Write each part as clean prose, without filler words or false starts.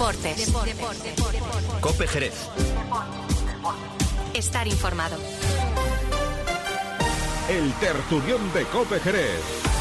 Deportes. COPE Jerez. Estar informado. El tertulión de COPE Jerez.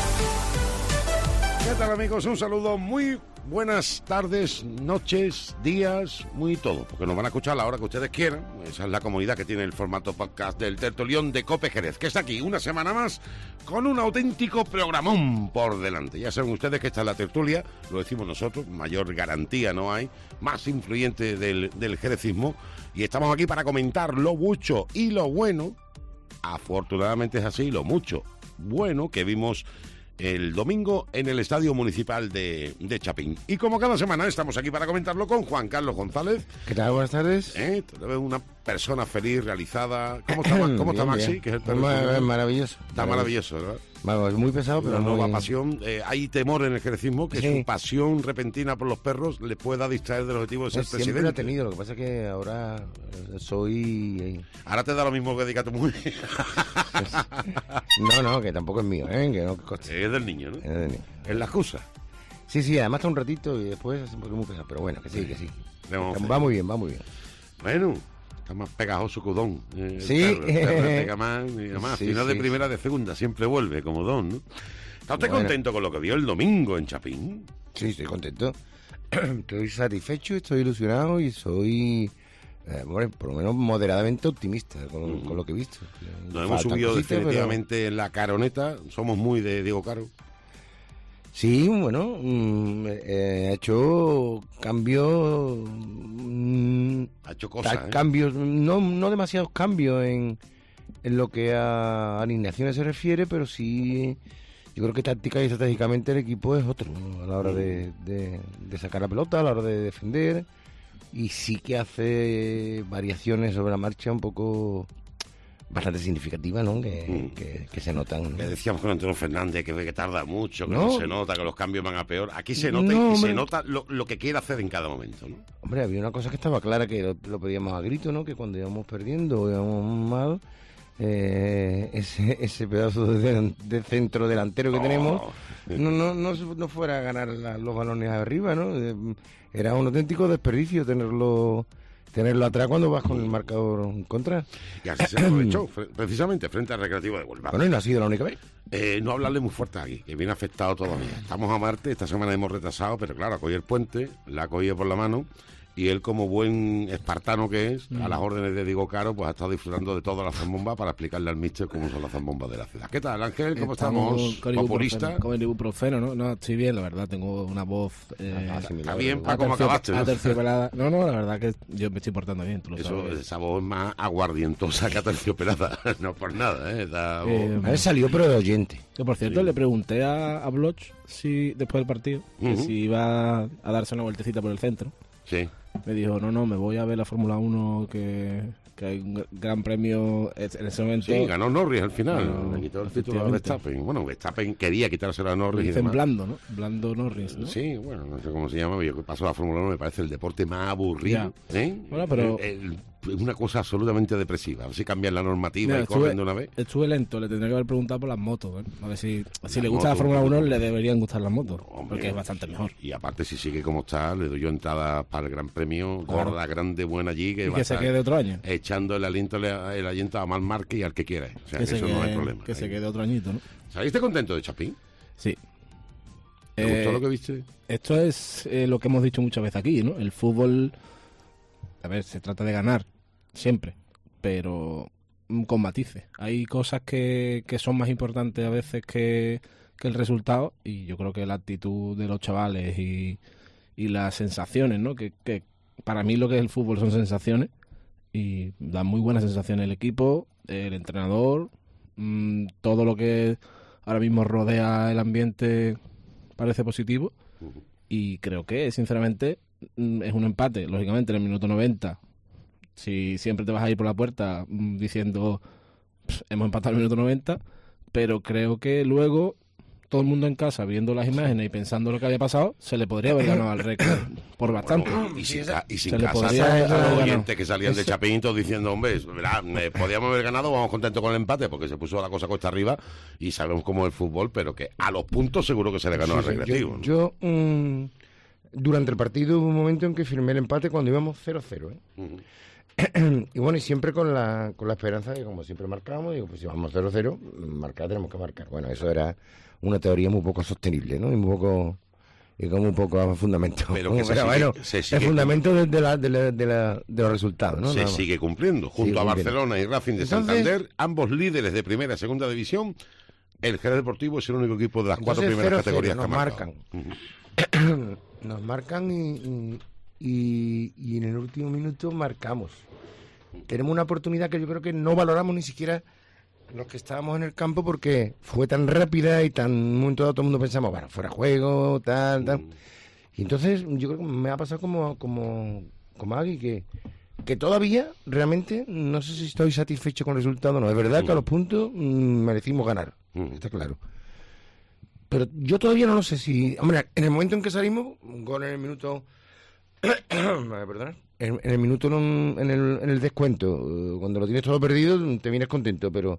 ¿Qué tal, amigos? Un saludo, muy buenas tardes, noches, días, muy todo, porque nos van a escuchar a la hora que ustedes quieran. Esa es la comodidad que tiene el formato podcast del tertulión de COPE Jerez, que está aquí una semana más con un auténtico programón por delante. Ya saben ustedes que esta es la tertulia, lo decimos nosotros, mayor garantía no hay, más influyente del jerecismo, y estamos aquí para comentar lo mucho y lo bueno, afortunadamente es así, lo mucho bueno que vimos el domingo en el Estadio Municipal de Chapín. Y como cada semana estamos aquí para comentarlo con Juan Carlos González. ¿Qué tal? Buenas tardes. Te ves una persona feliz, realizada. ¿Cómo está Maxi? Bien. Que es el perro. Maravilloso. Está maravilloso, ¿verdad? Bueno, es muy pesado, pero una nueva muy... pasión. Hay temor en el jerecismo que sí. Su pasión repentina por los perros le pueda distraer del objetivo de ser presidente. Siempre lo ha tenido, lo que pasa es que ahora soy... Ahora te da lo mismo que dedica a tu mujer. No, que tampoco es mío, que no coste. Es del niño, ¿no? Es del niño. Es la excusa. Sí, además está un ratito y después es muy pesado, pero bueno, que sí. Va muy bien. Bueno, está más pegajoso que Udón. Sí. El perro pega más, y además, Sí, final de primera, de segunda, siempre vuelve como Don, ¿no? ¿Está usted contento con lo que vio el domingo en Chapín? Sí, estoy contento. Estoy satisfecho, estoy ilusionado y soy... por lo menos moderadamente optimista con lo que he visto. Nos hemos subido definitivamente en la caroneta. Somos muy de Diego Caro. Sí, bueno, ha hecho cambios. Ha hecho cosas. Cambios, no demasiados cambios en lo que a alineaciones se refiere, pero sí. Yo creo que táctica y estratégicamente el equipo es otro, ¿no? A la hora de sacar la pelota, a la hora de defender. Y sí que hace variaciones sobre la marcha un poco bastante significativas, ¿no? Que se notan. Le decíamos con Antonio Fernández que tarda mucho, que no se nota, que los cambios van a peor. Aquí se nota se nota lo que quiere hacer en cada momento, ¿no? Hombre, había una cosa que estaba clara, que lo pedíamos a grito, ¿no? Que cuando íbamos perdiendo o íbamos mal, ese pedazo de centro delantero que tenemos no fuera a ganar los balones arriba, ¿no? Era un auténtico desperdicio tenerlo atrás cuando vas con el marcador en contra. Y así se aprovechó, precisamente frente al Recreativo de Huelva. Bueno, y no ha sido la única vez. No hablarle muy fuerte aquí, que viene afectado todavía. Estamos a martes, esta semana hemos retrasado, pero claro, ha cogido el puente, la ha cogido por la mano, y él, como buen espartano que es, a las órdenes de Diego Caro, pues ha estado disfrutando de todas las zambombas para explicarle al míster cómo son las zambombas de la ciudad. ¿Qué tal, Ángel? ¿Cómo estamos? ¿Populista? Con el ibuprofeno, ¿no? No, estoy bien, la verdad, tengo una voz... Está bien para cómo acabaste, ¿no? Aterciopelada. No, la verdad que yo me estoy portando bien, tú lo sabes. Esa voz es más aguardientosa que aterciopelada, no por nada, a ver, salió pero de oyente. Que por cierto, le pregunté a Bloch si después del partido, que si iba a darse una vueltecita por el centro. Sí. Me dijo, no, me voy a ver la Fórmula 1, que hay un gran premio en ese momento. Sí, ganó Norris al final, le quitó el título a Verstappen. Bueno, Verstappen quería quitárselo a Norris. Dicen Blando, ¿no? Blando Norris, ¿no? Sí, bueno, no sé cómo se llama, yo que paso a la Fórmula 1 me parece el deporte más aburrido. Bueno, pero... Es una cosa absolutamente depresiva. A ver si cambian la normativa y corren de una vez. Estuve lento, le tendría que haber preguntado por las motos, ¿eh? A ver si le gusta la Fórmula 1, le deberían gustar las motos, porque es bastante mejor. Y aparte, si sigue como está, le doy yo entrada para el Gran Premio, gorda, grande, buena allí, que se quede otro año. Echando el aliento a Marc Márquez y al que quiera. O sea, que eso no hay problema. Que se quede otro añito, ¿no? ¿Saliste contento de Chapín? Sí. ¿Te gustó lo que viste? Esto es lo que hemos dicho muchas veces aquí, ¿no? El fútbol, a ver, se trata de ganar siempre, pero con matices. Hay cosas que son más importantes a veces que el resultado, y yo creo que la actitud de los chavales y las sensaciones, ¿no? Que para mí lo que es el fútbol son sensaciones, y dan muy buenas sensaciones el equipo, el entrenador, todo lo que ahora mismo rodea el ambiente parece positivo, y creo que sinceramente es un empate, lógicamente en el minuto 90. Si siempre te vas a ir por la puerta diciendo hemos empatado el minuto 90, pero creo que luego todo el mundo en casa, viendo las imágenes y pensando lo que había pasado, se le podría haber ganado al récord por bastante. Bueno, y sin casa a los oyentes que salían de Chapín todos diciendo, hombre, podíamos haber ganado, vamos contentos con el empate, porque se puso la cosa cuesta arriba y sabemos cómo es el fútbol, pero que a los puntos seguro que se le ganó al Recreativo. Yo durante el partido hubo un momento en que firmé el empate cuando íbamos 0-0, Y bueno, y siempre con la esperanza de que como siempre marcábamos, digo, pues si vamos 0-0, marcar tenemos que marcar. Bueno, eso era una teoría muy poco sostenible, ¿no? Y como un poco a fundamento. Pero que el fundamento de los resultados, ¿no? Se sigue cumpliendo. Junto a Barcelona y Racing de Santander, ambos líderes de primera y segunda división, el Jerez Deportivo es el único equipo de las 4 primeras categorías que marcan. Nos marcan y en el último minuto marcamos. Tenemos una oportunidad que yo creo que no valoramos ni siquiera los que estábamos en el campo porque fue tan rápida y tan un momento dado todo el mundo pensamos, bueno, fuera juego, tal. Y entonces yo creo que me ha pasado como Agui, que todavía realmente no sé si estoy satisfecho con el resultado o no. Es verdad que a los puntos merecimos ganar, está claro. Pero yo todavía no lo sé si... Hombre, en el momento en que salimos, un gol en el minuto... Perdona. En el minuto, en el descuento, cuando lo tienes todo perdido, te vienes contento, pero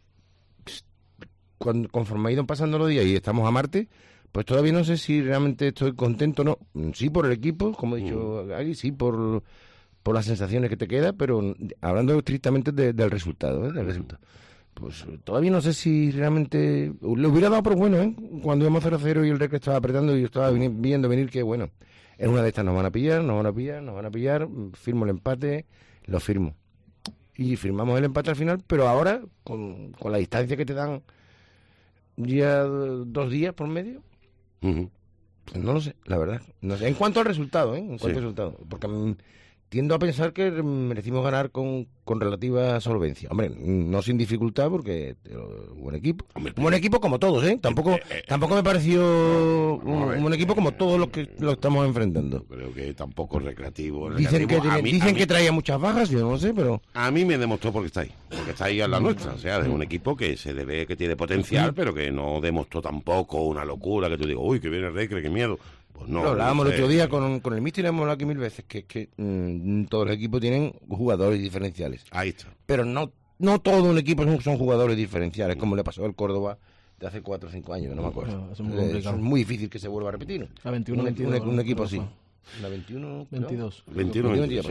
conforme ha ido pasando los días y estamos a Marte, pues todavía no sé si realmente estoy contento o no. Sí por el equipo, como he dicho aquí, sí por las sensaciones que te queda, pero hablando estrictamente del resultado, del resultado. Pues todavía no sé si realmente... Le hubiera dado por bueno, cuando íbamos 0-0 y el Recre estaba apretando y yo estaba viendo venir que, bueno, en una de estas nos van a pillar, firmo el empate, lo firmo. Y firmamos el empate al final, pero ahora, con la distancia que te dan ya 2 días por medio, pues no lo sé, la verdad. No sé. En cuanto al resultado, porque tiendo a pensar que merecimos ganar con relativa solvencia. Hombre, no sin dificultad porque buen equipo. Buen equipo como todos, Tampoco me pareció un buen equipo como todos los que lo estamos enfrentando. Creo que tampoco recreativo. Dicen que traía muchas bajas, yo no sé, pero... A mí me demostró porque está ahí a la nuestra. O sea, de un equipo que se le ve que tiene potencial, pero que no demostró tampoco una locura, que tú digas, uy, que viene el Recre, qué miedo. Pues no, lo hablábamos el otro día con el míster y le hemos hablado aquí 1000 veces, que todos los equipos tienen jugadores diferenciales. Ahí está. Pero no todo un equipo son jugadores diferenciales, como le pasó al Córdoba de hace 4 o 5 años, no me acuerdo. Es muy difícil que se vuelva a repetir. La 21, un equipo así. La 21, 22. 21,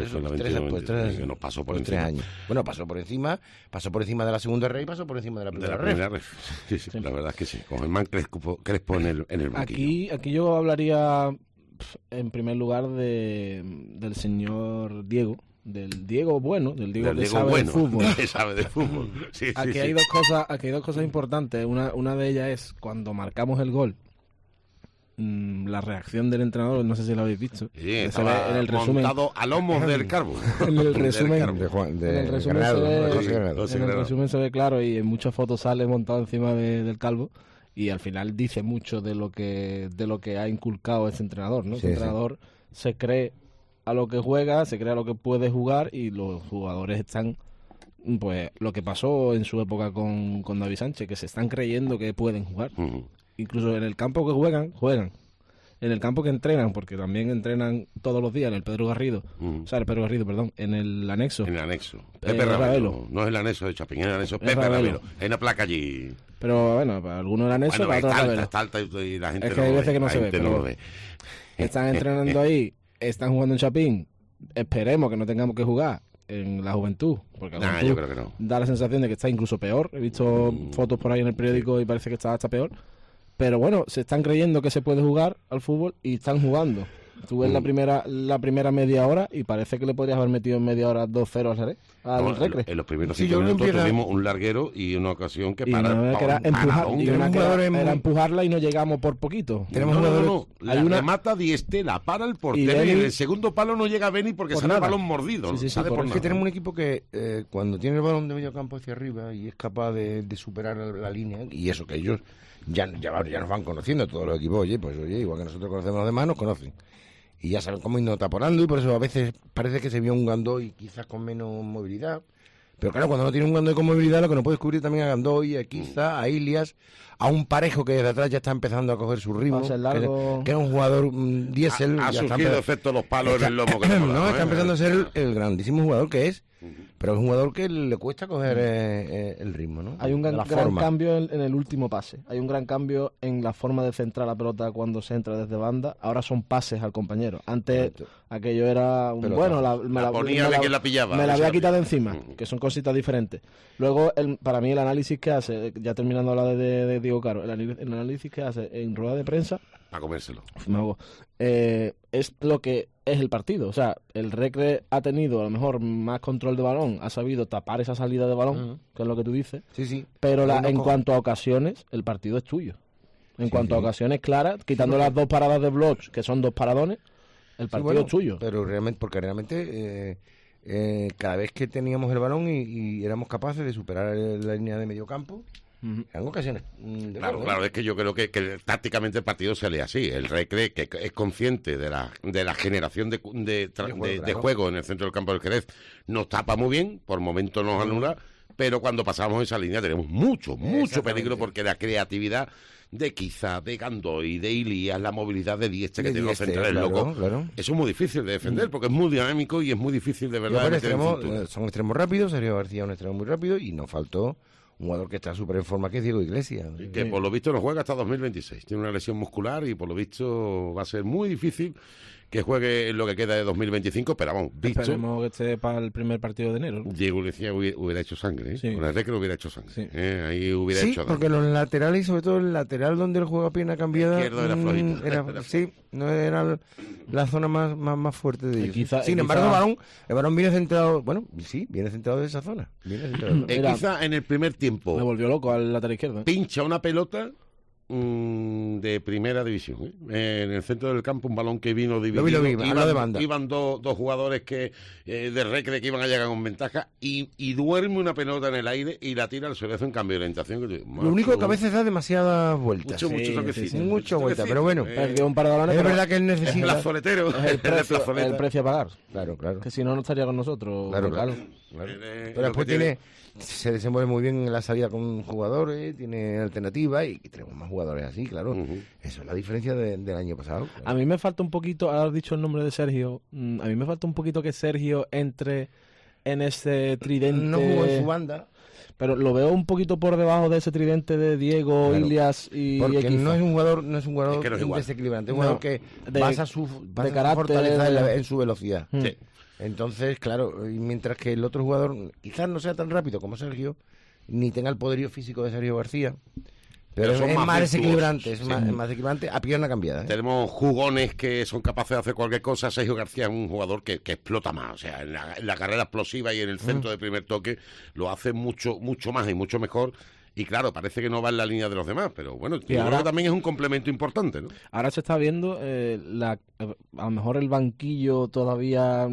que nos pasó por encima. 3 años. Bueno, pasó por encima de la segunda red y pasó por encima de la primera red. Sí, la verdad es que sí. Con Germán Crespo en el banquillo. Aquí yo hablaría en primer lugar del señor Diego. Del Diego bueno, del Diego que sabe de fútbol. Que sabe de fútbol. Sí, aquí hay dos cosas importantes. Una de ellas es cuando marcamos el gol. La reacción del entrenador, no sé si lo habéis visto. Sí, estaba en el resumen, montado a lomos del Carbo. En el resumen, se ve claro y en muchas fotos sale montado encima del Calvo y al final dice mucho de lo que ha inculcado ese entrenador, ¿no? Ese entrenador se cree a lo que juega, se cree a lo que puede jugar y los jugadores están, pues lo que pasó en su época con David Sánchez, que se están creyendo que pueden jugar. Incluso en el campo que juegan. En el campo que entrenan, porque también entrenan todos los días en el Pedro Garrido. En el anexo. En el anexo. Pepe Ravelo. No es el anexo de Chapín, es el anexo Pepe Ravelo. Hay una placa allí. Pero bueno, para algunos el anexo, para otros Ravelo. Está alta y la gente es que hay veces que no se ve, pero están entrenando ahí, están jugando en Chapín. Esperemos que no tengamos que jugar en la juventud, porque la juventud yo creo que no. Da la sensación de que está incluso peor. He visto fotos por ahí en el periódico y parece que está hasta peor. Pero bueno, se están creyendo que se puede jugar al fútbol y están jugando. Tú ves la primera media hora y parece que le podrías haber metido en media hora 2-0 al Recre. En los primeros 5 minutos tuvimos un larguero y una ocasión que era empujarla y no llegamos por poquito. Tenemos jugadores. La remata Di Estela para el portero y en el segundo palo no llega Beni porque sale el balón mordido. Es que tenemos un equipo que cuando tiene el balón de medio campo hacia arriba y es capaz de superar la línea, y eso que ellos ya nos van conociendo todos los equipos, igual que nosotros conocemos a los demás, nos conocen. Y ya saben cómo irnos taponando y por eso a veces parece que se vio un Gandó y quizás con menos movilidad. Pero claro, cuando no tiene un Gandoy con movilidad, lo que no puede descubrir también a Gandoy, a Kiza, a Ilias, a un Parejo que desde atrás ya está empezando a coger su ritmo, Pase largo. que es un jugador diésel. Ha ya está surgido efecto los palos en el lomo. Que no, está empezando a ser el grandísimo jugador que es, pero es un jugador que le cuesta coger el ritmo, ¿no? Hay un De la gran forma. cambio en el último pase. Hay un gran cambio en la forma de centrar la pelota cuando se entra desde banda. Ahora son pases al compañero. Antes aquello era un Pelota. bueno, La ponía de quien la pillaba. me la Esa había la quitado pillaba. encima, que son cositas diferentes. Luego, para mí el análisis que hace, ya terminando de hablar de Diego Caro, el análisis que hace en rueda de prensa, Para comérselo. me hago, es lo que es el partido. O sea, el Recre ha tenido a lo mejor más control de balón, ha sabido tapar esa salida de balón, que es lo que tú dices, Sí, sí. pero No en coge. cuanto a ocasiones, el partido es tuyo. En cuanto a ocasiones claras, quitando las dos paradas de Bloch, que son dos paradones, el Sí, partido bueno, es tuyo. Pero realmente, porque realmente cada vez que teníamos el balón y éramos capaces de superar la línea de medio campo, Ujú. eran ocasiones. Claro, claro, es que yo creo que tácticamente el partido se lee así. El Recre, que es consciente de la generación de claro. juego en el centro del campo del Jerez, nos tapa muy bien, por momentos nos anula, pero cuando pasamos esa línea tenemos mucho peligro, porque la creatividad de Kiza, de Gandoy, de Ilias, la movilidad de Dieste que De tiene los Dieste, centrales claro, locos, claro. eso es muy difícil de defender, porque es muy dinámico y es muy difícil de Y verdad. por meter en extremo, cintura. son extremos rápidos, Sergio García es un extremo muy rápido y nos faltó un jugador que está súper en forma, que es Diego Iglesias. Y que por lo visto no juega hasta 2026. Tiene una lesión muscular y por lo visto va a ser muy difícil que juegue en lo que queda de 2025, pero vamos, visto, Esperemos que esté para el primer partido de enero, ¿no? Diego Iglesias hubiera hecho sangre, ¿eh? Sí. Con el Recre hubiera hecho sangre, Sí. Ahí hubiera Sí, hecho daño. porque los laterales, y sobre todo el lateral donde él juega a pierna cambiada, izquierdo era flojito. sí, no era la zona más fuerte de ellos. Quizá- Sin quizá- embargo, el balón viene centrado, bueno, sí, viene centrado de esa zona. Mira, Quizá en el primer tiempo Me volvió loco al lateral izquierdo. pincha una pelota de primera división, ¿eh? En el centro del campo un balón que vino dividido. Lo vi, al lado de banda. Iban dos jugadores que de Recre que iban a llegar con ventaja y duerme una pelota en el aire y la tira al suelo, hace un cambio de orientación. Lo único que a veces da demasiadas vueltas. mucho Sí, toquecito. sí, sí. Mucha vuelta, pero bueno. Perdió un par de balones, Es pero verdad que él El necesita... plazoletero. es el precio, plazoleta. el precio a pagar. Claro, claro. Que si no, no estaría con nosotros. Claro. Claro. Claro. Lo Pero después que se desenvuelve muy bien en la salida con jugadores, tiene alternativas y tenemos más jugadores así, claro. Ujú. Eso es la diferencia del año pasado. A mí me falta un poquito, ahora has dicho el nombre de Sergio, a mí me falta un poquito que Sergio entre en ese tridente. No jugó en su banda Pero lo veo un poquito por debajo de ese tridente de Diego, Claro. Ilias y porque Equiza. no es un jugador, Es que no es igual. desequilibrante, es un No. jugador que De- basa su carácter, fortaleza en su velocidad. Mm. Sí. Entonces, claro, y mientras que el otro jugador quizás no sea tan rápido como Sergio, ni tenga el poderío físico de Sergio García, pero Pero son es más más virtuosos, desequilibrante, es sí. más desequilibrante a pierna cambiada. ¿eh? Tenemos jugones que son capaces de hacer cualquier cosa. Sergio García es un jugador que explota más. O sea, en la carrera explosiva y en el centro de primer toque lo hace mucho más y mucho mejor. Y claro, parece que no va en la línea de los demás, pero bueno, yo ahora- creo que también es un complemento importante, ¿no? Ahora se está viendo, a lo mejor el banquillo todavía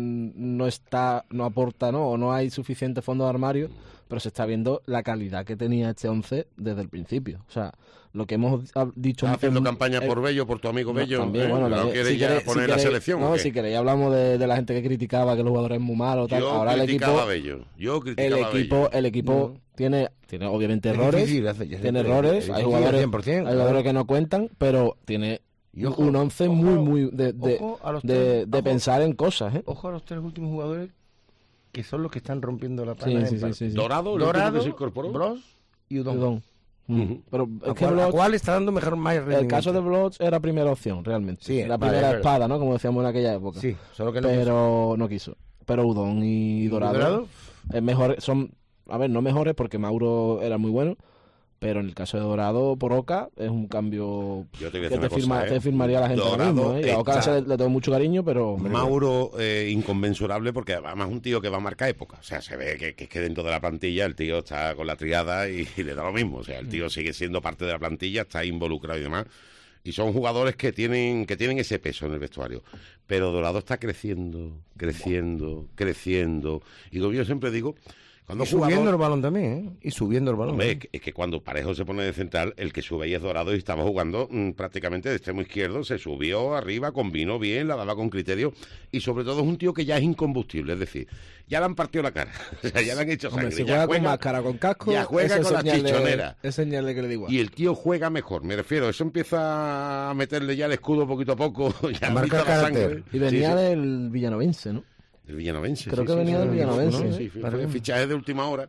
no aporta, ¿no? O no hay suficiente fondo de armario, pero se está viendo la calidad que tenía este 11 desde el principio. O sea, lo que hemos dicho... Estás haciendo en- campaña en- por Bello, por tu amigo No, Bello. también, bueno, Claro, también, quieres si ya queréis- poner si la queréis- selección. No, ¿o qué? si queréis hablamos de la gente que criticaba que los jugadores es muy malo, tal. Yo Ahora el criticaba equipo... a Bello. Yo criticaba a El Bello. equipo tiene obviamente Es errores, difícil, tiene es errores, difícil hay al jugadores, 100%, hay claro. jugadores que no cuentan, pero tiene Y ojo, un 11 ojo, muy ojo a los de tres, ojo. pensar en cosas, ¿eh? Ojo a los tres últimos jugadores que son los que están rompiendo la Sí, pana. sí, en parte. sí, sí. Dorado, el último Dorado, que se incorporó. Bros y Udon. Perdón. Ujú. Pero A es que cual, Bloch- cual está dando mejor más el rendimiento. caso de Bloch era primera opción, realmente. Sí, la vale, primera es verdad. espada, ¿no? Como decíamos en aquella época. Sí, solo que no Pero no quiso. Pero Udon y Dorado, Dorado? es mejor, son, a ver, no mejores porque Mauro era muy bueno, pero en el caso de Dorado por Oca es un cambio Yo te voy a que decir una cosa, te firmaría la gente ahora mismo, ¿eh? Y a Oca está- le tengo mucho cariño, pero Mauro, inconmensurable, porque además es un tío que va a marcar época. O sea, se ve que dentro de la plantilla el tío está con la triada y le da lo mismo. O sea, el tío sigue siendo parte de la plantilla, está involucrado y demás. Y son jugadores que tienen ese peso en el vestuario. Pero Dorado está creciendo. Y como yo siempre digo, Cuando Y subiendo el balón también, ¿eh? Y subiendo el balón. Hombre, es que cuando Parejo se pone de central, el que sube ahí es Dorado y estaba jugando prácticamente de extremo izquierdo, se subió arriba, combinó bien, la daba con criterio y sobre todo es un tío que ya es incombustible, es decir, ya le han partido la cara, o sea, ya le han hecho sangre. Hombre, si ya juega con máscara, con casco, ya juega eso con la señal de- chichonera. Es señal de que le da igual. Y el tío juega mejor, me refiero, eso empieza a meterle ya el escudo poquito a poco, ya Marca grita la carácter. sangre. Y venía Sí, sí. del Villanovense, ¿no? El villanovense. Creo que venía del Villanovense, Sí, sí, ¿no? fue fichaje de última hora.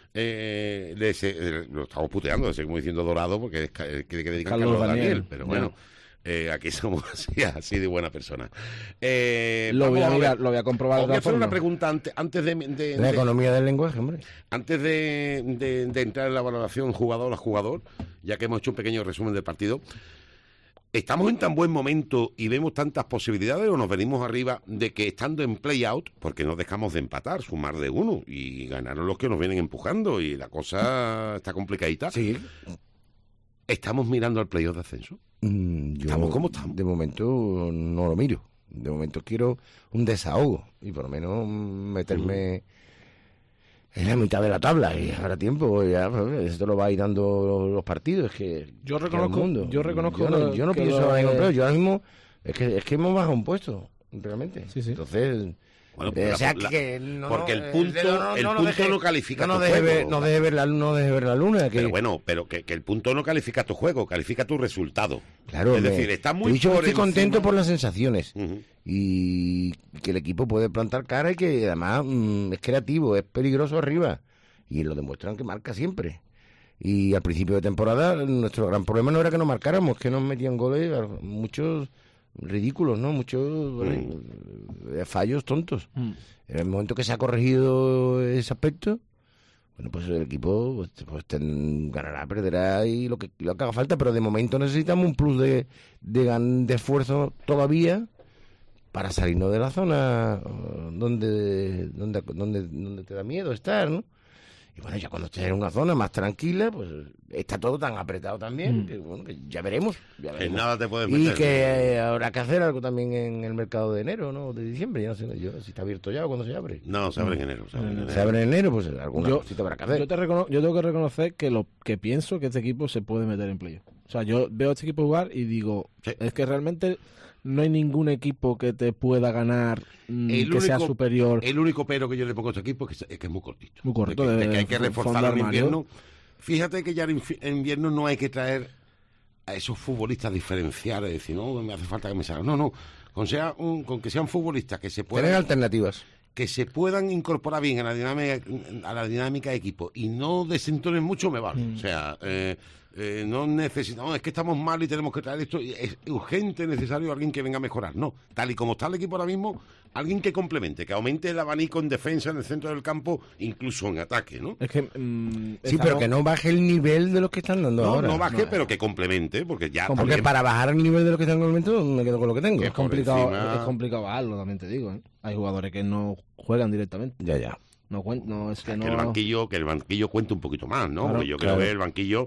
Lo estamos puteando, así como diciendo Dorado, porque es que digan Carlos Carlos Daniel, Daniel, pero ya. bueno. Aquí somos así de buena persona. Lo voy a vamos mirar, ver. lo voy a comprobar de Os voy a otra hacer una forma. pregunta antes La economía del lenguaje, hombre. antes de entrar en la valoración jugador a jugador, ya que hemos hecho un pequeño resumen del partido. ¿Estamos en tan buen momento y vemos tantas posibilidades o nos venimos arriba de que estando en play-out, porque no dejamos de empatar, sumar de uno y ganaron los que nos vienen empujando y la cosa está complicadita? Sí. ¿Estamos mirando al play-off de ascenso? Yo, ¿Estamos como estamos? De momento no lo miro. De momento quiero un desahogo y por lo menos meterme en la mitad de la tabla y habrá tiempo. Ya, pues, esto lo va a ir dando los partidos. Es que Yo que reconozco- el mundo. yo reconozco yo no que pienso lo ahora en de- comprar. Yo ahora mismo es que hemos bajado un puesto, realmente. Sí, sí. Entonces. Bueno, o sea, que no, porque no, el punto no califica no tu deje juego. ver, no deje ver la luna. Que, Pero bueno, que el punto no califica tu juego, califica tu resultado. claro, es decir, está te muy he dicho que por estoy contento encima. por las sensaciones. Ujú. Y que el equipo puede plantar cara y que además es creativo, es peligroso arriba. Y lo demuestran que marca siempre. Y al principio de temporada nuestro gran problema no era que no marcáramos, que nos metían goles muchos ridículos, ¿no? Muchos fallos tontos. En el momento que se ha corregido ese aspecto, bueno, pues el equipo ganará, perderá y lo que haga falta, pero de momento necesitamos un plus de esfuerzo todavía para salirnos de la zona donde te da miedo estar, ¿no? Y bueno, ya cuando estés en una zona más tranquila, pues está todo tan apretado también, que bueno, que ya veremos. Que nada te puedes Y meter. que habrá que hacer algo también en el mercado de enero, ¿no? De diciembre, ya no sé yo, si está abierto ya o cuando se abre. No, se abre en enero. Se abre en enero, pues alguna cosita habrá que hacer. Yo tengo que reconocer que pienso que este equipo se puede meter en playoff. O sea, yo veo a este equipo jugar y digo, Sí. es que realmente no hay ningún equipo que te pueda ganar El que sea único- superior. El único pero que yo le pongo a este equipo es que es muy cortito. Muy corto, De de que hay que fondo reforzar en armario. invierno. Fíjate que ya en invierno no hay que traer a esos futbolistas diferenciales, decir, no, me hace falta que me salgan. No, con que sean futbolistas que se Tener puedan alternativas. que se puedan incorporar bien a la dinámica de equipo y no desentonen mucho, me vale. O sea, no necesitamos, es que estamos mal y tenemos que traer esto. Es urgente, necesario alguien que venga a mejorar. No, tal y como está el equipo ahora mismo, alguien que complemente, que aumente el abanico en defensa, en el centro del campo, incluso en ataque, ¿no? Es que Sí, pero que no baje el nivel de los que están dando No, ahora. no baje, pero que complemente, porque ya Porque también... para bajar el nivel de los que están en el momento me quedo con lo que tengo. es por complicado, encima- es complicado bajarlo, también te digo. ¿eh? Hay jugadores que no juegan directamente. Ya. No, es que no. que el banquillo cuente un poquito más, ¿no? Claro, Porque yo claro. creo que el banquillo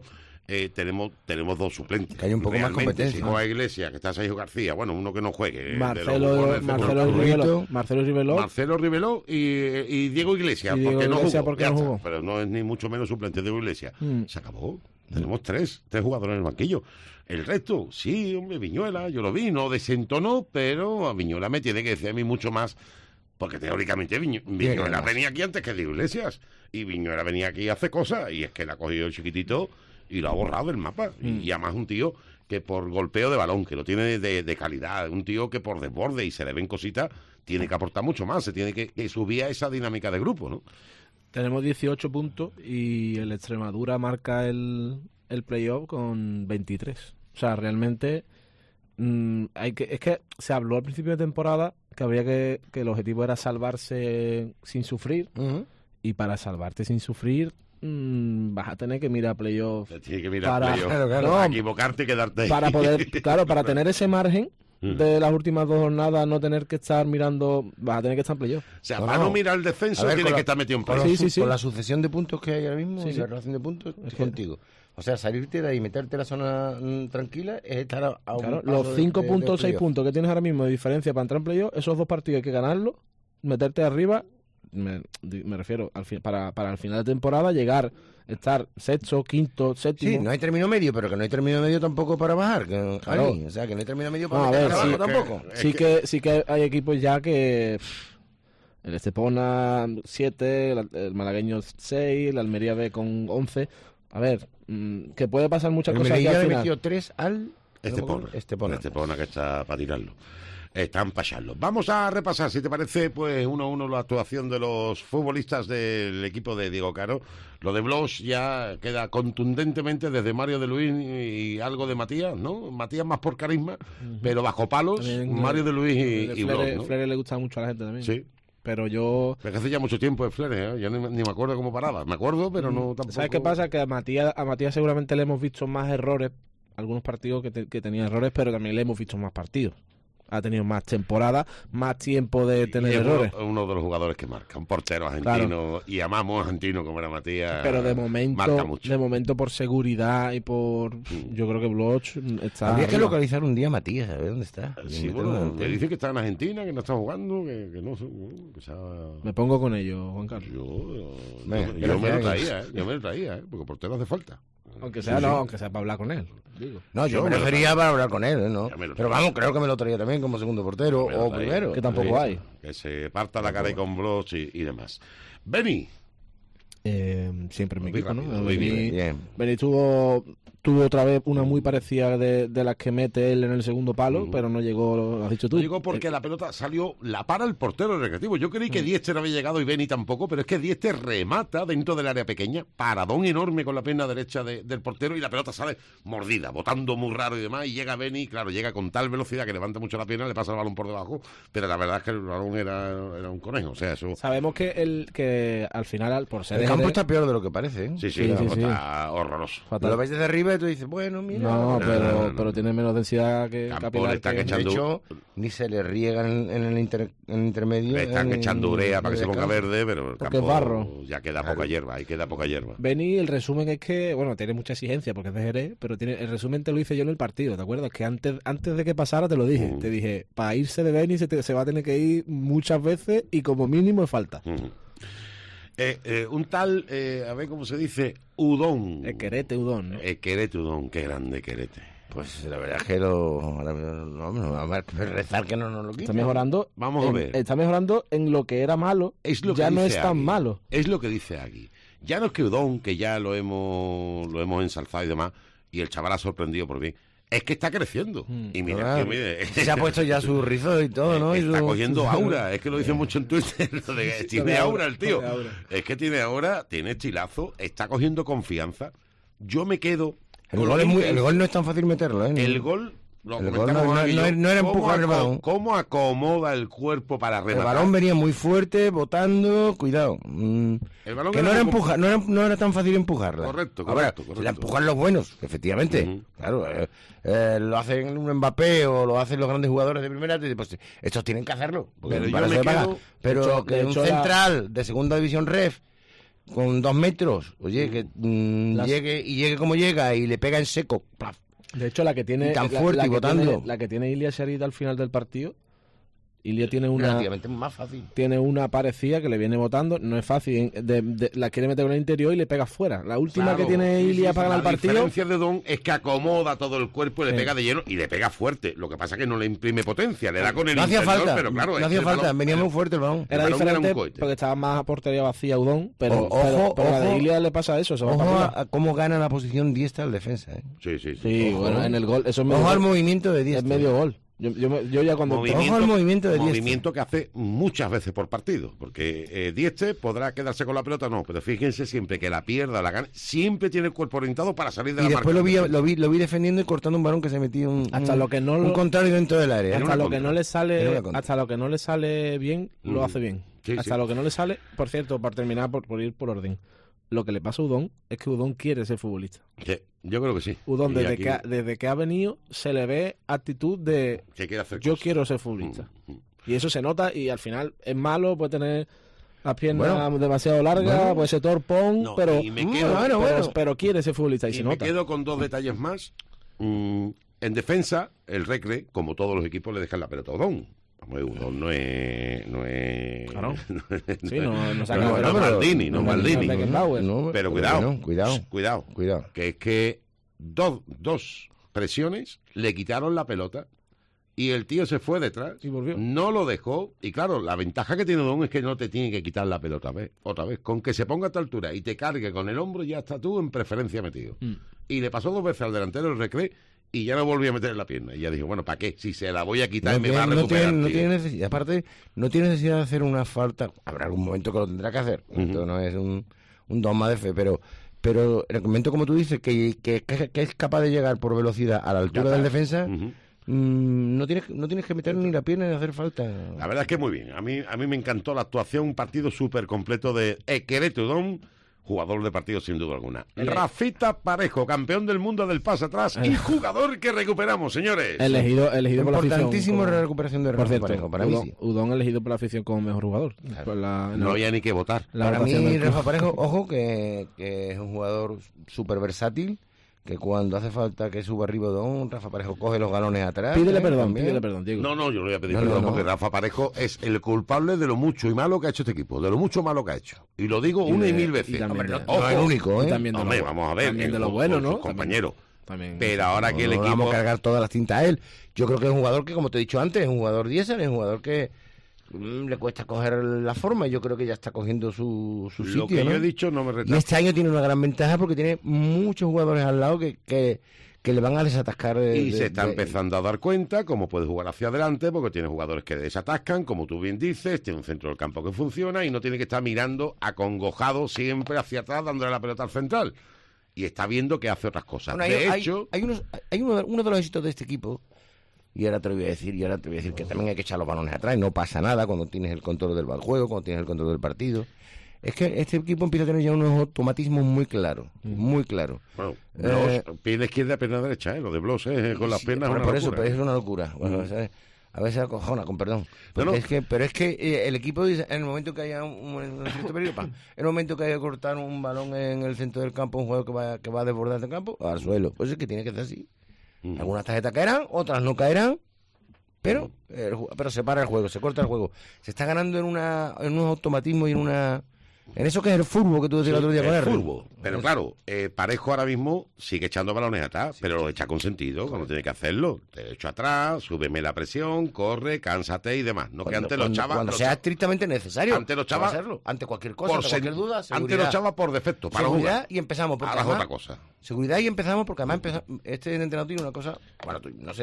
tenemos dos suplentes. Que haya un poco más Realmente, competencia. Si juega Iglesias, que está Sergio García, bueno, uno que no juegue. de los Marcelo jugadores del fútbol. Rubito. Marcelo Riveló. Y Diego Iglesias, Y Diego porque no Iglesias, jugó. porque Ya no está. jugó. Pero no es ni mucho menos suplente de Diego Iglesias. Mm. Se acabó. Tenemos tres jugadores en el banquillo. El resto, sí, hombre, Viñuela, yo lo vi, no desentonó, pero a Viñuela me tiene que decir a mí mucho más. Porque teóricamente Viñuela ganas. venía aquí antes que Diego Iglesias. Y Viñuela venía aquí a hacer cosas. Y es que la ha cogido el chiquitito y lo ha borrado del mapa. Y además un tío que por golpeo de balón, que lo tiene de calidad. Un tío que por desborde y se le ven cositas, tiene que aportar mucho más. Se tiene que subir a esa dinámica de grupo, ¿no? Tenemos 18 puntos y el Extremadura marca el playoff con 23. O sea, realmente es que se habló al principio de temporada que habría que el objetivo era salvarse sin sufrir, y para salvarte sin sufrir vas a tener que mirar playoff Te tiene que mirar Para- playoff. Claro, no, equivocarte y quedarte ahí. para poder, claro, para tener ese margen de las últimas dos jornadas, no tener que estar mirando, vas a tener que estar en playoff. O sea, No, para no. no mirar el descenso, A ver, tiene con que la- estar metido en Con, playoff. Sí, sí, sí. con la sucesión de puntos que hay ahora mismo Sí, y sí. la relación de puntos es que- contigo. O sea, salirte de ahí y meterte en la zona tranquila es estar a un Claro, paso los 5 de puntos, 6 playoff. puntos que tienes ahora mismo de diferencia para entrar en playoff, esos dos partidos hay que ganarlos, meterte arriba me refiero, para el final de temporada llegar, estar sexto, quinto, séptimo. Sí, no hay término medio, pero que no hay término medio tampoco para bajar. Claro. O sea, que no hay término medio para No, a meter ver, abajo tampoco. Sí que hay equipos ya que... El Estepona 7, el Malagueño 6, el Almería B con 11. A ver, que puede pasar muchas cosas aquí El al le final. metió 3 al... Estepona, que está para tirarlo. Están para echarlo. Vamos a repasar, si te parece, pues uno a uno la actuación de los futbolistas del equipo de Diego Caro. Lo de Bloch ya queda contundentemente desde Mario de Luis y algo de Matías, ¿no? Matías más por carisma, pero bajo palos, También, Mario de Luis y Bloch, ¿no? Freire le gusta mucho a la gente también. Sí. Pero yo... Es que hace ya mucho tiempo de Fleres, ¿eh? Ya ni me acuerdo cómo paraba. Me acuerdo, pero no tampoco... ¿Sabes qué pasa? Que a Matías seguramente le hemos visto más errores, algunos partidos que tenía errores, pero también le hemos visto más partidos. Ha tenido más temporada, más tiempo de tener y es errores. uno de los jugadores que marca, un portero argentino, claro. Y amamos argentino como era Matías. Pero de marca mucho. momento por seguridad y por... Yo creo que Bloch está... Habría que localizar un día a Matías, a ver dónde está. Sí, bueno, me dice que está en Argentina, que no está jugando, que no sé... Me pongo con ellos, Juan Carlos. Yo me lo traía, porque portero hace falta. Aunque sea, aunque sea para hablar con él. Digo. No, yo me refería para hablar con él, ¿no? Pero vamos, creo que me lo traía también como segundo portero o primero. Que tampoco hay. Que se parta la cara y con Bloch y demás. Beni. Siempre en mi equipo, ¿no? Beni tuvo otra vez una muy parecida de las que mete él en el segundo palo, pero no llegó, lo has dicho tú. No llegó porque la pelota salió, la para el portero del Recreativo. Yo creí que Diester había llegado y Beni tampoco, pero es que Diester remata dentro del área pequeña, paradón enorme con la pierna derecha del portero y la pelota sale mordida, botando muy raro y demás, y llega Beni, claro, llega con tal velocidad que levanta mucho la pierna, le pasa el balón por debajo, pero la verdad es que el balón era un conejo, o sea, eso... Sabemos que al final, por ser... El campo está peor de lo que parece, ¿eh? Sí, el campo está horroroso. Fatal. Lo ves desde arriba y tú dices, bueno, mira... No, pero tiene menos densidad que capilar. De hecho, ni se le riega en el intermedio. Le están echando urea para que se ponga verde, pero el campo es barro. Ya queda poca hierba, ahí queda poca hierba. Beni, el resumen es que, bueno, tiene mucha exigencia porque es de Jerez, pero el resumen te lo hice yo en el partido, ¿te acuerdas? Que antes de que pasara te lo dije. Te dije, para irse de Beni se va a tener que ir muchas veces y como mínimo falta. Un tal, a ver cómo se dice, Udón. Querete Udón, ¿no? Querete Udón, qué grande Querete. Pues la verdad es que vamos a rezar que no nos lo quiten. Está mejorando. Vamos a ver. Está mejorando en lo que era malo. Es lo ya que no dice es tan Agui. malo. Es lo que dice Agui. Ya no es que Udón, que ya lo hemos ensalzado y demás, y el chaval ha sorprendido por bien. Es que está creciendo. Y mira, mire, se ha puesto ya su rizo y todo, ¿no? Está cogiendo aura. Es que lo dicen mucho en Twitter. Tiene aura el tío. Es que tiene aura, tiene estilazo, está cogiendo confianza. Yo me quedo... El gol no es tan fácil meterlo, ¿eh? El gol... No era empujar el balón. ¿Cómo acomoda el cuerpo para rematar? El balón venía muy fuerte, botando, cuidado. El balón que no era tan fácil empujarla. Correcto. La empujan los buenos, efectivamente. Claro, lo hacen un Mbappé o lo hacen los grandes jugadores de primera, pues estos tienen que hacerlo. Pero que un central de segunda división ref con 2 metros, oye, que llegue como llega y le pega en seco. ¡Plaf! De hecho, la que tiene tan fuerte y botando. La que tiene Ilia Sharit al final del partido, Ilia tiene una relativamente más fácil. Tiene una parecida que le viene botando, no es fácil, la quiere meter con el interior y le pega fuera. La última que tiene Ilia para ganar el partido. La diferencia de Don es que acomoda todo el cuerpo y le pega de lleno y le pega fuerte. Lo que pasa es que no le imprime potencia, le da con el interior, pero claro, no hacía falta, venía muy fuerte el balón. Era diferente porque estaba más a portería vacía Udón, pero a de Ilia le pasa eso. Ojo a cómo gana la posición diestra el defensa. Sí, bueno, en el gol, eso es medio. Ojo al movimiento de diestra. Es medio gol. Yo ya cuando movimiento que hace muchas veces por partido, porque Dieste podrá quedarse con la pelota, no, pero fíjense siempre que la pierda, la gana, siempre tiene el cuerpo orientado para salir de la marca. Y después lo vi defendiendo y cortando un balón que se metió un contrario dentro del área. Hasta lo que no le sale bien, lo hace bien. Hasta lo que no le sale, por cierto, para terminar, por ir por orden. Lo que le pasa a Udón es que Udón quiere ser futbolista. Yo creo que sí. Udón, desde que ha venido, se le ve actitud de yo quiero ser futbolista. Y eso se nota y al final es malo, puede tener las piernas demasiado largas, puede ser torpón, pero quiere ser futbolista y se nota. Me quedo con 2 detalles más. En defensa, el Recre, como todos los equipos, le dejan la pelota a Udón. Udón no es... Claro. Sí, no Maldini, no Maldini. Pero cuidado, que es que dos presiones le quitaron la pelota y el tío se fue detrás, y volvió. No lo dejó, y claro, la ventaja que tiene Udón es que no te tiene que quitar la pelota otra vez, con que se ponga a tu altura y te cargue con el hombro, ya está tú en preferencia metido. Y le pasó 2 veces al delantero el Recré y ya no volvió a meter la pierna, y ya dijo, bueno, ¿para qué? Si se la voy a quitar me va a recuperar. No tiene necesidad, aparte, no tiene necesidad de hacer una falta, habrá algún momento que lo tendrá que hacer, esto no es un dogma de fe, pero en el momento, como tú dices, que es capaz de llegar por velocidad a la altura del defensa, no tienes que meter ni la pierna ni hacer falta. La verdad es que muy bien. A mí me encantó la actuación, un partido súper completo de Equereto Udón, jugador de partido sin duda alguna. Rafita Parejo, campeón del mundo del pase atrás y jugador que recuperamos, señores. Elegido por la afición. Importantísimo la recuperación de Rafa Parejo, para mí sí. Udón elegido por la afición como mejor jugador. Claro. No había ni que votar. Para mí Rafa Parejo, ojo, que es un jugador súper versátil, que cuando hace falta que suba arriba Udón, Rafa Parejo coge los galones atrás. Pídele perdón, Diego. No, yo no voy a pedir perdón porque Rafa Parejo es el culpable de lo mucho y malo que ha hecho este equipo, de lo mucho malo que ha hecho. Y lo digo una y mil veces. No es el único, ¿eh? Vamos a ver. También de lo bueno, ¿no? Compañero. También. Pero ahora que el equipo... Vamos a cargar todas las tintas a él. Yo creo que es un jugador que, como te he dicho antes, es un jugador diésel, es un jugador que le cuesta coger la forma. Yo creo que ya está cogiendo su sitio. Lo que yo he dicho no me retrasa. Y este año tiene una gran ventaja porque tiene muchos jugadores al lado que le van a desatascar. Se está empezando a dar cuenta cómo puede jugar hacia adelante, porque tiene jugadores que desatascan, como tú bien dices, tiene un centro del campo que funciona y no tiene que estar mirando acongojado siempre hacia atrás dándole la pelota al central. Y está viendo que hace otras cosas. Bueno, hay uno de los éxitos de este equipo. Y ahora te lo voy a decir, que también hay que echar los balones atrás, no pasa nada cuando tienes el control del juego, cuando tienes el control del partido. Es que este equipo empieza a tener ya unos automatismos muy claros, muy claros. Bueno, Blos, pierna izquierda, pierna derecha, lo de Blos con las piernas es una locura. Eso, pero es una locura. Bueno, a veces acojona, con perdón. Pero es que el equipo dice, en el momento que haya en el momento que haya que cortar un balón en el centro del campo, un juego que va a desbordar el campo, al suelo. Pues es que tiene que ser así. Algunas tarjetas caerán, otras no caerán, pero se para el juego, se corta el juego. Se está ganando en unos automatismos y en eso que es el fútbol que tú decías el otro día con él. Fútbol. Pero claro, Parejo ahora mismo sigue echando balones atrás, pero lo echa con sentido, cuando tiene que hacerlo. Te echo atrás, súbeme la presión, corre, cánsate y demás. No que antes los chavas... Cuando sea estrictamente necesario. Ante los chavas... Ante cualquier cosa, ante cualquier duda, seguridad. Ante los chavas por defecto, para seguridad jugar. Y empezamos. Ahora es otra cosa. Seguridad y empezamos porque además este entrenador tiene una cosa... Bueno,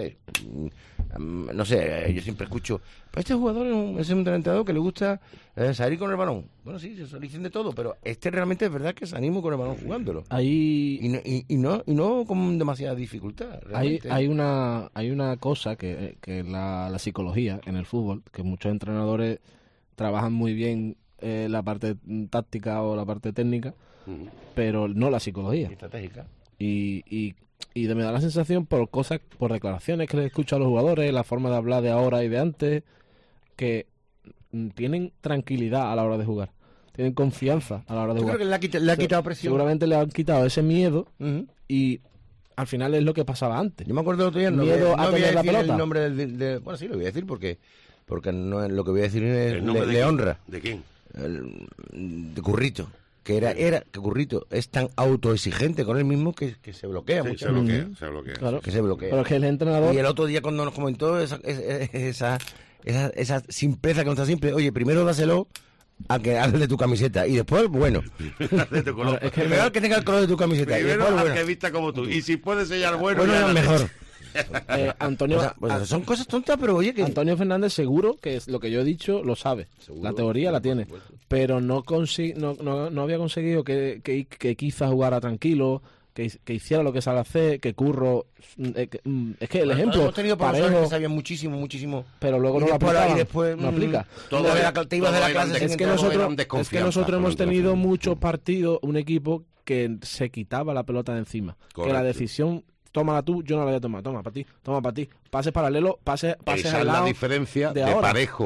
no sé, yo siempre escucho... Pues este jugador es un entrenador que le gusta salir con el balón. Bueno, sí, se dicen de todo, pero este realmente es verdad que se anima con el balón jugándolo. Y no con demasiada dificultad. Hay una cosa que la psicología en el fútbol, que muchos entrenadores trabajan muy bien la parte táctica o la parte técnica, pero no la psicología. Estratégica. Y me da la sensación por declaraciones que le escucho a los jugadores, la forma de hablar de ahora y de antes, que tienen tranquilidad a la hora de jugar, tienen confianza a la hora de jugar. Creo que le ha quitado presión. Seguramente le han quitado ese miedo y al final es lo que pasaba antes. Yo me acuerdo el otro día, miedo a tener la pelota. El nombre bueno, sí, lo voy a decir porque no lo que voy a decir le honra. ¿De quién? De Currito. Que que Currito es tan autoexigente con él mismo que se bloquea mucho. Se bloquea. Claro. Que se bloquea. Pero es que el entrenador... Y el otro día cuando nos comentó esa simpleza que no está simple, oye, primero dáselo a que hable de tu camiseta y después, bueno. de tu color. Es que primero que tenga el color de tu camiseta primero y después, al que vista como tú. Y si puede sellar bueno ya mejor. Antonio, son cosas tontas, pero oye que... Antonio Fernández seguro que es lo que yo he dicho lo sabe. ¿Seguro? La teoría la tiene, pero no había conseguido que quizá jugara tranquilo, que hiciera lo que sabe hacer, que Curro... es que el ejemplo... Hemos tenido profesores que sabían muchísimo... Pero luego no lo aplicaban, y después no aplica. Te ibas de la clase... Es que nosotros hemos tenido muchos partidos, un equipo que se quitaba la pelota de encima. Correcto. Que la decisión... Tómala tú, yo no la voy a tomar. Toma para ti. Pases paralelo, pases Esa al es lado. la diferencia de ahora. Parejo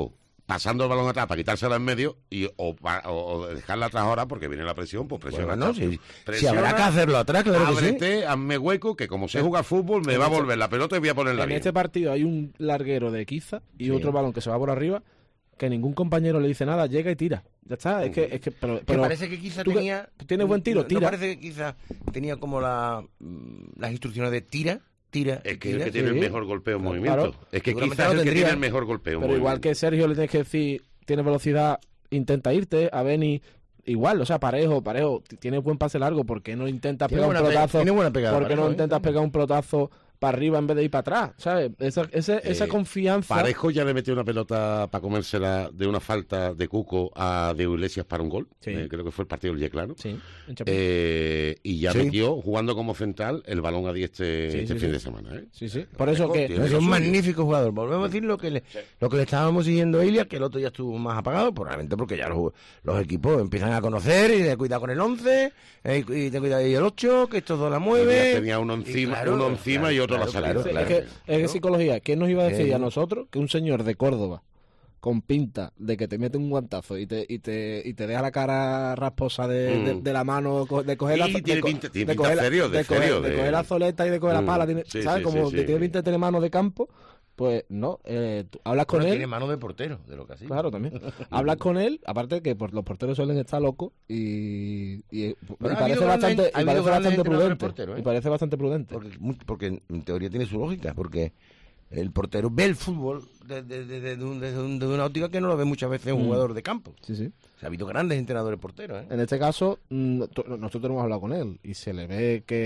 pasando el balón atrás para quitársela en medio o dejarla atrás ahora porque viene la presión, pues presiona. Bueno, atrás. si Presiona, habrá que hacerlo atrás, claro que sí. ábrete, hazme hueco, que como sé jugar fútbol, me va a volver la pelota y voy a ponerla En bien. este partido hay un larguero de Kiza y otro balón que se va por arriba, que ningún compañero le dice nada, llega y tira. Ya está, pero parece que quizá tú tenía... tienes buen tiro, tira. ¿No parece que quizá tenía como las instrucciones de tira? Es que es el que tiene el mejor golpeo en movimiento. Claro. Es que Seguramente quizás es lo el que tendría. tiene el mejor golpeo en Pero movimiento. igual que Sergio le tienes que decir, tiene velocidad, intenta irte, a Beni, igual, o sea, Parejo, tiene buen pase largo, ¿por qué no intentas Tiene pegar un buena pelotazo? tiene buena pegada, ¿Por qué no Parejo, intentas pegar un pelotazo para arriba en vez de ir para atrás? ¿Sabes? Esa confianza. Parejo ya le metió una pelota para comérsela de una falta de Cuco a Diego Iglesias para un gol. Sí. Creo que fue el partido del Yeclano. Sí, en Chapín. Y ya Sí. metió, jugando como central, el balón a 10 este Sí. fin de semana. Sí. Por eso que... tiene Es lo un suyo. magnífico jugador. Volvemos a decir lo que le estábamos siguiendo a Ilia, que el otro ya estuvo más apagado, probablemente porque ya los equipos empiezan a conocer y de cuidado con el 11, y ten cuidado y el 8, que estos dos la mueve. Tenía uno encima, y otro a la salida. Es que psicología, ¿quién nos iba a decir a Eh. nosotros que un señor de Córdoba con pinta de que te mete un guantazo y te deja la cara rasposa de la mano, de coger la Y tiene pinta serio, de coger la zoleta y de coger la pala, Sí, ¿sabes? sí, Como sí, que sí. tiene pinta de tener mano de campo, pues no, tú hablas con Bueno, él. tiene mano de portero, de lo que así. Claro, también. Hablas con él, aparte que los porteros suelen estar locos y Pero ha parece habido bastante, grandes- ha habido grandes entrenadores prudente. porteros, ¿eh? Y parece bastante prudente. Porque en teoría tiene su lógica, porque el portero ve el fútbol desde una óptica que no lo ve muchas veces un jugador de campo. Sí, sí. O sea, ha habido grandes entrenadores porteros, ¿eh? En este caso, nosotros hemos hablado con él y se le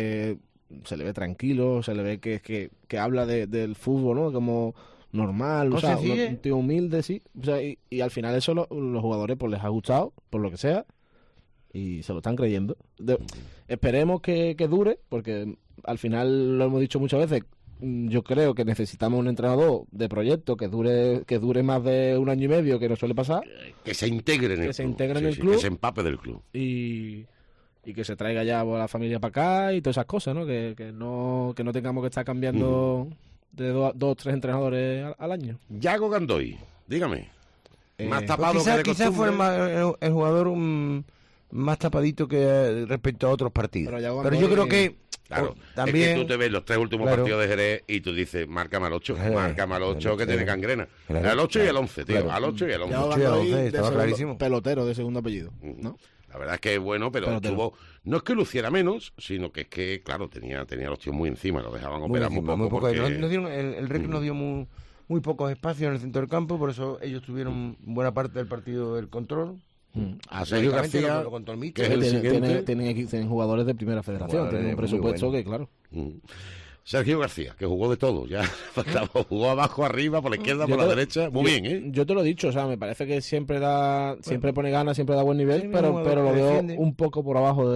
ve tranquilo, se le ve que habla del fútbol, ¿no? Como normal, o sea, un tío humilde, sí. O sea, y al final eso los jugadores pues les ha gustado, por lo que sea, y se lo están creyendo. Esperemos que dure, porque al final lo hemos dicho muchas veces. Yo creo que necesitamos un entrenador de proyecto que dure más de un año y medio, que no suele pasar, Que se integre en el Que se club. integre en Sí, el sí, club. Que se empape del club. y que se traiga ya a la familia para acá y todas esas cosas, ¿no? Que no tengamos que estar cambiando de dos o tres entrenadores al año. Yago Gandoy, dígame. Más tapado Pues que de quizás fue costumbre. el jugador más tapadito que respecto a otros partidos. Pero Yo creo que Claro, también es que tú te ves los 3 últimos Claro. partidos de Jerez y tú dices, márcame al 8 Claro, que tiene gangrena. Claro, Al 8 y al 11, tío, claro. al 8 y al 11. Ya Ocho y hablando 11, ahí de estaba segundo- clarísimo. pelotero de segundo apellido, ¿no? La verdad es que es bueno, pero Pelotero. tuvo... No es que luciera menos, sino que es que, claro, tenía los tíos muy encima, lo dejaban muy operar encima, muy poco. muy porque- el Rec nos dio muy pocos espacios en el centro del campo, por eso ellos tuvieron buena parte del partido del control. A Sergio Lógicamente García, lo contó el que míster. es el siguiente... Tienen jugadores de primera federación, Jugadores tienen un muy presupuesto buenos. que, claro. Sergio García, que jugó de todo, ya faltaba, jugó abajo, arriba, por la izquierda, Yo por la te- derecha, muy bien, ¿eh? Yo te lo he dicho, o sea, me parece que siempre pone ganas, siempre da buen nivel, Sí, un pero jugador lo que veo defiende. un poco por abajo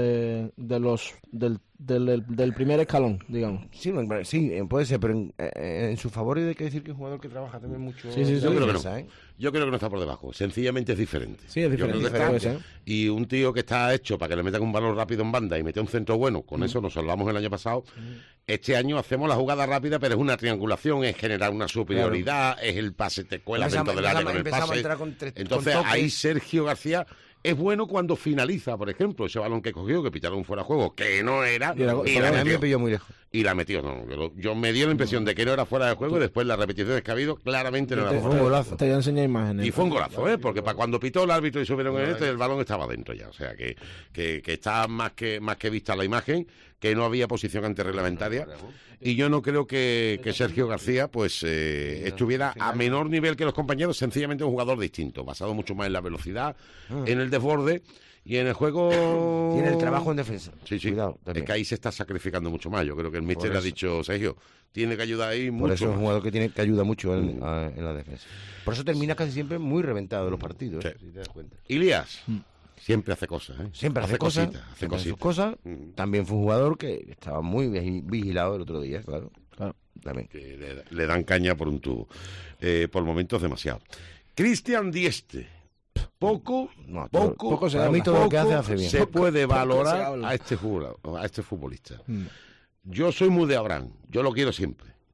del primer escalón, digamos. Sí, puede ser, pero en su favor hay que decir que es un jugador que trabaja también mucho. Sí, sí, en sí. la Yo creo que defensa, no. ¿eh? Yo creo que no está por debajo, sencillamente es diferente. Sí, es Yo creo diferente, que está- puede ser. Y un tío que está hecho para que le metan un balón rápido en banda y mete un centro bueno, con eso nos salvamos el año pasado. Este año hacemos la jugada rápida, pero es una triangulación, es generar una superioridad, es el pase, te cuela dentro del área con el Empezamos a pase. entrar con tres- Entonces con toques. ahí Sergio García es bueno cuando finaliza, por ejemplo, ese balón que cogió, que pitaron fuera de juego, que no era, Y era- y pero la a A mí me metió. pilló muy lejos. Y la metió, no. Yo me dio la impresión de que no era fuera de juego y después las repeticiones que ha habido claramente no era Fue fuera. un golazo. Te voy a enseñar imágenes. Y fue un golazo, ¿eh? Porque para cuando pitó el árbitro y subieron en el balón estaba dentro ya. O sea, que está más que vista la imagen, que no había posición antirreglamentaria. Y yo no creo que Sergio García pues estuviera a menor nivel que los compañeros, sencillamente un jugador distinto, basado mucho más en la velocidad, en el desborde y en el juego... Tiene el trabajo en defensa. Sí, sí. Cuidado, Es también. que ahí se está sacrificando mucho más. Yo creo que el míster le ha eso. dicho, Sergio, tiene que ayudar ahí Por mucho eso es un más. jugador que ayuda mucho en la defensa. Por eso termina casi siempre muy reventado de los partidos, Sí. si te das cuenta. Ilías siempre hace cosas, ¿eh? Siempre hace cosas, cositas, hace siempre hace sus cositas. cosas. También fue un jugador que estaba muy vigilado el otro día, claro. Claro. También. Que le dan caña por un tubo. Por momentos demasiado. Cristian Dieste. Poco se para mí habla. todo lo que hace bien. se puede poco se valorar habla. a este futbolista. Yo soy muy de Abraham, yo lo quiero siempre.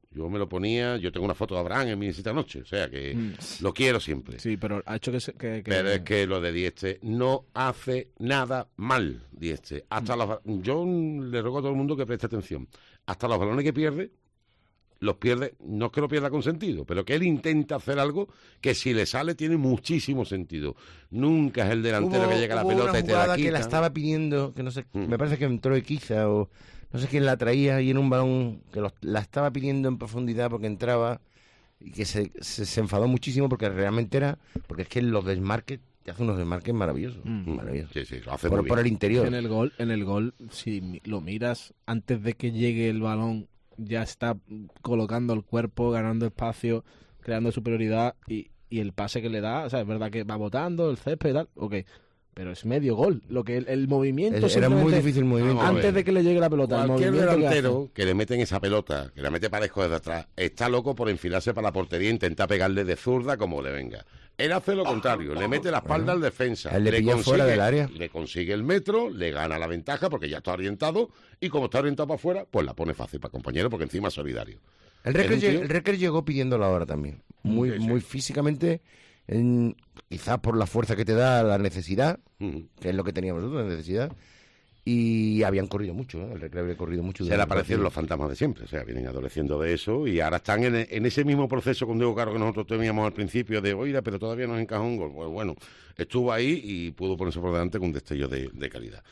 Yo me lo ponía, yo tengo una foto de Abraham en mi visita anoche, o sea que lo quiero siempre. Sí, pero ha hecho que... Pero es que lo de Dieste no hace nada mal, Dieste. Yo le ruego a todo el mundo que preste atención. Hasta los balones que pierde, los pierde, no es que lo pierda con sentido, pero que él intenta hacer algo que si le sale tiene muchísimo sentido. Nunca es el delantero que llega a la pelota y te la quita. Que la estaba pidiendo, que no sé, me parece que entró Equiza o no sé quién la traía, y en un balón que la estaba pidiendo en profundidad porque entraba, y que se enfadó muchísimo porque realmente porque es que los desmarques, te hace unos desmarques maravillosos. Maravillosos. Sí, lo hace muy bien. Por el interior. En el gol, si lo miras, antes de que llegue el balón, ya está colocando el cuerpo, ganando espacio, creando superioridad, y el pase que le da, o sea, es verdad que va botando el césped y tal, ok, pero es medio gol. Lo que el movimiento era muy difícil el movimiento. Antes de que le llegue la pelota. Cualquier delantero que le meten esa pelota, que la mete Parejo desde atrás, está loco por enfilarse para la portería e intentar pegarle de zurda como le venga. Él hace lo contrario, le mete la espalda al defensa, él le pilla fuera del área, le consigue el metro, le gana la ventaja porque ya está orientado, y como está orientado para afuera, pues la pone fácil para el compañero porque encima es solidario. El Reker llegó pidiendo la hora también, muy físicamente, quizás por la fuerza que te da la necesidad, que es lo que teníamos nosotros, la necesidad. Y habían corrido mucho, el Recreo había corrido mucho. Se le aparecieron los fantasmas de siempre, o sea, vienen adoleciendo de eso y ahora están en ese mismo proceso con Diego Caro que nosotros teníamos al principio de, oiga, pero todavía nos encajó un gol. Pues bueno, estuvo ahí y pudo ponerse por delante con un destello de calidad.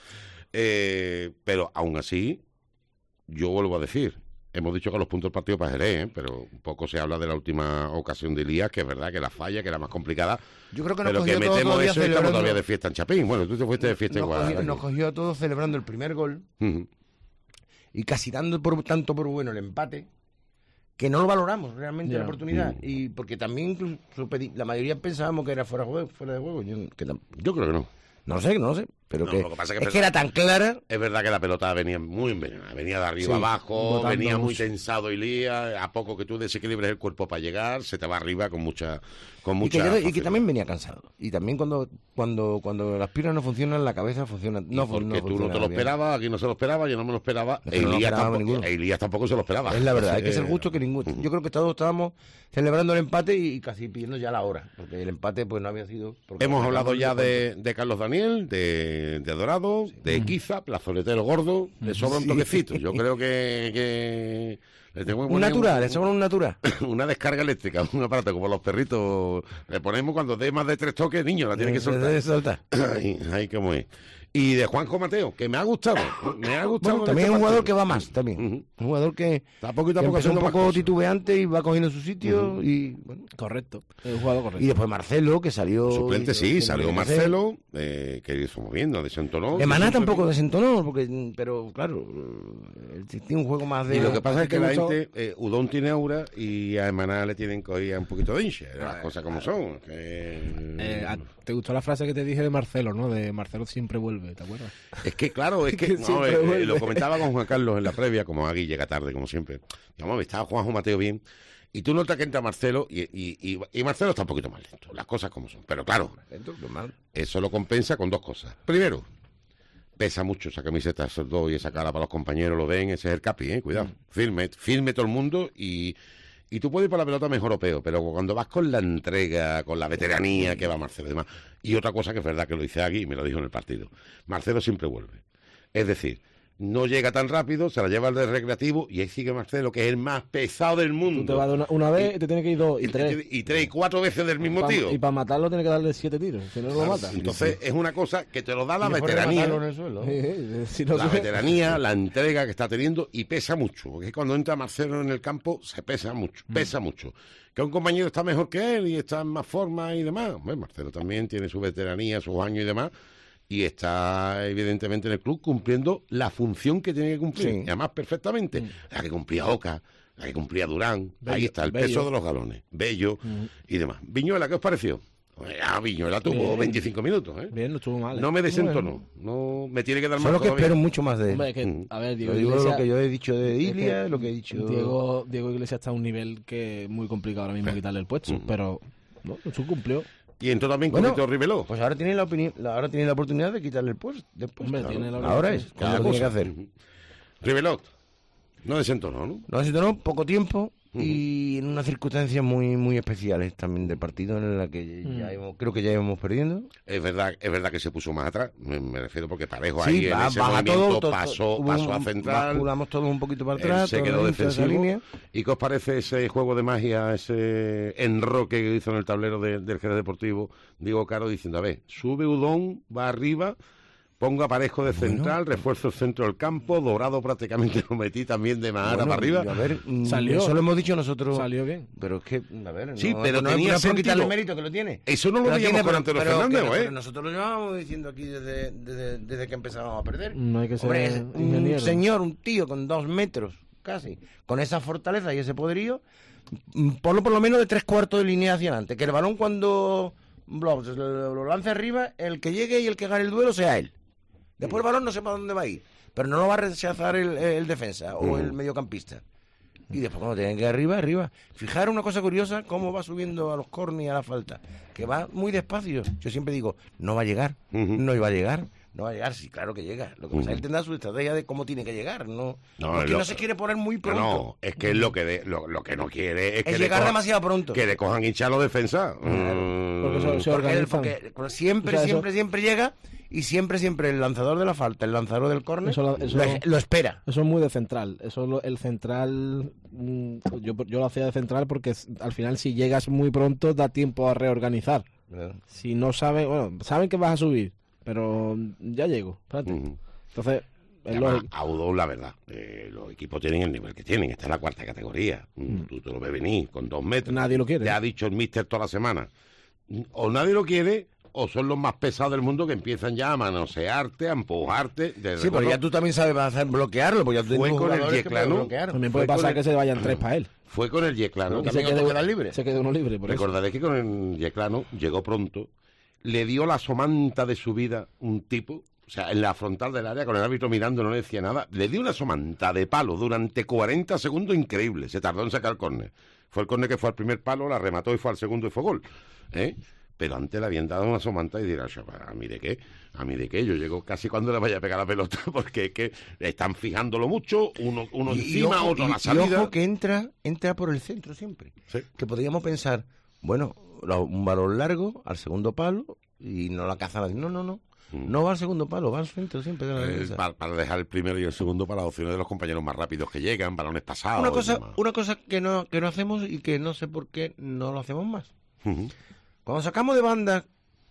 Pero aún así, yo vuelvo a decir, hemos dicho que los puntos del partido para Jerez, pero un poco se habla de la última ocasión de Elías, que es verdad que la falla, que era más complicada. Yo creo que pero que metemos eso y estamos todavía de fiesta en Chapín. Bueno, tú te fuiste de fiesta igual. Nos cogió a todos celebrando el primer gol y casi dando tanto por bueno el empate, que no lo valoramos realmente la oportunidad. Y porque también la mayoría pensábamos que era fuera de juego. Yo creo que no. No lo sé, pero no, que, lo que pasa es que era tan clara. Es verdad que la pelota venía muy envenenada, venía de arriba abajo, venía muy tensado Elías, a poco que tú desequilibres el cuerpo para llegar, se te va arriba con mucha y que también venía cansado. Y también cuando las piernas no funcionan, la cabeza funciona. Porque tú no te lo esperabas, aquí no se lo esperaba, yo no me lo esperaba, Elías tampoco se lo esperaba. Es la verdad, hay que ser justo que ninguno. Yo creo que todos estábamos celebrando el empate y casi pidiendo ya la hora, porque el empate pues no había sido. Hemos hablado ya de Carlos Daniel, de Dorado, de Equiza, plazoletero gordo, le sobra un toquecito. Yo creo que le tengo que poner le sobra un natural. Una descarga eléctrica, un aparato como los perritos. Le ponemos cuando dé más de 3 toques, niño, la tiene que soltar. Ahí como es. Y de Juanjo Mateo, que me ha gustado. Bueno, también es un jugador que va más, también. Un jugador que empezó un poco titubeante y va cogiendo su sitio. Y bueno, correcto, es un jugador correcto. Y después Marcelo, que salió. Suplente, salió Marcelo, que hizo moviendo, desentonó. Emaná tampoco desentonó, pero claro, tiene un juego más de. Y lo que pasa es que la gente, Udón tiene aura y a Emaná le tienen cogida un poquito de hincha, las cosas como son. ¿Te gustó la frase que te dije de Marcelo, no? De Marcelo siempre vuelve, ¿te acuerdas? Es que, claro, lo comentaba con Juan Carlos en la previa, como Agui llega tarde, como siempre. Digamos, estaba Juanjo Mateo bien, y tú notas que entra Marcelo, y Marcelo está un poquito más lento, las cosas como son. Pero claro, eso lo compensa con 2 cosas. Primero, pesa mucho esa camiseta, esos 2 y esa cara para los compañeros, lo ven, ese es el capi, cuidado. Firme todo el mundo y tú puedes ir para la pelota mejor o peor, pero cuando vas con la entrega, con la veteranía que va Marcelo y demás. Y otra cosa que es verdad que lo dice Agui y me lo dijo en el partido. Marcelo siempre vuelve. Es decir, no llega tan rápido, se la lleva al del recreativo y ahí sigue Marcelo, que es el más pesado del mundo. Tú te vas de una vez y te tienes que ir 2 y 3. Y 3 y 4 veces del mismo tío. Y para matarlo tienes que darle 7 tiros, si no lo mata. Entonces es una cosa que te lo da la veteranía. En el suelo. Veteranía, la entrega que está teniendo y pesa mucho. Porque cuando entra Marcelo en el campo se pesa mucho. Que un compañero está mejor que él y está en más forma y demás. Bueno, Marcelo también tiene su veteranía, sus años y demás. Y está evidentemente en el club cumpliendo la función que tiene que cumplir, y además perfectamente, la que cumplía Oca, la que cumplía Durán, ahí está el peso de los galones, Bello y demás. Viñuela, ¿qué os pareció? Viñuela tuvo 25 minutos, Bien, no estuvo mal. No me desentonó, no me tiene que dar más. Solo que espero mucho más de él. Hombre, a ver, Diego Iglesias, lo que yo he dicho de Ilia, lo que he dicho. Diego Iglesias está a un nivel que es muy complicado ahora mismo quitarle el puesto, pero no, eso cumplió. Y entró también con Víctor Ribeló. Pues ahora tiene la oportunidad de quitarle el puesto. Hombre, claro. Ahora es, como tiene que hacer. Ribeló, no desentonó, ¿no? No desentonó, poco tiempo. y en unas circunstancias muy especiales también del partido en la que creo que ya íbamos perdiendo. Es verdad que se puso más atrás, me refiero porque Parejo Sí, ahí en ese movimiento pasó a central, basculamos todos un poquito para atrás, se quedó defensivo. Línea. ¿Y qué os parece ese juego de magia, ese enroque que hizo en el tablero del Jerez Deportivo Diego Caro diciendo, a ver, sube Udón, va arriba, pongo a Parejo de central, refuerzo el centro del campo, Dorado prácticamente lo metí también de Mahara para arriba. A ver, salió. Eso lo hemos dicho nosotros. Salió bien. Pero es que, a ver, Sí, no, pero no tenía es por quitarle sentido. el mérito que lo tiene. Eso no lo Pero veíamos tiene, con Antonio Fernández, pero nosotros lo llevábamos diciendo aquí desde que empezábamos a perder. No hay que ser Hombre, es ingeniero. un señor, un tío con 2 metros casi, con esa fortaleza y ese poderío, ponlo por lo menos de 3/4 de línea hacia adelante. Que el balón cuando lo lance arriba, el que llegue y el que gane el duelo sea él. Después el balón no sé para dónde va a ir, pero no lo va a rechazar el defensa o el mediocampista. Y después cuando tienen que ir arriba. Fijaros una cosa curiosa, cómo va subiendo a los córner y a la falta, que va muy despacio. Yo siempre digo, no va a llegar, no iba a llegar. No va a llegar, sí, claro que llega. Lo que pasa es que él tendrá su estrategia de cómo tiene que llegar, ¿no? Porque no se quiere poner muy pronto. No, es que lo que no quiere es que llegar demasiado pronto. Que le cojan hinchar los defensas. Porque se organizan. Porque siempre, O sea, eso- siempre llega y siempre el lanzador de la falta, el lanzador del córner, Eso lo espera. Eso es muy de central. El central, yo lo hacía de central porque al final si llegas muy pronto da tiempo a reorganizar. Si no saben que vas a subir, pero ya llego. Espérate. Entonces, es Además, lógico. a Udón, la verdad, los equipos tienen el nivel que tienen. Esta es la 4ª categoría. Tú te lo ves venir con 2 metros. Nadie lo quiere. Te ha dicho el míster toda la semana. O nadie lo quiere, o son los más pesados del mundo que empiezan ya a manosearte, a empujarte. Sí, pero ya tú también sabes hacer bloquearlo, porque ya tú Fue tienes con el jugadores que pueden Yeclano. bloquear. También Fue puede pasar con el- que se vayan 3 para él. Fue con el Yeclano. Y también autoqueda libre. se quede uno libre. Por eso. Recordaréis que con el Yeclano llegó pronto, le dio la somanta de su vida un tipo, o sea, en la frontal del área, con el árbitro mirando, no le decía nada, le dio una somanta de palo durante 40 segundos increíble, se tardó en sacar el córner. Fue el córner que fue al primer palo, la remató y fue al segundo y fue gol. Pero antes le habían dado una somanta y dirá, ¿a mí de qué? ¿A mí de qué? Yo llego casi cuando le vaya a pegar la pelota, porque es que están fijándolo mucho, uno encima, ojo, otro a la y salida. ojo que entra por el centro siempre. Sí. Que podríamos pensar, bueno, un balón largo al segundo palo y no la caza nadie. No. No va al segundo palo, va al centro siempre. De la defensa. Para dejar el primero y el segundo para las opciones de los compañeros más rápidos que llegan, balones pasados. Una cosa que no hacemos y que no sé por qué no lo hacemos más. Ujú. Cuando sacamos de banda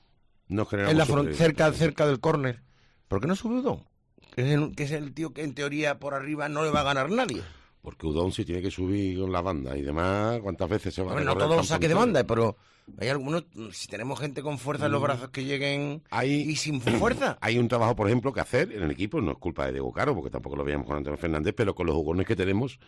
No generamos en la superioridad. cerca del córner, ¿por qué no sube Udón? Que es el tío que en teoría por arriba no le va a ganar nadie. Porque Udón si tiene que subir con la banda y demás, ¿cuántas veces se va Bueno, a no recorrer todos el los campo saques de entero? banda, pero hay algunos, si tenemos gente con fuerza en los brazos que lleguen y sin fuerza. Hay un trabajo, por ejemplo, que hacer en el equipo, no es culpa de Diego Caro, porque tampoco lo veíamos con Antonio Fernández, pero con los jugones que tenemos,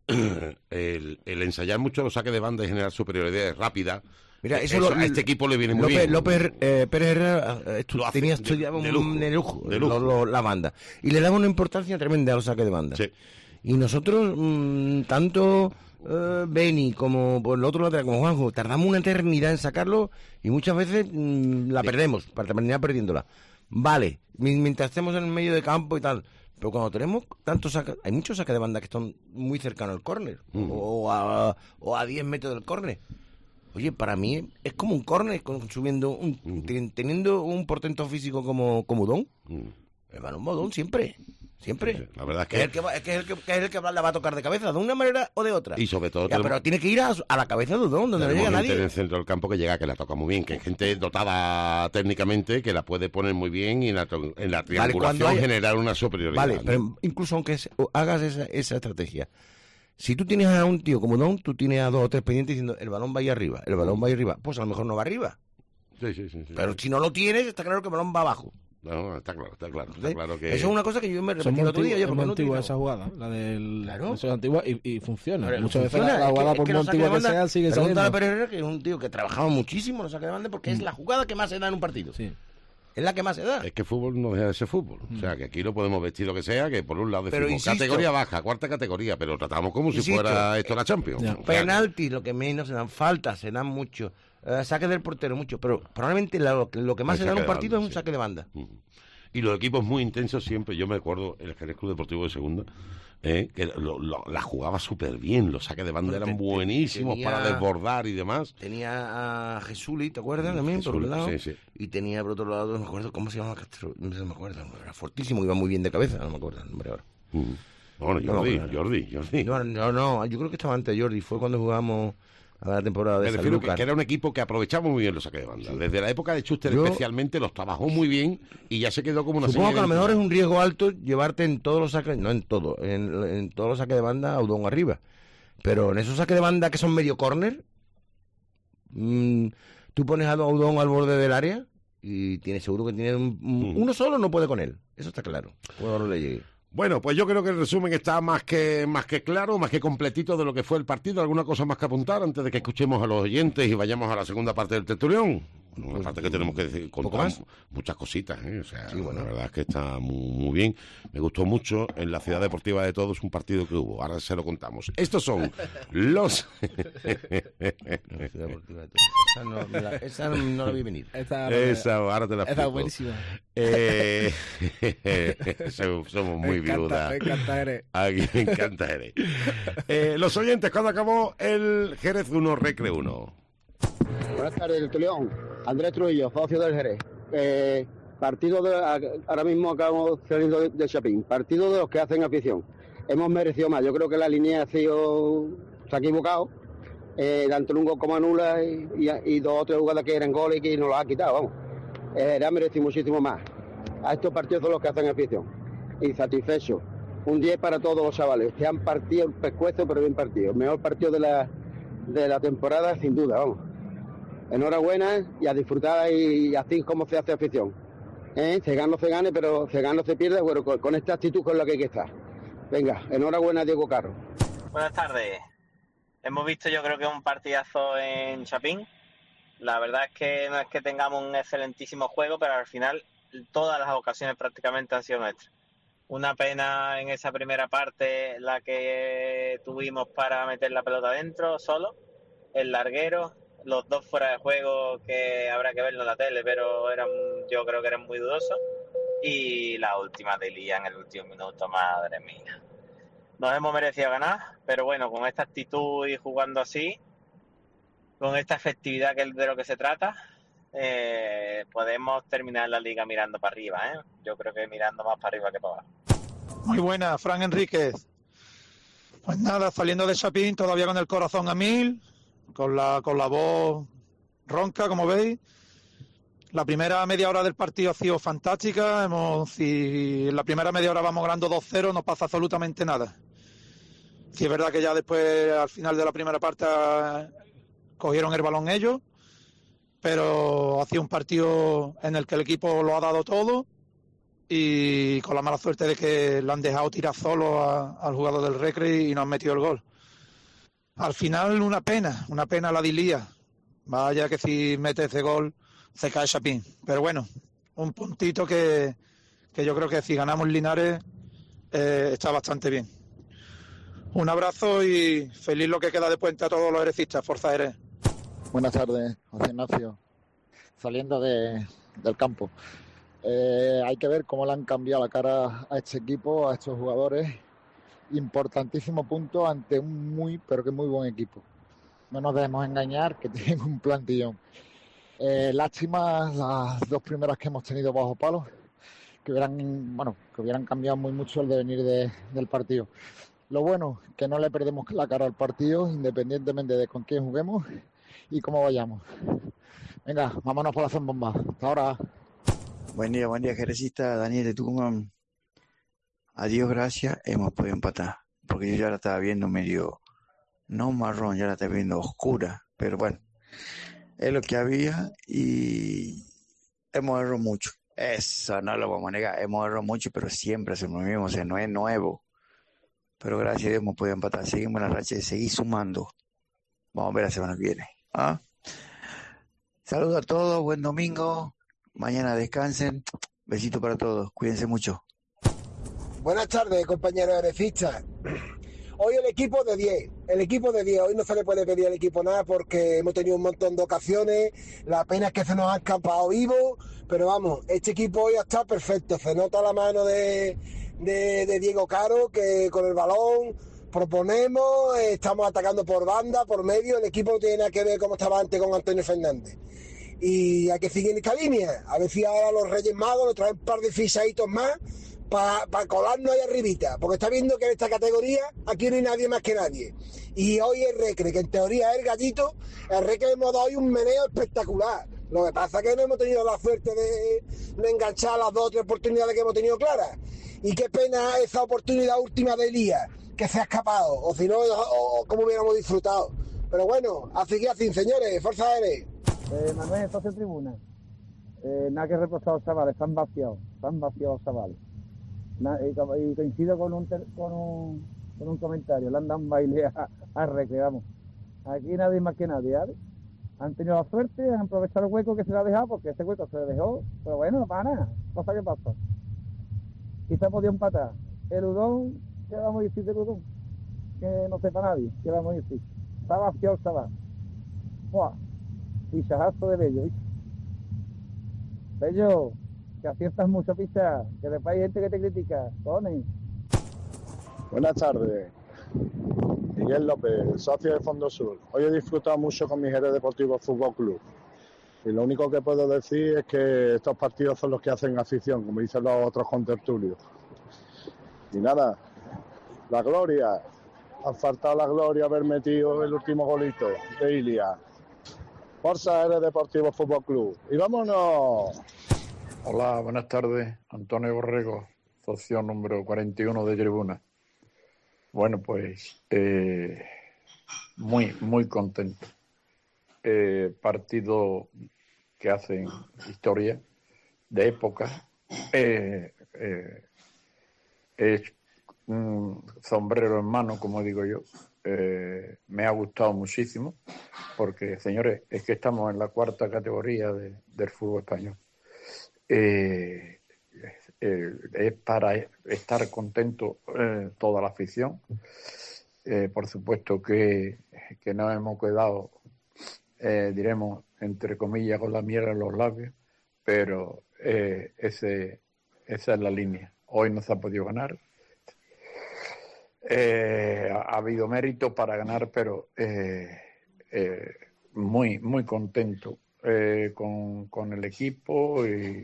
el ensayar mucho los saques de banda y generar superioridad rápida, Mira, eso a este equipo le viene muy bien. López Pérez Herrera Lo hace tenía de estudiado lujo, de lujo, de lujo. la banda. Y le daba una importancia tremenda a los saques de banda. Sí. Y nosotros, tanto Beni como por el otro lateral, como Juanjo, tardamos una eternidad en sacarlo y muchas veces la perdemos, para terminar perdiéndola. Vale, mientras estemos en el medio de campo y tal. Pero cuando tenemos tantos saques, hay muchos saques de banda que están muy cercanos al córner o a 10 metros del córner. Oye, para mí es como un córner subiendo teniendo un portento físico como Udón. El balón Udón siempre. Siempre. Sí, la verdad es que... Es el que la va a tocar de cabeza, de una manera o de otra. Y sobre todo... Pero tiene que ir a la cabeza de Udón, donde no llega gente en nadie. el centro del campo que llega, que la toca muy bien, que hay gente dotada técnicamente, que la puede poner muy bien y en la triangulación cuando haya- generar una superioridad. Vale, ¿no? pero incluso aunque hagas esa estrategia, si tú tienes a un tío como Udón, tú tienes a 2 o 3 pendientes diciendo el balón va ahí arriba, pues a lo mejor no va arriba. Sí. Pero si no lo tienes, está claro que el balón va abajo. No, está claro ¿Sí? que... Eso es una cosa que yo me Son repetí el otro día. es Oye, ¿por muy qué no antigua utilizamos? esa jugada, la del... Claro. Eso es antigua y funciona. Pero Muchas veces funciona, la jugada, por muy los saques antigua de que banda, sea, sigue pregúntale saliendo. a Pérez Herrera, que es un tío que trabajaba muchísimo en los saques de banda, porque es la jugada que más se da en un partido. Sí. Es la que más se da. Es que fútbol no deja de ser fútbol. O sea, que aquí lo podemos vestir lo que sea, que por un lado Pero decimos insisto- categoría baja, 4ª categoría, pero tratamos como si Insisto, fuera esto la Champions. ya. O sea, Penaltis, lo que menos se dan, faltas, se dan mucho, saques del portero, mucho, pero probablemente lo que más El se da en saque un de partido banda, es un sí. saque de banda. Y los equipos muy intensos siempre, yo me acuerdo, el Jerez Club Deportivo de Segunda, que la jugaba súper bien, los saques de banda eran buenísimos para desbordar y demás. Tenía a Jesuli, ¿te acuerdas? También, por un lado. Sí. Y tenía por otro lado, no me acuerdo cómo se llamaba Castro, no me acuerdo, era fortísimo, iba muy bien de cabeza, no me acuerdo el nombre ahora. Bueno, Jordi. No, yo creo que estaba antes de Jordi, fue cuando jugamos a la temporada de Me refiero que era un equipo que aprovechaba muy bien los saques de banda. Sí. Desde la época de Schuster especialmente los trabajó muy bien y ya se quedó como una Supongo que a lo mejor es un riesgo alto llevarte en todos los saques, no en todo, en todos los saques de banda a Udón arriba. Pero en esos saques de banda que son medio córner, tú pones a Udón al borde del área y tienes seguro que tiene uno solo no puede con él. Eso está claro. Ahora le llegué. Bueno, pues yo creo que el resumen está más que claro, más que completito de lo que fue el partido. ¿Alguna cosa más que apuntar antes de que escuchemos a los oyentes y vayamos a la segunda parte del tertulión? Una parte que tenemos que decir, contar muchas cositas, ¿eh? O sea, sí, bueno, la verdad es que está muy bien. Me gustó mucho en la Ciudad Deportiva de Todos un partido que hubo. Ahora se lo contamos. Estos son los... La Ciudad Deportiva de Todos. Esa no la vi venir. Esa, ahora te la explico. Esa es buenísima. Somos muy viudas. Me encanta Jerez. Aquí me encanta Jerez. Los oyentes, cuando acabó el Jerez 1, Recre 1. Buenas tardes, el León. Andrés Trujillo, socio del Jerez. Ahora mismo acabamos saliendo de Chapín. Partido de los que hacen afición. Hemos merecido más. Yo creo que la línea se ha equivocado. Tanto un gol como anula y dos o tres jugadas que eran goles y que nos los ha quitado. Vamos. Ha merecido muchísimo más. A estos partidos son los que hacen afición. Y satisfecho. Un 10 para todos los chavales. Que han partido el pescuezo, pero bien partido. El mejor partido de la temporada, sin duda, vamos. Enhorabuena y a disfrutar y así como se hace afición. Se gana o se gane, pero se gana o se pierde, bueno, con esta actitud con la que hay que estar. Venga, enhorabuena Diego Carro. Buenas tardes. Hemos visto yo creo que un partidazo en Chapín. La verdad es que no es que tengamos un excelentísimo juego, pero al final todas las ocasiones prácticamente han sido nuestras. Una pena en esa primera parte la que tuvimos para meter la pelota adentro solo, el larguero. Los dos fuera de juego que habrá que verlo en la tele, pero yo creo que eran muy dudosos. Y la última de Lía en el último minuto, madre mía. Nos hemos merecido ganar, pero bueno, con esta actitud y jugando así, con esta efectividad que es de lo que se trata, podemos terminar la liga mirando para arriba, ¿eh? Yo creo que mirando más para arriba que para abajo. Muy buena, Fran Enríquez. Pues nada, saliendo de Chapín todavía con el corazón a 1000. Con la voz ronca, como veis. La primera media hora del partido ha sido fantástica. Si en la primera media hora vamos ganando 2-0, no pasa absolutamente nada. Sí es verdad que ya después, al final de la primera parte, cogieron el balón ellos, pero ha sido un partido en el que el equipo lo ha dado todo y con la mala suerte de que le han dejado tirar solo al jugador del Recre y no han metido el gol. Al final una pena la Dilía. Vaya que si mete ese gol se cae Chapín. Pero bueno, un puntito que yo creo que si ganamos Linares está bastante bien. Un abrazo y feliz lo que queda de puente a todos los herecistas. Forza Jerez. Buenas tardes, José Ignacio. Saliendo del campo. Hay que ver cómo le han cambiado la cara a este equipo, a estos jugadores. Importantísimo punto ante un pero que muy buen equipo. No nos debemos engañar que tienen un plantillón. Lástima las dos primeras que hemos tenido bajo palos, que hubieran cambiado muy mucho el devenir del partido. Lo bueno, que no le perdemos la cara al partido, independientemente de con quién juguemos y cómo vayamos. Venga, vámonos por la zambomba. Hasta ahora. Buen día, jerecista. Daniel de Tucumán. A Dios gracias, hemos podido empatar. Porque yo ya la estaba viendo medio, no marrón, ya la estaba viendo oscura. Pero bueno, es lo que había y hemos errado mucho. Eso no lo vamos a negar. Hemos errado mucho, pero siempre hacemos lo mismo. O sea, no es nuevo. Pero gracias a Dios hemos podido empatar. Seguimos en la racha de seguir sumando. Vamos a ver la semana que viene. Saludos a todos, buen domingo. Mañana descansen. Besito para todos. Cuídense mucho. Buenas tardes, compañeros herecistas. Hoy el equipo de 10. Hoy no se le puede pedir al equipo nada porque hemos tenido un montón de ocasiones. La pena es que se nos ha escapado vivo. Pero vamos, este equipo hoy ha estado perfecto. Se nota la mano de de Diego Caro, que con el balón proponemos, estamos atacando por banda, por medio, el equipo no tiene nada que ver como estaba antes con Antonio Fernández. Y hay que seguir en esta línea, a ver si ahora los Reyes Magos nos traen un par de fichaditos más para colarnos ahí arribita, porque está viendo que en esta categoría aquí no hay nadie más que nadie. Y hoy el Recre, que en teoría es el gallito, el Recre hemos dado hoy un meneo espectacular. Lo que pasa es que no hemos tenido la suerte de enganchar las 2 o 3 oportunidades que hemos tenido claras. Y qué pena esa oportunidad última de Elías, que se ha escapado, o si no, como hubiéramos disfrutado. Pero bueno, así que así, señores, Fuerza Aérea. Manuel, socio tribuna. Nada que reprochar a los chavales, están vaciados los chavales. Y coincido con un comentario, le han dado un baile a Recre, vamos. Aquí nadie más que nadie, ¿sabes? Han tenido la suerte, han aprovechado el hueco que se le ha dejado, porque ese hueco se le dejó, pero bueno, no para nada, cosa que pasa. Quizá podía empatar. El Udón, ¿qué vamos a decir del Udón? Que no sepa nadie, ¿qué vamos a decir? Está vaciado el chaval. ¡Buah! Fichajazo de Bello, ¿viste? Bello, que aciertas mucho, picha, que después hay gente que te critica, Tony. Buenas tardes, Miguel López, socio de Fondo Sur. Hoy he disfrutado mucho con mi Jerez Deportivo Fútbol Club y lo único que puedo decir es que estos partidos son los que hacen afición, como dicen los otros contertulios. Y nada, la gloria, ha faltado la gloria haber metido el último golito de Ilia. Forza Jerez Deportivo Fútbol Club. ¡Y vámonos! Hola, buenas tardes. Antonio Borrego, socio número 41 de Tribuna. Bueno, pues muy contento. Partido que hacen historia, de época. Es un sombrero en mano, como digo yo. Me ha gustado muchísimo, porque, señores, es que estamos en la 4ª categoría del fútbol español. Es para estar contento toda la afición. Por supuesto que nos hemos quedado, diremos, entre comillas, con la miel en los labios, pero esa es la línea. Hoy no se ha podido ganar. Ha habido mérito para ganar, pero muy contento con el equipo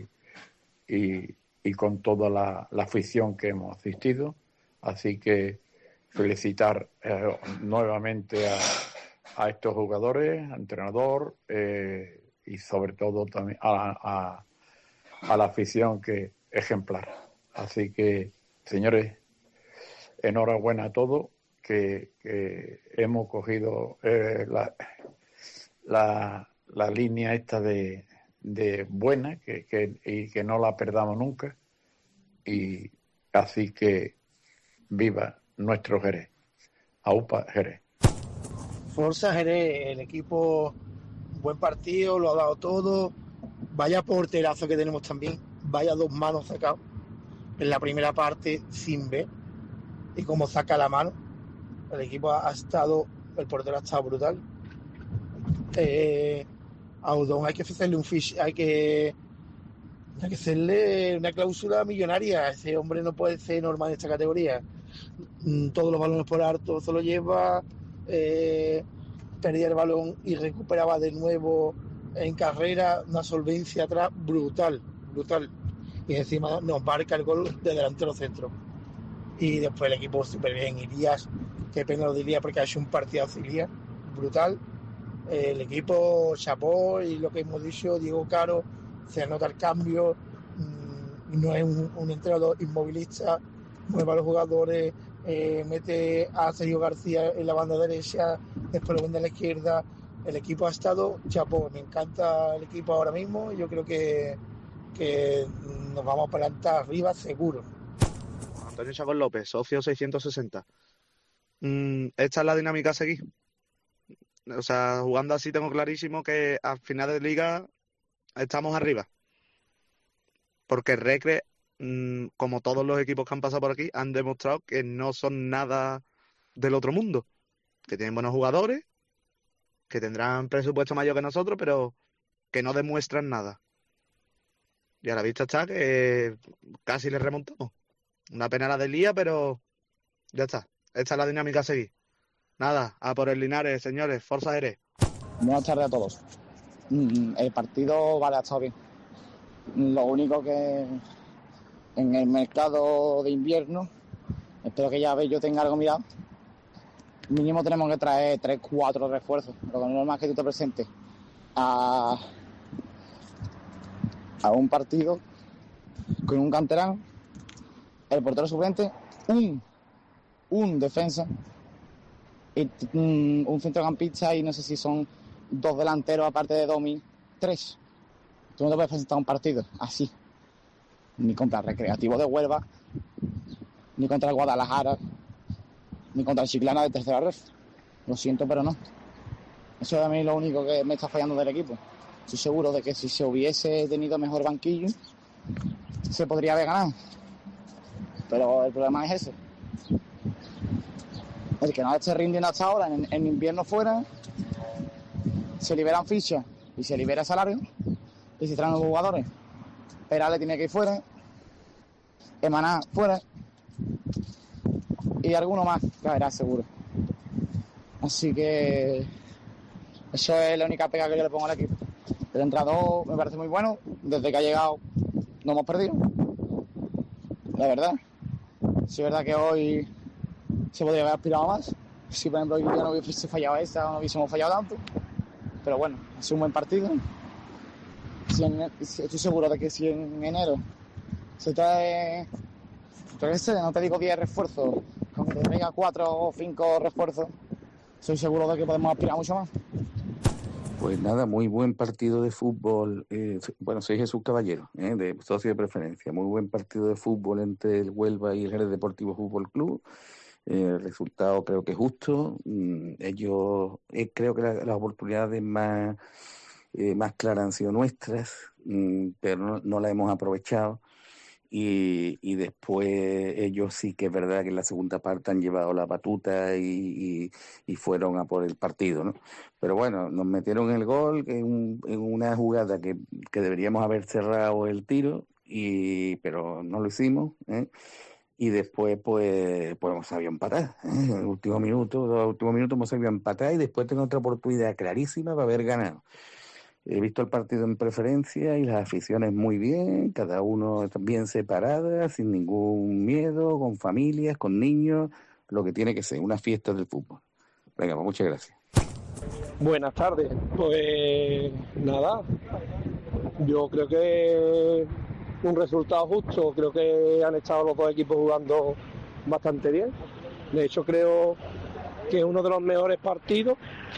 y con toda la afición que hemos asistido. Así que felicitar nuevamente a estos jugadores, al entrenador y sobre todo también a la afición, que ejemplar. Así que, señores, enhorabuena a todos, que hemos cogido la línea esta de buena, y que no la perdamos nunca. Y así que viva nuestro Jerez. Aupa Jerez. Forza Jerez, el equipo, buen partido, lo ha dado todo. Vaya porterazo que tenemos también, vaya 2 manos sacados en la primera parte sin ver, y como saca la mano. El equipo el portero ha estado brutal. A Udón hay que hacerle hay que hacerle una cláusula millonaria. Ese hombre no puede ser normal en esta categoría. Todos los balones por alto se lo lleva, perdía el balón y recuperaba de nuevo en carrera, una solvencia atrás brutal. Y encima nos marca el gol de delantero centro. Y después el equipo súper bien. Ilías, qué pena lo de Ilías, porque ha hecho un partidazo Ilías brutal. El equipo chapó, y lo que hemos dicho, Diego Caro, se anota el cambio, no es un entrenador inmovilista, mueve a los jugadores, mete a Sergio García en la banda derecha, después lo vende a la izquierda. El equipo ha estado chapó, me encanta el equipo ahora mismo. Yo creo que nos vamos a plantar arriba seguro. Antonio Chacón López, socio 660. Esta es la dinámica a seguir. O sea, jugando así tengo clarísimo que al final de liga estamos arriba. Porque Recre, como todos los equipos que han pasado por aquí, han demostrado que no son nada del otro mundo. Que tienen buenos jugadores, que tendrán presupuesto mayor que nosotros, pero que no demuestran nada. Y a la vista está que casi les remontamos. Una pena la del Lía, pero ya está. Esta es la dinámica a seguir. Nada, a por el Linares, señores. Forza Jerez. Buenas tardes a todos. El partido, vale, ha estado bien. Lo único que en el mercado de invierno, espero que ya yo tenga algo mirado, mínimo tenemos que traer 3-4 refuerzos. Lo normal es que tú te presentes a un partido con un canterano, el portero suplente, un defensa, y un centrocampista y no sé si son 2 delanteros aparte de Domi, 3. Tú no te puedes presentar a un partido así, ni contra el Recreativo de Huelva, ni contra el Guadalajara, ni contra el Chiclana de tercera red. Lo siento, pero no. Eso es a mí lo único que me está fallando del equipo. Estoy seguro de que si se hubiese tenido mejor banquillo, se podría haber ganado. Pero el problema es ese. El que no esté rindiendo hasta ahora en invierno fuera, se liberan fichas y se libera salario y se traen nuevos jugadores. Perales tiene que ir fuera, Emaná fuera y alguno más caerá seguro. Así que eso es la única pega que yo le pongo al equipo. El entrenador me parece muy bueno, desde que ha llegado no hemos perdido, la verdad. Sí es verdad que hoy se podría haber aspirado más. Si por ejemplo hoy ya no hubiese fallado esta, no hubiésemos fallado tanto. Pero bueno, ha sido un buen partido. Estoy seguro de que si en enero se trae, no te digo 10 refuerzos, aunque te traiga 4 o 5 refuerzos, estoy seguro de que podemos aspirar mucho más. Pues nada, muy buen partido de fútbol. Bueno, soy Jesús Caballero, de socio de preferencia. Muy buen partido de fútbol entre el Huelva y el Jerez Deportivo Fútbol Club. El resultado creo que es justo. Ellos, creo que las oportunidades más claras han sido nuestras, pero no las hemos aprovechado. Y después ellos sí que es verdad que en la segunda parte han llevado la batuta y fueron a por el partido, ¿no? Pero bueno, nos metieron el gol en una jugada que deberíamos haber cerrado el tiro, pero no lo hicimos, ¿eh? Y después pues hemos sabido empatar, ¿eh? En el último minuto, los últimos minutos hemos sabido empatar y después tengo otra oportunidad clarísima para haber ganado. He visto el partido en preferencia y las aficiones muy bien, cada uno bien separada, sin ningún miedo, con familias, con niños, lo que tiene que ser, una fiesta del fútbol. Venga, pues muchas gracias. Buenas tardes. Pues nada, yo creo que un resultado justo, creo que han estado los dos equipos jugando bastante bien. De hecho creo que es uno de los mejores partidos,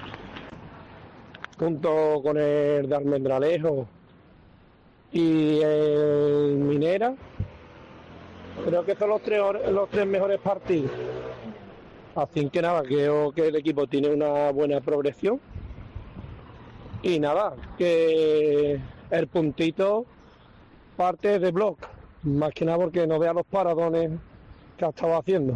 junto con el de Almendralejo y el Minera. Creo que son los tres mejores partidos. Así que nada, creo que el equipo tiene una buena progresión. Y nada, que el puntito parte de Block, más que nada porque no vea los paradones que ha estado haciendo.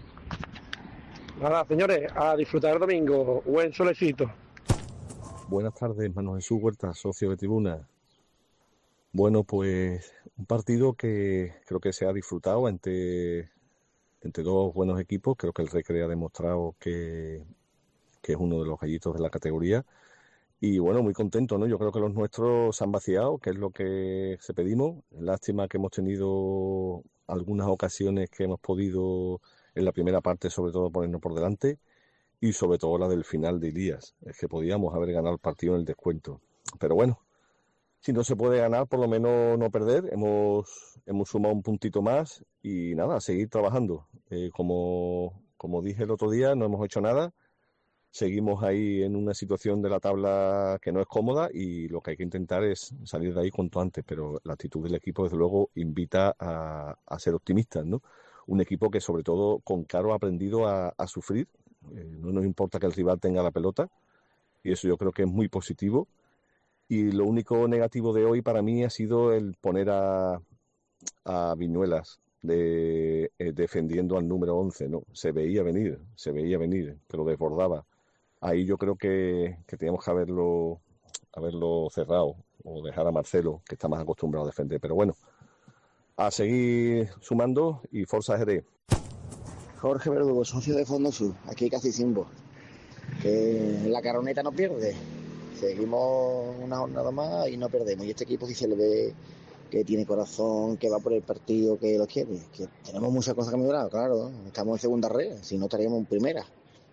Nada, señores, a disfrutar el domingo. Buen solecito. Buenas tardes, Manuel Jesús Huerta, socio de Tribuna. Bueno, pues un partido que creo que se ha disfrutado entre dos buenos equipos. Creo que el Recre ha demostrado que es uno de los gallitos de la categoría. Y bueno, muy contento, ¿no? Yo creo que los nuestros se han vaciado, que es lo que se pedimos. Lástima que hemos tenido algunas ocasiones que hemos podido, en la primera parte sobre todo, ponernos por delante. Y sobre todo la del final de Elías, es que podíamos haber ganado el partido en el descuento. Pero bueno, si no se puede ganar, por lo menos no perder. Hemos sumado un puntito más y nada, a seguir trabajando. Como dije el otro día, no hemos hecho nada. Seguimos ahí en una situación de la tabla que no es cómoda y lo que hay que intentar es salir de ahí cuanto antes. Pero la actitud del equipo, desde luego, invita a ser optimistas, ¿no? Un equipo que sobre todo con Caro ha aprendido a sufrir. No nos importa que el rival tenga la pelota y eso yo creo que es muy positivo. Y lo único negativo de hoy para mí ha sido el poner a Viñuelas defendiendo al número 11, ¿no? Se veía venir, que lo desbordaba. Ahí yo creo que teníamos que haberlo cerrado o dejar a Marcelo, que está más acostumbrado a defender. Pero bueno, a seguir sumando y Forza Jerez. Jorge Verdugo, socio de Fondo Sur, aquí casi sin voz. Que la caroneta no pierde. Seguimos una jornada más y no perdemos. Y este equipo sí se le ve que tiene corazón, que va por el partido, que lo quiere. Que tenemos muchas cosas que mejorar, claro. Estamos en segunda red, si no estaríamos en primera.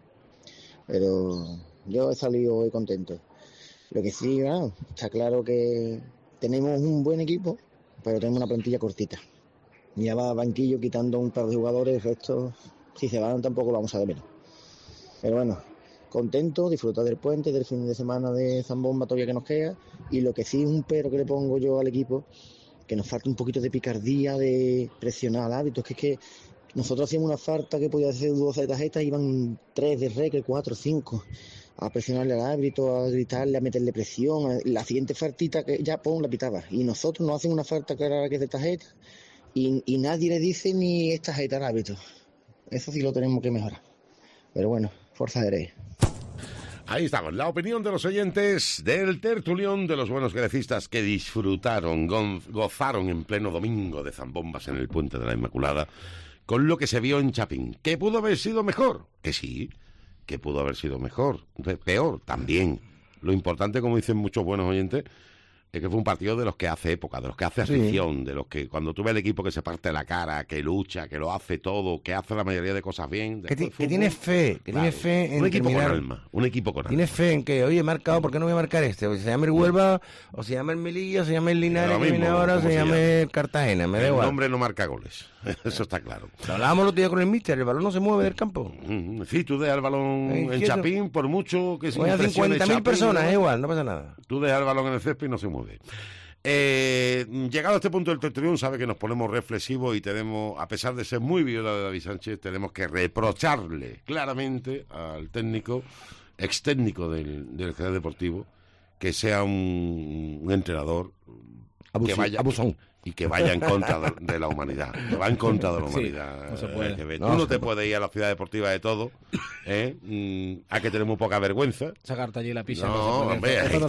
Pero yo he salido hoy contento. Lo que sí, está claro que tenemos un buen equipo, pero tenemos una plantilla cortita. Ya va banquillo quitando un par de jugadores, estos, si se van tampoco lo vamos a ver menos. Pero bueno, contento, disfrutar del puente, del fin de semana de Zambomba todavía que nos queda. Y lo que sí es un pero que le pongo yo al equipo, que nos falta un poquito de picardía, de presionar al árbitro. Es que nosotros hacíamos una falta que podía ser 12 de tarjetas, iban 3 de regla, 4, 5, a presionarle al árbitro, a gritarle, a meterle presión. La siguiente faltita que ya la pitaba. Y nosotros nos hacen una falta clara que es de tarjeta y nadie le dice ni es tarjeta al árbitro. Eso sí lo tenemos que mejorar. Pero bueno, Forza Jerez. Ahí estamos, la opinión de los oyentes del tertulión de los buenos grecistas que disfrutaron, gozaron en pleno domingo de zambombas en el Puente de la Inmaculada con lo que se vio en Chapín. ¿Que pudo haber sido mejor? Que sí, que pudo haber sido mejor. Peor, también. Lo importante, como dicen muchos buenos oyentes, es que fue un partido de los que hace época, de los que hace afición, de los que cuando tú ves el equipo que se parte la cara, que lucha, que lo hace todo, que hace la mayoría de cosas bien. Que tiene fe, tiene fe en un equipo terminar. Con alma, un equipo con alma. Tiene fe en que, oye, he marcado, ¿por qué no voy a marcar este? O se llama el Huelva, o se llama el Melilla, o se llama el Linares, que viene ahora, o se llama el Cartagena, me da igual. El nombre no marca goles, eso está claro. Lo hablábamos el otro día con el míster, el balón no se mueve del campo. Sí, tú dejas el balón en Chapín, por mucho que se Voy a 50.000 personas, es igual, no pasa nada. Tú dejas el balón en el césped y no se mueve. Llegado a este punto del tertulión, sabe que nos ponemos reflexivos y tenemos, a pesar de ser muy viuda de David Sánchez, tenemos que reprocharle claramente al técnico, ex técnico del Jerez Deportivo, que sea un entrenador que vaya abusón y que vaya en contra de la humanidad, que va en contra de la humanidad. Sí, no se puede. Tú no te puedes ir a la ciudad deportiva de todo, hay que tener muy poca vergüenza. Sacarte allí la pizza. No, hombre, allí.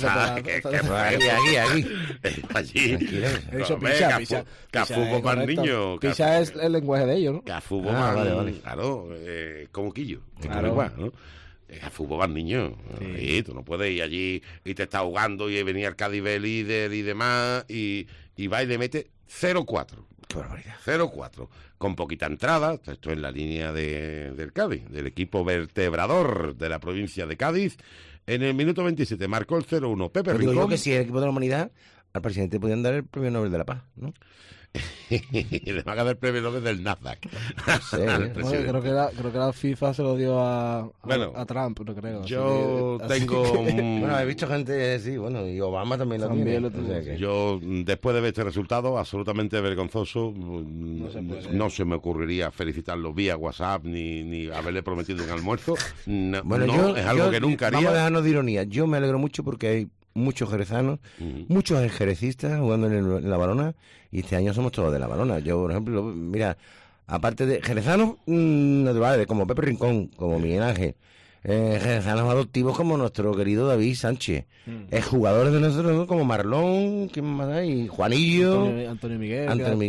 Que a fútbol más niño. Pizza es el lenguaje de ellos, ¿no? Que a fútbol más, claro, como quillo. Claro. Igual, ¿no? A fútbol más niño. Sí. Tú no puedes ir allí y te está ahogando y venía el Cádiz líder y demás y va y le mete 0-4. Qué barbaridad. 0-4. Con poquita entrada, esto es la línea del Cádiz, del equipo vertebrador de la provincia de Cádiz. En el minuto 27 marcó el 0-1 Pepe Rincón. Digo yo que si el equipo de la humanidad, al presidente podían dar el premio Nobel de la Paz, ¿no? Y le van a dar el premio Nobel del Nasdaq. No sé, creo que la FIFA se lo dio a Trump, no creo. Yo tengo... Bueno, he visto gente, sí, bueno, y Obama también lo tiene. O sea que... Yo, después de ver este resultado, absolutamente vergonzoso, no se me ocurriría felicitarlo vía WhatsApp ni haberle prometido un almuerzo. No, es algo que nunca haría. Vamos a dejarnos de ironía. Yo me alegro mucho porque hay muchos jerezanos, muchos jerecistas jugando en la Balona, y este año somos todos de la Balona. Yo, por ejemplo, mira, aparte de jerezanos naturales, como Pepe Rincón, como Miguel Ángel, jerezanos adoptivos como nuestro querido David Sánchez, jugadores de nosotros como Marlón, ¿quién más hay? Juanillo, Antonio Miguel,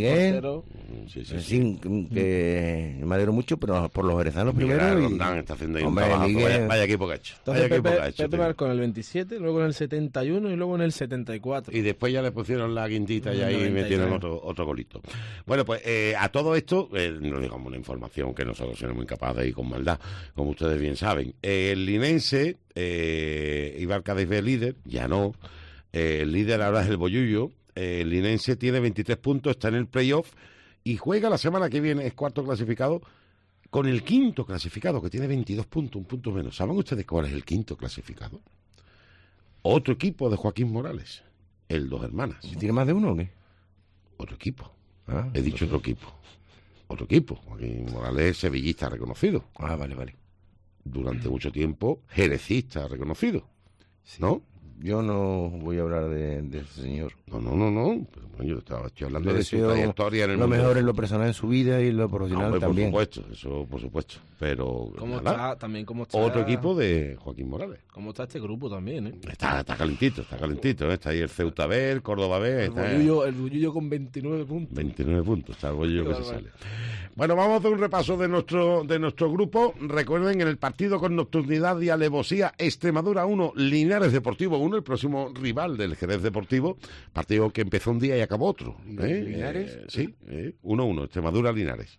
que me alegro mucho, pero por los jerezanos primero. Rondán está haciendo ahí un trabajo. Vaya equipo que ha hecho. Pepe marcó en el 27, luego en el 71 y luego en el 74. Y después ya le pusieron la quintita y ahí metieron otro golito. Bueno, pues a todo esto, no digamos una información que nosotros somos incapaces de ir con maldad, como ustedes bien saben. El linense iba al Cádiz de líder, ya no. El líder ahora es el Bollullo. El linense tiene 23 puntos, está en el playoff y juega la semana que viene, es cuarto clasificado, con el quinto clasificado, que tiene 22 puntos, un punto menos. ¿Saben ustedes cuál es el quinto clasificado? Otro equipo de Joaquín Morales, el Dos Hermanas. ¿Tiene más de uno o qué? Otro equipo. He dicho otro equipo. Otro equipo. Joaquín Morales es sevillista reconocido. Vale. Durante mucho tiempo, jerecista reconocido. ¿No? Yo no voy a hablar de ese señor. No. Yo estoy hablando de su trayectoria en el mundo. Lo mejor en lo personal en su vida y en lo profesional también. Por supuesto. Pero También cómo está otro equipo de Joaquín Morales. ¿Cómo está este grupo también, eh? Está calentito. Está ahí el Ceuta B, el Córdoba B. El Bollullo con 29 puntos. 29 puntos, está el Bollullo que se sale. Bueno, vamos a hacer un repaso de nuestro grupo. Recuerden, en el partido con nocturnidad y alevosía, Extremadura 1, Linares Deportivo 1, el próximo rival del Jerez Deportivo. Partido que empezó un día y acabó otro. ¿Linares? Sí, 1-1, Extremadura-Linares.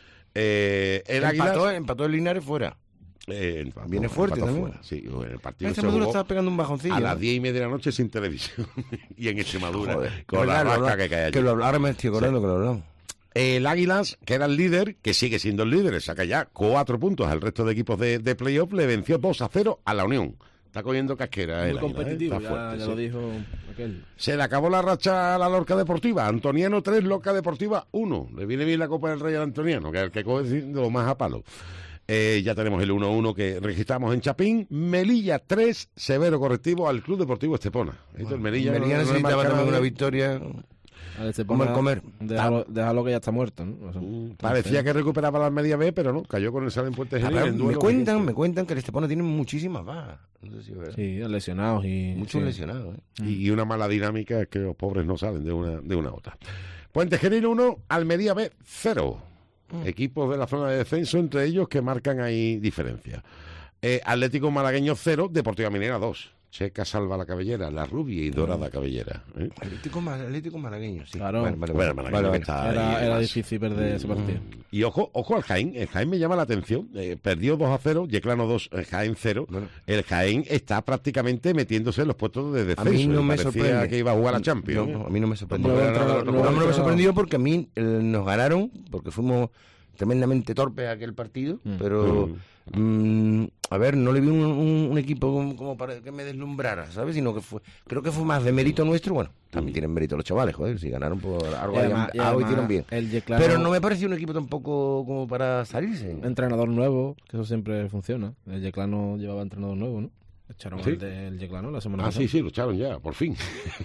Empató el Linares fuera. Viene fuerte también. Fuera, sí, el partido Extremadura estaba pegando un bajoncillo. A las 10:30 de la noche sin televisión. Y en Extremadura, con la rasca que cae allí. Ahora me estoy acordando que lo hablamos. El Águilas, que era el líder, que sigue siendo el líder, saca ya 4 puntos al resto de equipos de playoff, le venció 2-0 a la Unión. Está cogiendo casquera. Muy el competitivo, Águila, está fuerte, ya lo dijo aquel. Se le acabó la racha a la Lorca Deportiva. Antoniano 3, Lorca Deportiva 1. Le viene bien la Copa del Rey al Antoniano, que es el que coge de lo más a palo. Ya tenemos el 1-1 que registramos en Chapín. Melilla 3, severo correctivo al Club Deportivo Estepona. El Melilla necesitaba también una victoria. Como el comer. Déjalo que ya está muerto, ¿no? Parecía que recuperaba la media B, pero no, cayó con el Sal en Puente Genil. Me cuentan que el Estepona tiene muchísimas bajas. No sé si es verdad. Sí, lesionados y... Muchos lesionados, Y una mala dinámica es que los pobres no salen de una a otra. Puente Genil 1, Almería B 0. Equipos de la zona de descenso, entre ellos que marcan ahí diferencia. Atlético Malagueño 0, Deportiva Minera 2. Checa salva la cabellera, la rubia y dorada cabellera. Atlético Malagueño, sí. Claro. Era difícil perder ese partido. Y ojo al Jaén. El Jaén me llama la atención. Perdió 2-0, Yeclano 2, Jaén 0. Bueno. El Jaén está prácticamente metiéndose en los puestos de descenso. A mí no me sorprende que iba a jugar a Champions. No, a mí no me sorprendió. No me sorprendió porque a mí nos ganaron, porque fuimos tremendamente torpes aquel partido, pero... a ver, no le vi un equipo como para que me deslumbrara, ¿sabes? Sino que creo que fue más de mérito nuestro. Bueno, también tienen mérito los chavales, joder, si ganaron por algo algo hicieron bien. Pero no me pareció un equipo tampoco como para salirse. Entrenador nuevo, que eso siempre funciona. El Yeclano llevaba entrenador nuevo, ¿no? Echaron ¿Sí? al del Yeclano la semana pasada. Sí, lo echaron ya, por fin.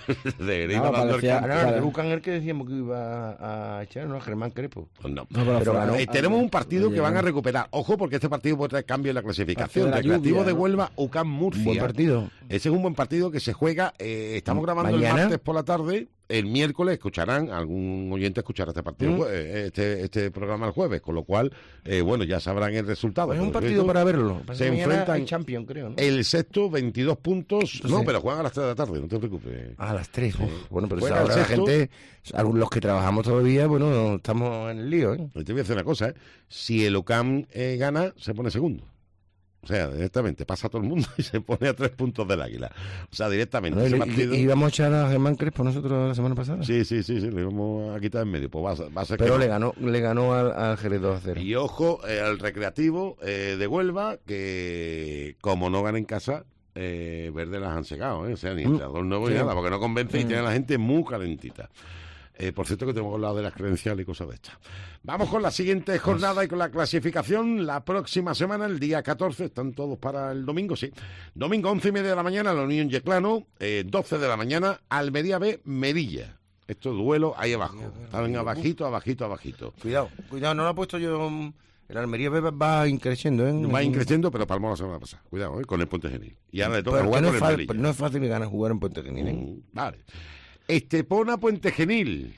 El Bucan el que decíamos que iba a echar, ¿no? Germán Crespo. Pues no. Pero ganó. Tenemos un partido que van a recuperar. Ojo, porque este partido puede traer cambio en la clasificación. Recreativo de Huelva, UCAM Murcia. Buen partido. Ese es un buen partido que se juega. Estamos grabando mañana. El martes por la tarde. El miércoles algún oyente escuchará este partido, este programa el jueves, con lo cual, ya sabrán el resultado. Pues es un partido para verlo. Se enfrentan Champions, creo, ¿no? El sexto, 22 puntos. Entonces, no, pero juegan a las 3 de la tarde, no te preocupes. A las 3. Bueno, pero ahora la gente, los que trabajamos todavía, estamos en el lío, ¿eh? Te voy a decir una cosa, Si el UCAM gana, se pone segundo. O sea, directamente pasa a todo el mundo y se pone a 3 puntos del Águila. O sea, directamente. ¿Y íbamos a echar a Germán Crespo nosotros la semana pasada? Sí, le íbamos a quitar en medio. Pues va a ser. Pero le ganó al Jerez 2-0. Y ojo, al Recreativo de Huelva, que como no gana en casa, Verde las han secado, O sea, ni entrenador nuevo ni nada, porque no convence y tiene a la gente muy calentita. Por cierto, que tenemos hablado de las credenciales y cosas de estas. Vamos con la siguiente jornada y con la clasificación. La próxima semana, el día 14, están todos para el domingo, sí. Domingo, 11:30 de la mañana, la Unión Yeclano. 12 de la mañana, Almería B, Melilla. Esto es duelo ahí abajo. Están abajito. Cuidado, no lo he puesto yo. El Almería B va increciendo, Va increciendo, pero palmó la semana pasada. Cuidado, con el Puente Genil. Y ahora le toca jugar con el Melilla. No es fácil ganar jugar en Puente Genil, Vale. Estepona Puente Genil.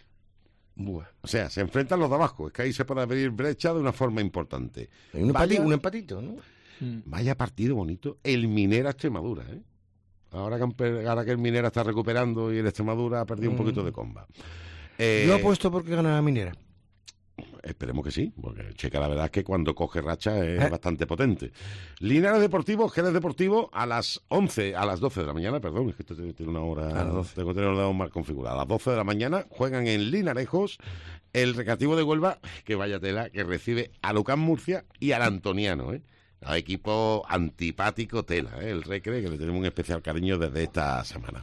O sea, se enfrentan los de abajo. Es que ahí se puede abrir brecha de una forma importante. Un empatito, ¿no? Vaya partido bonito. El Minera Extremadura, Ahora que el Minera está recuperando y el Extremadura ha perdido un poquito de comba. Yo apuesto porque gana la Minera. Esperemos que sí, porque Checa la verdad es que cuando coge racha es bastante potente. Linares Deportivo, Jerez Deportivo a las 12 de la mañana, perdón, es que esto tiene una hora, tengo que tenerlo mal configurado. A las 12 de la mañana juegan en Linarejos el Recreativo de Huelva, que vaya tela, que recibe al UCAM Murcia y al Antoniano, A equipo antipático tela, el Recre, que le tenemos un especial cariño desde esta semana.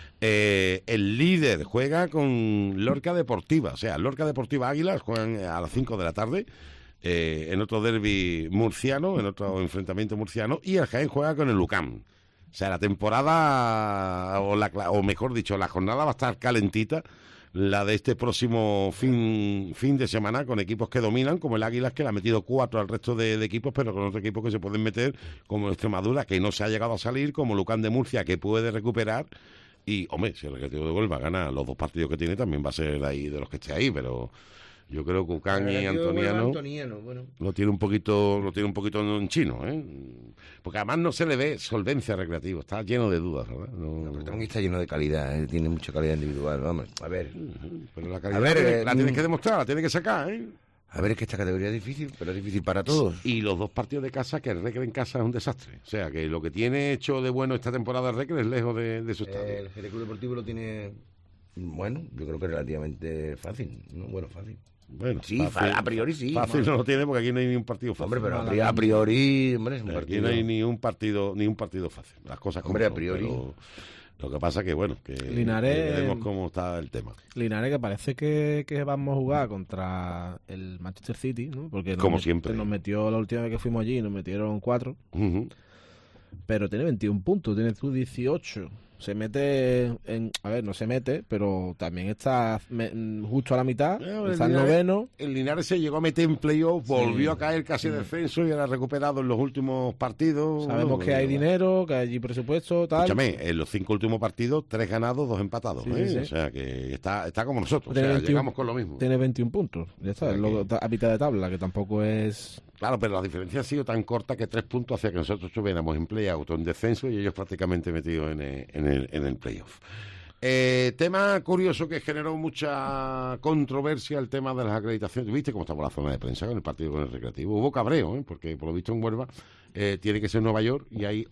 El líder juega con Lorca Deportiva, o sea, Lorca Deportiva Águilas juegan a las 5 de la tarde en otro derbi murciano, en otro enfrentamiento murciano, y el Jaén juega con el UCAM. O sea, la temporada, o mejor dicho, la jornada va a estar calentita, la de este próximo fin de semana, con equipos que dominan, como el Águilas, que le ha metido 4 al resto de equipos, pero con otros equipos que se pueden meter, como Extremadura, que no se ha llegado a salir, como Lucán de Murcia, que puede recuperar. Y, hombre, si el Recreativo de Huelva gana los 2 partidos que tiene, también va a ser ahí de los que esté ahí, pero yo creo que Ucán y Antoniano bueno. lo tiene un poquito en chino, ¿eh? Porque además no se le ve solvencia Recreativo, está lleno de dudas, ¿verdad? Pero también está lleno de calidad, ¿eh? Tiene mucha calidad individual, vamos, a ver. Pero la calidad la tienes que demostrar, la tienes que sacar, ¿eh? A ver, es que esta categoría es difícil, pero es difícil para todos. Y los 2 partidos de casa, que el Recre en casa es un desastre. O sea, que lo que tiene hecho de bueno esta temporada el Recre es lejos de su estadio. El Jerez Club Deportivo lo tiene, bueno, yo creo que relativamente fácil, ¿no? Bueno, fácil. Bueno, sí, fácil, a priori sí. Fácil no lo tiene porque aquí no hay ni un partido fácil. Hombre, pero a priori, hombre, es un partido. Aquí no hay ni un partido fácil. Las cosas como hombre, son, a priori. Pero lo que pasa que, bueno, que Linares, veremos cómo está el tema. Linares, que parece que vamos a jugar contra el Manchester City, ¿no? Porque como siempre. Nos metió la última vez que fuimos allí, nos metieron 4. Pero tiene 21 puntos, tiene tú 18. Se mete a ver, no se mete, pero también está justo a la mitad, está en noveno. El Linares se llegó a meter en playoff, volvió a caer casi en descenso y ahora ha recuperado en los últimos partidos. Sabemos que hay dinero, que hay allí presupuesto, tal. Escúchame, en los 5 últimos partidos, 3 ganados, 2 empatados. Sí. O sea, que está como nosotros, llegamos con lo mismo. Tiene 21 puntos, ya está, a mitad de tabla, que tampoco es... Claro, pero la diferencia ha sido tan corta que 3 puntos hacía que nosotros estuviéramos en play-out o en descenso y ellos prácticamente metidos en el playoff. Tema curioso que generó mucha controversia, el tema de las acreditaciones. ¿Viste cómo estaba la zona de prensa con el partido con el Recreativo? Hubo cabreo, porque por lo visto en Huelva tiene que ser Nueva York y hay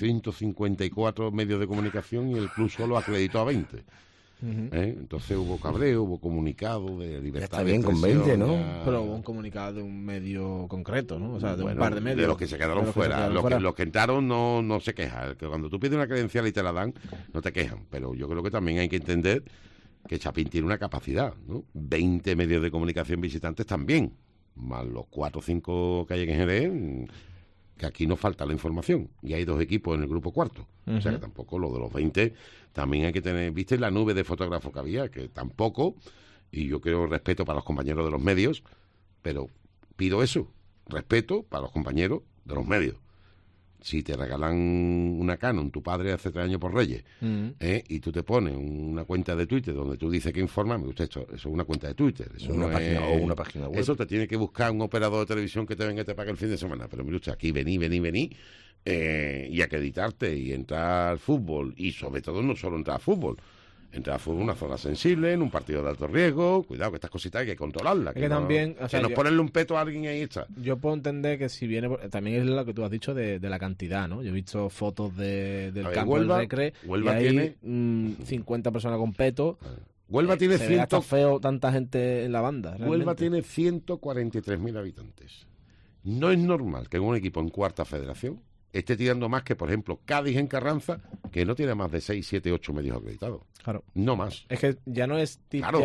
854 medios de comunicación y el club solo acreditó a 20. Entonces hubo cabreo, hubo comunicado de libertad. Está bien con 20, ¿no? Pero hubo un comunicado de un medio concreto, ¿no? O sea, de un par de medios. De los que se quedaron fuera. Los que entraron no se quejan. Que cuando tú pides una credencial y te la dan, no te quejan. Pero yo creo que también hay que entender que Chapín tiene una capacidad, ¿no? 20 medios de comunicación visitantes también, más los 4 o 5 que hay en Jerez, que aquí nos falta la información. Y hay 2 equipos en el grupo cuarto. O sea que tampoco lo de los 20... También hay que tener, ¿viste la nube de fotógrafos que había? Que tampoco, y yo creo respeto para los compañeros de los medios, pero pido eso, respeto para los compañeros de los medios. Si te regalan una Canon, tu padre hace 3 años por Reyes, y tú te pones una cuenta de Twitter donde tú dices que informa, me gusta esto, eso es una cuenta de Twitter. Eso una no página, es, o una página web. Eso te tiene que buscar un operador de televisión que te venga y te pague el fin de semana. Pero mire usted, aquí vení. Y acreditarte y entrar al fútbol, y sobre todo no solo entrar al fútbol, en una zona sensible, en un partido de alto riesgo. Cuidado, que estas cositas hay que controlarlas. Es que también, o sea, nos ponerle un peto a alguien y ahí está. Yo puedo entender que si viene, también es lo que tú has dicho de la cantidad, ¿no? Yo he visto fotos del campo Huelva, del Recre, Huelva y hay tiene 50 personas con peto. Huelva tiene se ve hasta feo tanta gente en la banda. Huelva tiene 143.000 habitantes. No es normal que en un equipo en cuarta federación esté tirando más que, por ejemplo, Cádiz en Carranza, que no tiene más de 6, 7, 8 medios acreditados. Claro. No más. Es que ya no es... Claro,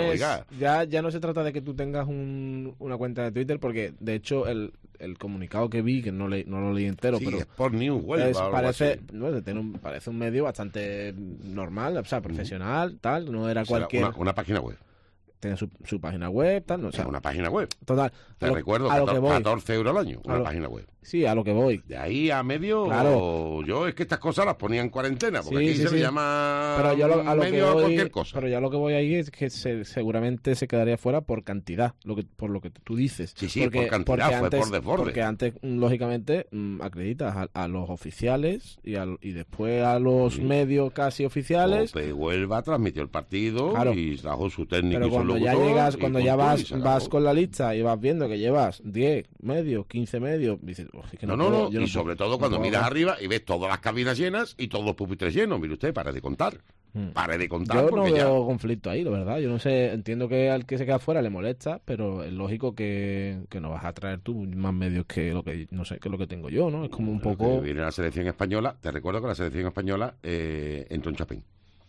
ya no se trata de que tú tengas una cuenta de Twitter, porque, de hecho, el comunicado que vi, que no lo leí entero, sí, pero... Sport News Huelva, parece un medio bastante normal, o sea, profesional, tal, no era cualquier... Una página web. Tiene su página web, tal, no, o sea, una página web. Total. Te recuerdo, 14 euros al año, una página web. Sí, a lo que voy. De ahí a medio, claro. Yo es que estas cosas las ponía en cuarentena, porque aquí se le llama pero yo a lo medio que voy, cualquier cosa. Pero ya lo que voy ahí es que seguramente se quedaría fuera por cantidad, por lo que tú dices. Sí, por cantidad, fue por desborde. Porque antes, lógicamente, acreditas a los oficiales y después a los medios casi oficiales. Huelva transmitió el partido, claro, y trajo su técnico, pero y su cuando locutor. Ya llegas, cuando ya vas con la lista y vas viendo que llevas 10 medios, 15 medios, dices, es que no, y sobre todo cuando miras arriba y ves todas las cabinas llenas y todos los pupitres llenos. Mire usted, pare de contar. Pare de contar. Yo no veo conflicto ahí, la verdad. Yo no sé, entiendo que al que se queda fuera le molesta, pero es lógico que no vas a traer tú más medios que lo que, no sé, que lo que tengo yo, ¿no? Es como un poco... Viene la selección española, te recuerdo que la selección española entró en Chapín.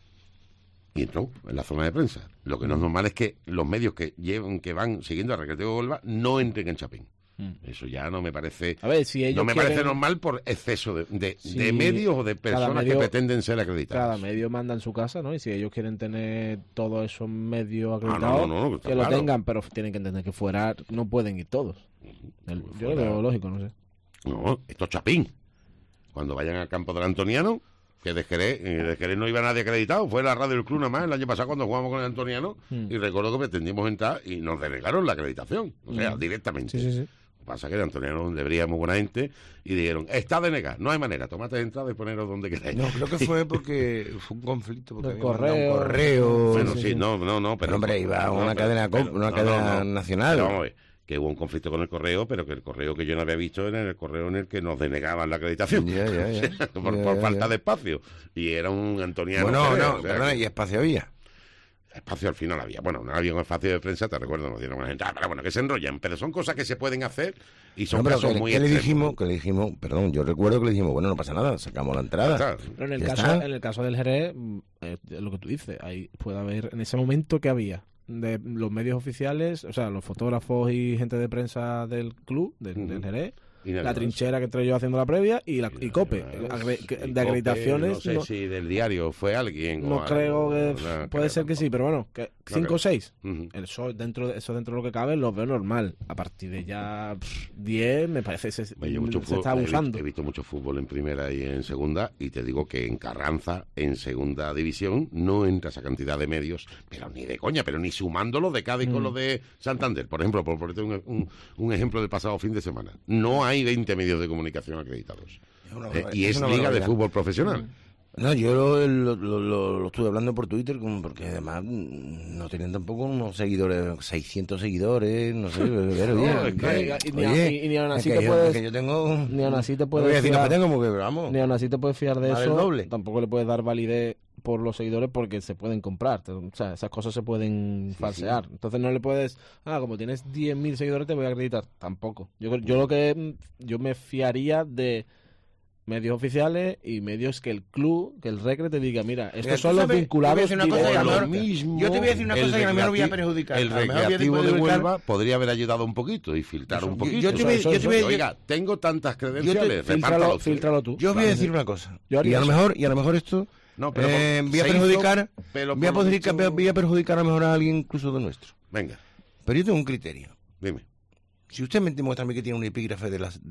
Y entró en la zona de prensa. Lo que no es normal es que los medios que van siguiendo al Recreativo de Huelva no entren en Chapín. Eso ya no me parece, A ver, si ellos no me quieren- parece normal por exceso de Si medios o de cada personas medio- que pretenden ser acreditadas. Cada medio manda en su casa, ¿no? Y si ellos quieren tener todos esos medios no, acreditados, no, está que lo claro. tengan, pero tienen que entender que fuera no pueden ir todos. Yo lo veo lógico, no sé. No, esto es Chapín. Cuando vayan al campo del Antoniano, que de Jerez no iba nadie acreditado, fue la radio del club nada más el año pasado cuando jugamos con el Antoniano, y recuerdo que pretendimos entrar y nos denegaron la acreditación, o sea, directamente. Sí. Lo que pasa es que el Antoniano debería muy buena gente y dijeron, está denegado, no hay manera, tomate de entrada y poneros donde queráis. No, creo que fue porque fue un conflicto, porque Del había mandado un correo. correo. Bueno, sí, no, Pero, hombre, iba a una cadena nacional. Pero vamos a ver, que hubo un conflicto con el correo, pero que el correo que yo no había visto era el correo en el que nos denegaban la acreditación. Ya. O sea, por falta de espacio. Y era un Antoniano. Bueno, Jerez, no, o sea, perdona, que- y espacio había. Espacio al final había. Bueno, no había un espacio de prensa, te recuerdo, nos dieron una entrada. Pero bueno, que se enrollan. Pero son cosas que se pueden hacer y son No, pero casos que, muy que le extremos. dijimos, perdón, yo recuerdo que le dijimos, bueno, no pasa nada, sacamos la entrada. Pero en el Ya caso, está. en el caso del Jerez, lo que tú dices, ahí puede haber, en ese momento que había de los medios oficiales, o sea, los fotógrafos y gente de prensa del club, del Jerez, Y nada la más. trinchera que entré yo haciendo la previa y COPE, de acreditaciones. No sé no- si del diario fue alguien. No o creo algo, que no puede ser que sí, pero bueno, que 5 o 6. Ujú. Eso dentro de lo que cabe lo veo normal. A partir de ya 10 me parece que se Yo mucho está fútbol, abusando. he visto mucho fútbol en primera y en segunda, y te digo que en Carranza, en segunda división, no entra esa cantidad de medios, pero ni de coña, pero ni sumándolo de Cádiz con lo de Santander. Por ejemplo, por ponerte un ejemplo del pasado fin de semana. No hay 20 medios de comunicación acreditados. Y es liga de fútbol profesional. No, yo lo estuve hablando por Twitter, porque además no tenían tampoco unos seguidores, 600 seguidores, no sé, pero No, bien. es que- y ni aún así es que te yo- puedes- es que yo tengo... Ni aún así te No puedes voy a decir fiar- lo que tengo, porque vamos... Ni aún así te puedes fiar de Vale el eso. doble. Tampoco le puedes dar validez por los seguidores porque se pueden comprar. O sea, esas cosas se pueden falsear. Entonces no le puedes... como tienes 10.000 seguidores te voy a acreditar. Tampoco. Yo lo que... Yo me fiaría de medios oficiales y medios que el club, que el Recre te diga, mira, estos Mira, son tú los sabes, vinculados te voy a decir una cosa, y a lo directamente. mejor- yo te voy a decir una cosa que a lo mejor voy a perjudicar. El A lo mejor voy a recreativo de perjudicar. Huelva podría haber ayudado un poquito y filtrar un poquito. yo te voy- yo te voy a- Oiga, tengo tantas credenciales, Fíltralo tú. Yo voy a decir una cosa. Yo haría Y a lo eso. mejor esto... No, pero voy a se perjudicar... hizo, pero voy a por lo perjudicar, visto- voy a perjudicar a lo mejor a alguien incluso de nuestro. Venga, Pero yo tengo un criterio. dime. Si usted me demuestra a mí que tiene un epígrafe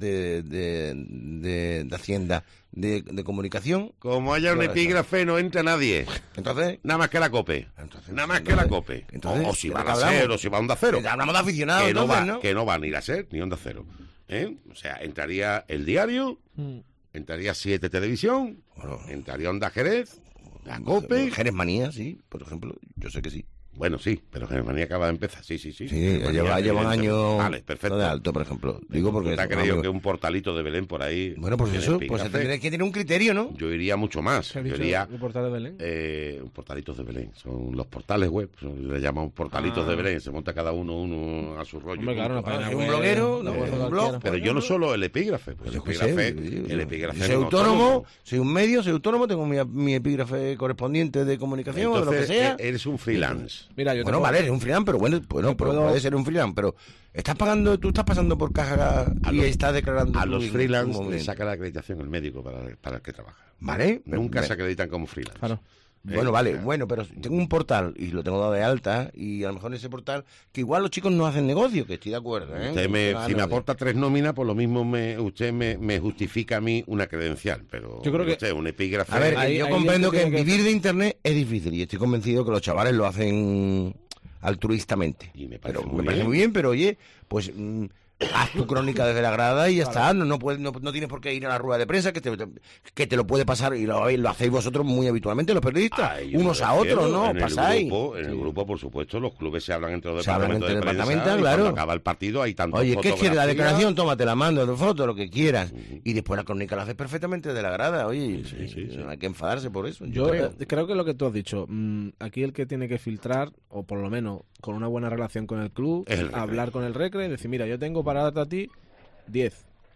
de Hacienda de comunicación... Como haya un yo- epígrafe no entra nadie. Entonces... Nada más que la COPE. Nada más que la COPE. entonces, o si ¿de va qué a hablamos? ser, o si va a Onda Cero. Hablamos de aficionados, que no entonces, va, ¿no? que no van a ir a ser ni Onda Cero. O sea, entraría el diario, entraría 7 Televisión, entraría Onda Jerez, la COPE. Jerez Manía, sí, por ejemplo. Yo sé que sí. Bueno, sí, pero Jerez Manía acaba de empezar. Sí. Sí, Jerez Manía, lleva un evidentemente. año Vale, perfecto. de alto, por ejemplo. Digo porque... ¿Te ha creído que un portalito de Belén por ahí? Bueno, pues tiene eso, pues epígrafe? tendría que tener un criterio, ¿no? Yo iría mucho más. ¿Qué ha Yo dicho iría el portal de Belén? portalitos de Belén. Son los portales web. Le llamamos portalitos de Belén. Se monta cada uno a su rollo. Hombre, claro, una página un web, bloguero, una ¿no? web Un cualquiera. blog. Pero yo no solo el epígrafe. Pues Yo qué sé, el epígrafe yo soy no autónomo, soy un medio, soy autónomo, tengo mi epígrafe correspondiente de comunicación o de lo que Entonces, sea. eres un freelance. Mira, yo te Bueno, puedo- vale, eres un freelance, pero bueno, pero puede ser un freelance, pero estás pagando, tú estás pasando por caja y estás declarando A tu- los tu freelance le movimiento. saca la acreditación el médico para el que trabaja. Vale. Nunca se acreditan como freelance. Claro. Bueno, vale, bueno, pero tengo un portal y lo tengo dado de alta y a lo mejor en ese portal, que igual los chicos no hacen negocio, que estoy de acuerdo, ¿eh? Si me aporta 3 nóminas, por lo mismo usted me justifica a mí una credencial, pero Yo creo que- usted, un epígrafe... A ver, Ahí- yo ahí comprendo es que que tiene que- vivir de internet es difícil y estoy convencido que los chavales lo hacen altruistamente. Y me parece Pero muy me parece bien. muy bien, pero oye, pues haz tu crónica desde la grada y ya está. No tienes por qué ir a la rueda de prensa, que te lo puede pasar y lo hacéis vosotros muy habitualmente, los periodistas, A ello me unos a refiero. otros, ¿no? En Pasáis. el grupo, por supuesto, los clubes se hablan entre los Se hablan departamentos entre de prensa departamentos, y claro. cuando acaba el partido hay tantos Oye, ¿qué quieres? La fotografías. declaración, tómate la mando, tu foto, lo que quieras. Y después la crónica la haces perfectamente de la grada. Oye, no hay que enfadarse por eso. Yo creo. creo que lo que tú has dicho, aquí el que tiene que filtrar, o por lo menos con una buena relación con el club, Es el Recre. hablar con el Recre y decir, mira, yo tengo para darte a ti 10.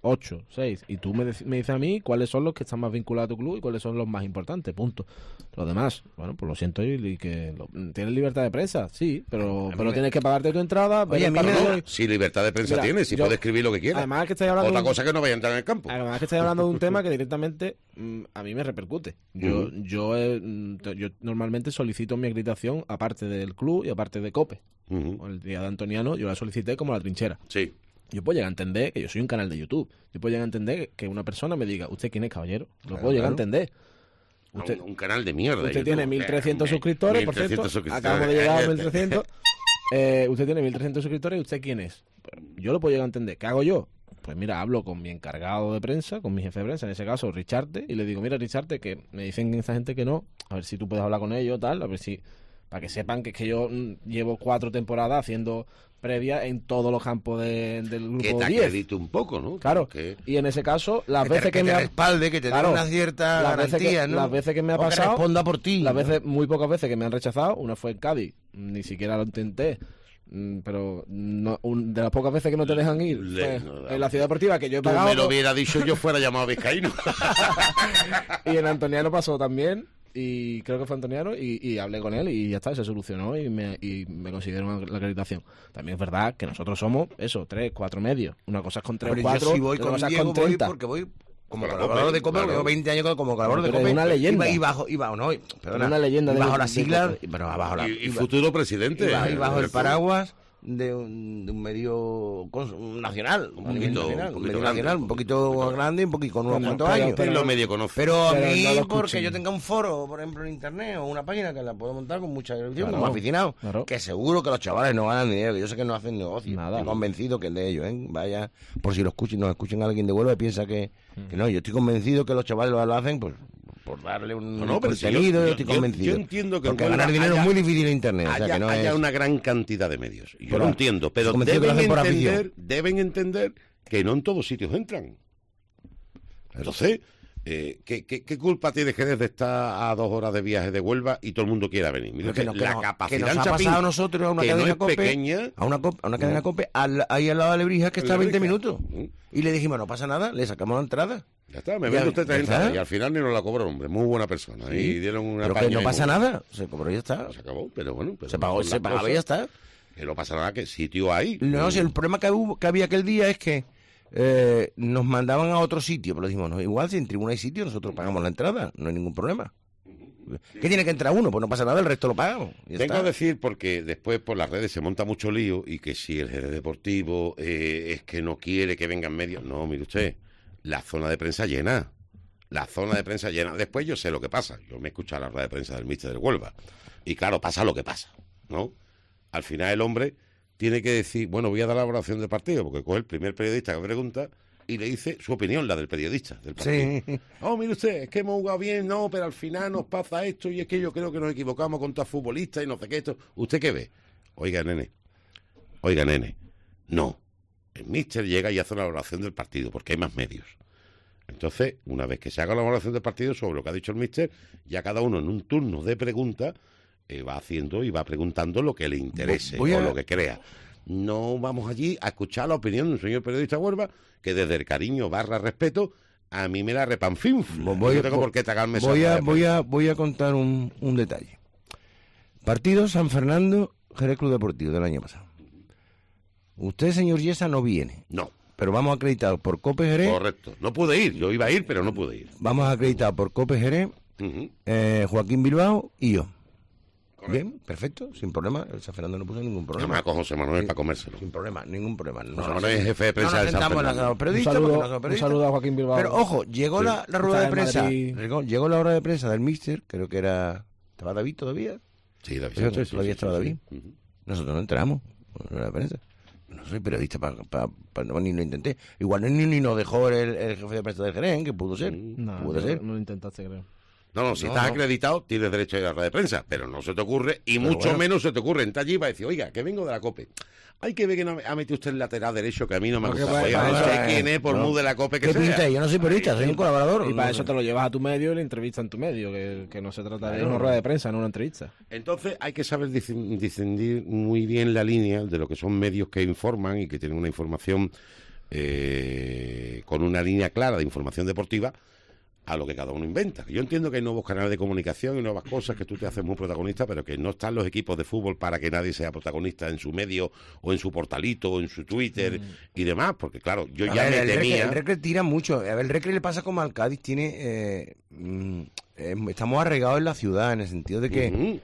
8, 6, y tú me dices a mí cuáles son los que están más vinculados a tu club y cuáles son los más importantes, punto. Los demás, bueno, pues lo siento, y que tienes libertad de prensa, sí, pero tienes que pagarte tu entrada. Oye, si libertad de prensa tienes, si puedes escribir lo que quieras. Además que estáis hablando otra cosa que no vaya a entrar en el campo. Además que estáis hablando de un tema que directamente a mí me repercute. Yo normalmente solicito mi acreditación aparte del club y aparte de COPE. El día de Antoniano yo la solicité como la trinchera. Sí. Yo puedo llegar a entender que yo soy un canal de YouTube. Yo puedo llegar a entender que una persona me diga, ¿usted quién es, caballero? Lo puedo llegar a entender. Usted, un canal de mierda. Usted tiene 1.300 suscriptores, por cierto. Acabamos de llegar a 1.300. Usted tiene 1.300 suscriptores, ¿usted quién es? Yo lo puedo llegar a entender. ¿Qué hago yo? Pues mira, hablo con mi encargado de prensa, con mi jefe de prensa, en ese caso, Richarte, y le digo, mira, Richarte, que me dicen esa gente que no, a ver si tú puedes hablar con ellos, tal, a ver si... Para que sepan que es que yo llevo 4 temporadas haciendo previas en todos los campos del grupo 10. Que te acredite un poco, ¿no? Claro. Y en ese caso, las veces que me ha... respalde, que te dé una cierta garantía, ¿no? Las veces que me ha pasado... que responda por ti. Las veces, muy pocas veces que me han rechazado. Una fue en Cádiz, ni siquiera lo intenté. Pero de las pocas veces que no te dejan ir en la ciudad deportiva que yo he pagado... me lo hubiera dicho yo fuera llamado vizcaíno. Y en Antoniano pasó también, y creo que fue Antoniano, y hablé con él y ya está, se solucionó y me consiguieron la acreditación. También es verdad que nosotros somos 3, 4 medios. Una cosa es con 3 o 4, yo si voy con otra cosa Diego, es con 30. porque voy como colaborador de COPE, llevo 20 años como colaborador de Pero COPE. es una leyenda. Y bajo, no, perdona, una leyenda y bajo de las siglas, COPE. pero bajo la... Y futuro presidente. Y bajo el paraguas de un medio nacional, un poquito grande y un poquito con unos cuantos años. Lo medio conoce. Pero a mí, no porque yo tenga un foro, por ejemplo, en internet o una página que la puedo montar con mucha ilusión, como aficionado, que seguro que los chavales no ganan dinero, que yo sé que no hacen negocio. Estoy convencido que es de ellos, Vaya, por si nos escuchen a alguien de Huelva y piensa que no, yo estoy convencido que los chavales lo hacen pues por darle un contenido, yo estoy convencido. Yo entiendo que porque ganar dinero es muy difícil en internet. O sea, que no haya una gran cantidad de medios. Yo lo entiendo, pero deben entender que no en todos sitios entran. Entonces, ¿qué culpa tiene Jerez de estar a 2 horas de viaje de Huelva y todo el mundo quiera venir? Mira, la capacidad que nos ha pasado a nosotros a una cadena COPE, pequeña, a una cadena COPE, ahí al lado de Lebrija, que está a 20 minutos. Y le dijimos, no pasa nada, le sacamos la entrada. Ya está, me vende usted 30 y al final ni nos la cobró, hombre, muy buena persona. Sí. Y dieron una pero que no pasa nada, se cobró y ya está. Se acabó, pero bueno. Se pagó y ya está. Que no pasa nada, que sitio hay. No, si el problema que había aquel día es que nos mandaban a otro sitio, pero dijimos, no, igual si en tribuna hay sitio, nosotros pagamos la entrada, no hay ningún problema. ¿Qué tiene que entrar uno? Pues no pasa nada, el resto lo pagamos. Tengo que decir, porque después por las redes se monta mucho lío y que si el Jerez Deportivo es que no quiere que vengan medios. No, mire usted, la zona de prensa llena. La zona de prensa llena. Después yo sé lo que pasa. Yo me he escuchado la rueda de prensa del míster del Huelva. Y claro, pasa lo que pasa, ¿no? Al final el hombre tiene que decir, bueno, voy a dar la valoración del partido, porque coge el primer periodista que pregunta y le dice su opinión, la del periodista del partido. Sí. Oh, mire usted, es que hemos jugado bien, no, pero al final nos pasa esto y es que yo creo que nos equivocamos contra futbolistas y no sé qué esto. ¿Usted qué ve? Oiga, nene, no. El míster llega y hace una valoración del partido, porque hay más medios. Entonces, una vez que se haga la valoración del partido sobre lo que ha dicho el míster, ya cada uno en un turno de preguntas va haciendo y va preguntando lo que le interese o lo que crea. No vamos allí a escuchar la opinión de un señor periodista Huelva que desde el cariño / respeto a mí me la repanfinf. No tengo por qué tragarme esa. Voy a contar un detalle. Partido San Fernando Jerez Club Deportivo del año pasado. Usted, señor Yesa, no viene. No. Pero vamos acreditados por COPE Jerez. Correcto. No pude ir. Yo iba a ir, pero no pude ir. Vamos acreditados por COPE Jerez, Joaquín Bilbao y yo. Correcto. Bien, perfecto, sin problema. El San Fernando no puso ningún problema. Además con José Manuel para comérselo. Sin problema, ningún problema. José Manuel es jefe de prensa del San Fernando. Un saludo a Joaquín Bilbao. Pero ojo, llegó la rueda de prensa. Llegó la hora de prensa del míster, creo que era... ¿Estaba David todavía? Sí, David. Todavía estaba David. Nosotros no entramos en la rueda de prensa. No soy periodista, ni lo intenté. Igual ni nos dejó el jefe de prensa del Jerez, que pudo ser. No lo intentaste, creo. No, si estás acreditado, tienes derecho a ir a la rueda de prensa, pero no se te ocurre, y pero mucho menos se te ocurre entrar allí para decir, oiga, que vengo de la COPE. Hay que ver que no ha metido usted el lateral derecho, que a mí no me gusta. Oiga, no sé quién es, por muy de la COPE que sea. Pinta? Yo no soy periodista, soy un colaborador. Y para eso te lo llevas a tu medio y le entrevistas en tu medio, que no se trata de una rueda de prensa, no una entrevista. Entonces hay que saber distinguir muy bien la línea de lo que son medios que informan y que tienen una información con una línea clara de información deportiva a lo que cada uno inventa. Yo entiendo que hay nuevos canales de comunicación y nuevas cosas que tú te haces muy protagonista, pero que no están los equipos de fútbol para que nadie sea protagonista en su medio o en su portalito o en su Twitter y demás, porque claro, yo ya me temía... El Recre tira mucho. A ver, el Recre le pasa como al Cádiz, tiene... estamos arraigados en la ciudad, en el sentido de que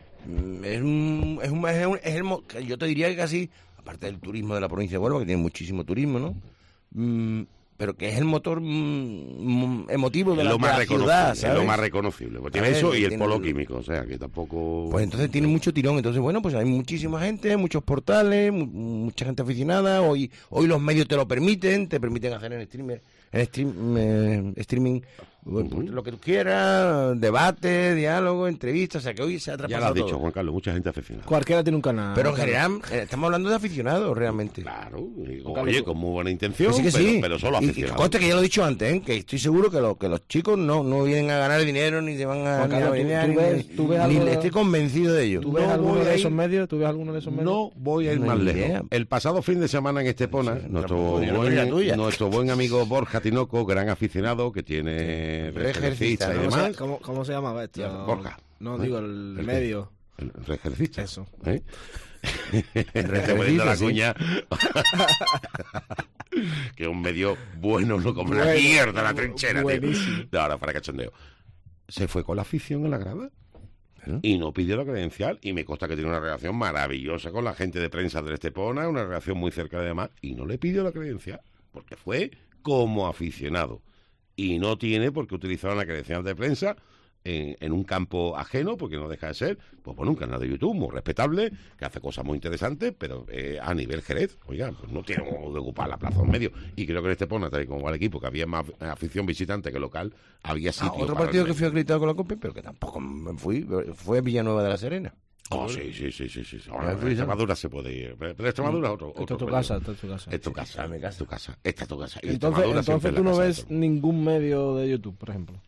yo te diría que casi, aparte del turismo de la provincia de Huelva, que tiene muchísimo turismo, ¿no? Pero que es el motor emotivo de la ciudad, ¿sabes? Es lo más reconocible. Pues tiene eso y el polo químico, o sea, que tampoco... Pues entonces tiene mucho tirón. Entonces, bueno, pues hay muchísima gente, muchos portales, mucha gente aficionada. Hoy los medios te lo permiten, hacer streaming lo que tú quieras, debate, diálogo, entrevistas, o sea que hoy se ha traspasado. Ya lo has dicho, todo. Juan Carlos, mucha gente aficionada. Cualquiera tiene un canal. Pero en general, estamos hablando de aficionados realmente. Claro, oye, con muy buena intención, que sí. pero solo aficionados. Y conste que ya lo he dicho antes, que estoy seguro que los chicos no vienen a ganar dinero, ni se van a estoy convencido de ello. ¿Tú ves alguno de esos medios? No voy a ir más lejos. El pasado fin de semana en Estepona, nuestro buen amigo Borja Tinoco, gran aficionado, que tiene ejercista y demás. ¿Cómo se llamaba esto? Borja. No, digo el medio. El ejercista. Eso. Te poniendo la cuña. Que es un medio bueno, no como la mierda, la trinchera. Buenísimo. De ahora, para cachondeo. Se fue con la afición en la grada y no pidió la credencial, y me consta que tiene una relación maravillosa con la gente de prensa de Estepona, una relación muy cerca de demás, y no le pidió la credencial, porque fue como aficionado. Y no tiene por qué utilizar una credencial de prensa en un campo ajeno, porque no deja de ser, pues bueno, un canal de YouTube muy respetable, que hace cosas muy interesantes, pero a nivel Jerez, oiga, pues no tiene que ocupar la plaza en medio. Y creo que en Estepona, tal y como al equipo, que había más afición visitante que local, había sitio. Otro partido que fui acreditado con la COPE, pero que tampoco me fui, fue Villanueva de la Serena. Oh, sí. Ahora, en Extremadura se puede ir. Pero Extremadura es otro. Esta es tu casa. Es tu casa. Esta es tu casa. Y entonces tú no ves ningún medio de YouTube, por ejemplo.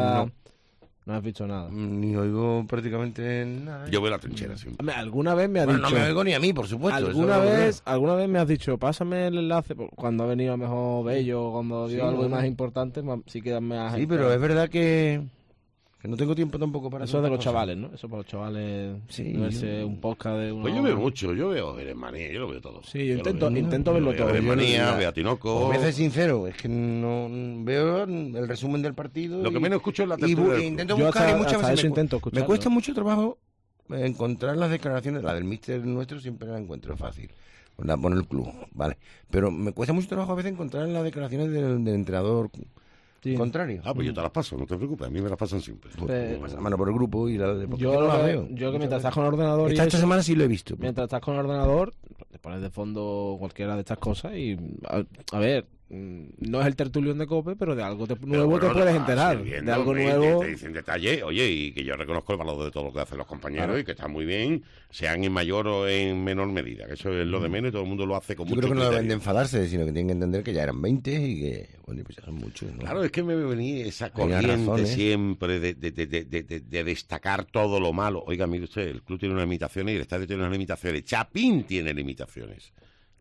No has visto nada. Ni oigo prácticamente nada. Yo veo la trinchera siempre. Alguna vez me has dicho... No me oigo ni a mí, por supuesto. Alguna vez me has dicho, pásame el enlace, cuando ha venido a lo mejor Bello, cuando dio algo más importante, sí que me has... Sí, pero es verdad que no tengo tiempo tampoco para eso. Eso de los chavales, ¿no? Eso para los chavales, verse un podcast de uno... Pues yo veo mucho, yo veo Hermanía, yo lo veo todo. Sí, yo intento verlo todo. Hermanía, veo a Tinoco... Voy a ser sincero, es que no veo el resumen del partido... Lo que menos escucho es la tertulia. Intento buscar y muchas veces me cuesta mucho trabajo encontrar las declaraciones. La del míster nuestro siempre la encuentro fácil. La pone el club, vale. Pero me cuesta mucho trabajo a veces encontrar las declaraciones del entrenador... Sí. Contrario. Pues yo te las paso, no te preocupes, a mí me las pasan siempre. Me pasa mano por el grupo y la de yo no las veo. Yo que mientras estás con el ordenador... Esta semana sí lo he visto. Mientras estás con el ordenador, te pones de fondo cualquiera de estas cosas y... A ver, no es el tertulión de COPE, pero de algo nuevo te puedes enterar. De algo nuevo... Te dicen detalle, oye, y que yo reconozco el valor de todo lo que hacen los compañeros y que está muy bien, sean en mayor o en menor medida, que eso es lo de menos y todo el mundo lo hace con mucho criterio. Yo creo que no deben de enfadarse, sino que tienen que entender que ya eran 20 y que, bueno, pues ya son muchos, ¿no? Claro, es que me venía esa corriente siempre de destacar todo lo malo. Oiga, mire usted, el club tiene unas limitaciones y el estadio tiene unas limitaciones. Chapín tiene limitaciones.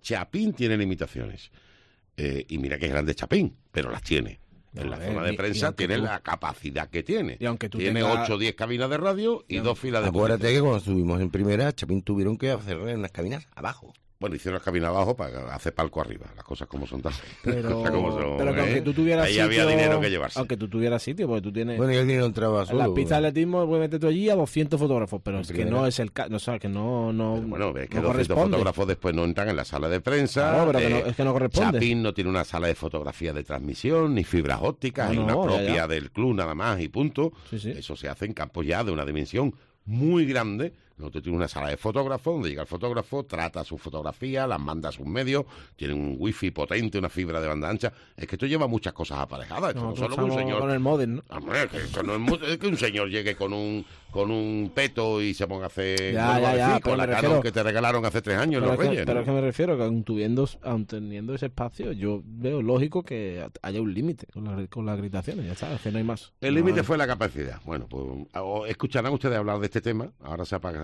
Y mira que es grande Chapín, pero las tiene. En la zona de prensa tiene la capacidad que tiene. Y aunque tiene 8 o 10 cabinas de radio y 2 filas de... Acuérdate que cuando estuvimos en primera, Chapín tuvieron que hacer unas cabinas abajo. Bueno, hicieron las cabinas abajo para hacer palco arriba, las cosas como son tan. Pero que aunque tú tuvieras ahí sitio, había dinero que llevarse. Aunque tú tuvieras sitio, porque tú tienes... Bueno, y el dinero entraba solo. En las pistas de atletismo puedes meter tú allí a 200 fotógrafos, pero es que no es el caso, o sea, que no bueno, es que 200 fotógrafos después no entran en la sala de prensa. Claro, pero es que no corresponde. Chapín no tiene una sala de fotografía de transmisión, ni fibras ópticas, hay una propia del club nada más y punto. Sí. Eso se hace en campos ya de una dimensión muy grande. Nosotros tenemos una sala de fotógrafos donde llega el fotógrafo, trata sus fotografías, las manda a sus medios, tiene un wifi potente, una fibra de banda ancha. Es que esto lleva muchas cosas aparejadas. Esto no solo que un señor con el modem, ¿no? Hombre, que esto no es que un señor llegue con un peto y se ponga a hacer con la Canon que te regalaron hace 3 años los Reyes. Pero es que me refiero que aun teniendo ese espacio, yo veo lógico que haya un límite con las gritaciones, ya sabes, que no hay más. El límite fue la capacidad. Bueno, pues escucharán ustedes hablar de este tema. Ahora se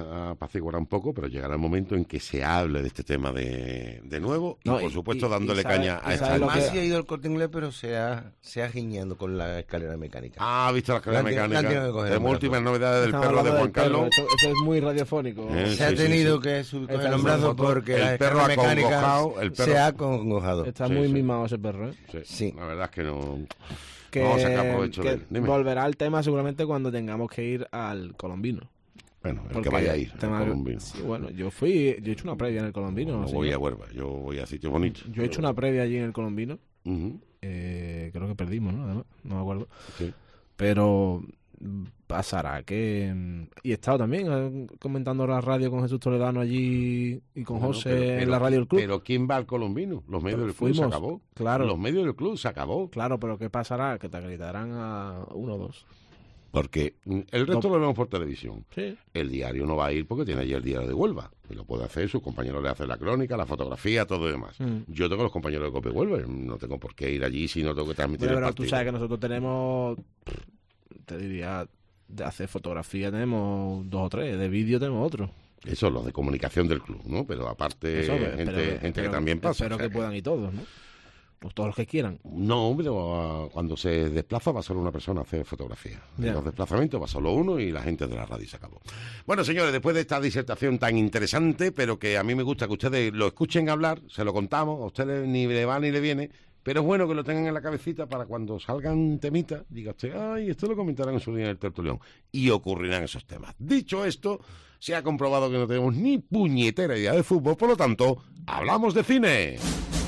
a apaciguar un poco, pero llegará el momento en que se hable de este tema de nuevo y, por supuesto, dándole caña a esta. Además, sí ha ido el Corte Inglés, pero se ha giñando con la escalera mecánica. Ah, ¿ha visto la escalera mecánica? Tenemos últimas novedades del perro de Juan Carlos. Esto es muy radiofónico. Se ha tenido que subir con el brazo porque la escalera mecánica se ha acongojado. Está muy mimado ese perro, ¿eh? Sí. La verdad es que no... Vamos a sacar provecho de él. Volverá al tema seguramente cuando tengamos que ir al Colombino. Bueno, el que vaya a ir al Colombino. Sí, bueno, yo he hecho una previa en el Colombino. No voy a Huelva, yo voy a sitios bonitos. Yo he hecho una previa allí en el Colombino. Creo que perdimos, ¿no? Además, no me acuerdo. Sí. Pero pasará que... Y he estado también comentando la radio con Jesús Toledano allí y con José en la radio del club. Pero ¿quién va al Colombino? Los medios del club se acabó. Claro. Los medios del club se acabó. Claro, pero ¿qué pasará? Que te acreditarán a 1 o 2. Porque el resto lo vemos por televisión. Sí. El diario no va a ir porque tiene allí el diario de Huelva. Y lo puede hacer, sus compañeros le hacen la crónica, la fotografía, todo y demás. Yo tengo los compañeros de Cope Huelva. No tengo por qué ir allí si no tengo que transmitir el partido. Tú sabes que nosotros tenemos... Te diría, de hacer fotografía tenemos 2 o 3, de vídeo tenemos otro. Eso, los de comunicación del club, ¿no? Pero aparte, gente que también pasa. Espero que puedan ir todos, ¿no? Pues todos los que quieran. No, pero cuando se desplaza va solo una persona a hacer fotografía. En los desplazamientos va solo uno y la gente de la radio se acabó. Bueno, señores, después de esta disertación tan interesante, pero que a mí me gusta que ustedes lo escuchen hablar, se lo contamos, a ustedes ni le va ni le viene, pero es bueno que lo tengan en la cabecita para cuando salgan temitas, diga usted, ay, esto lo comentarán en su día en el tertulión, y ocurrirán esos temas. Dicho esto, se ha comprobado que no tenemos ni puñetera idea de fútbol, por lo tanto, hablamos de cine.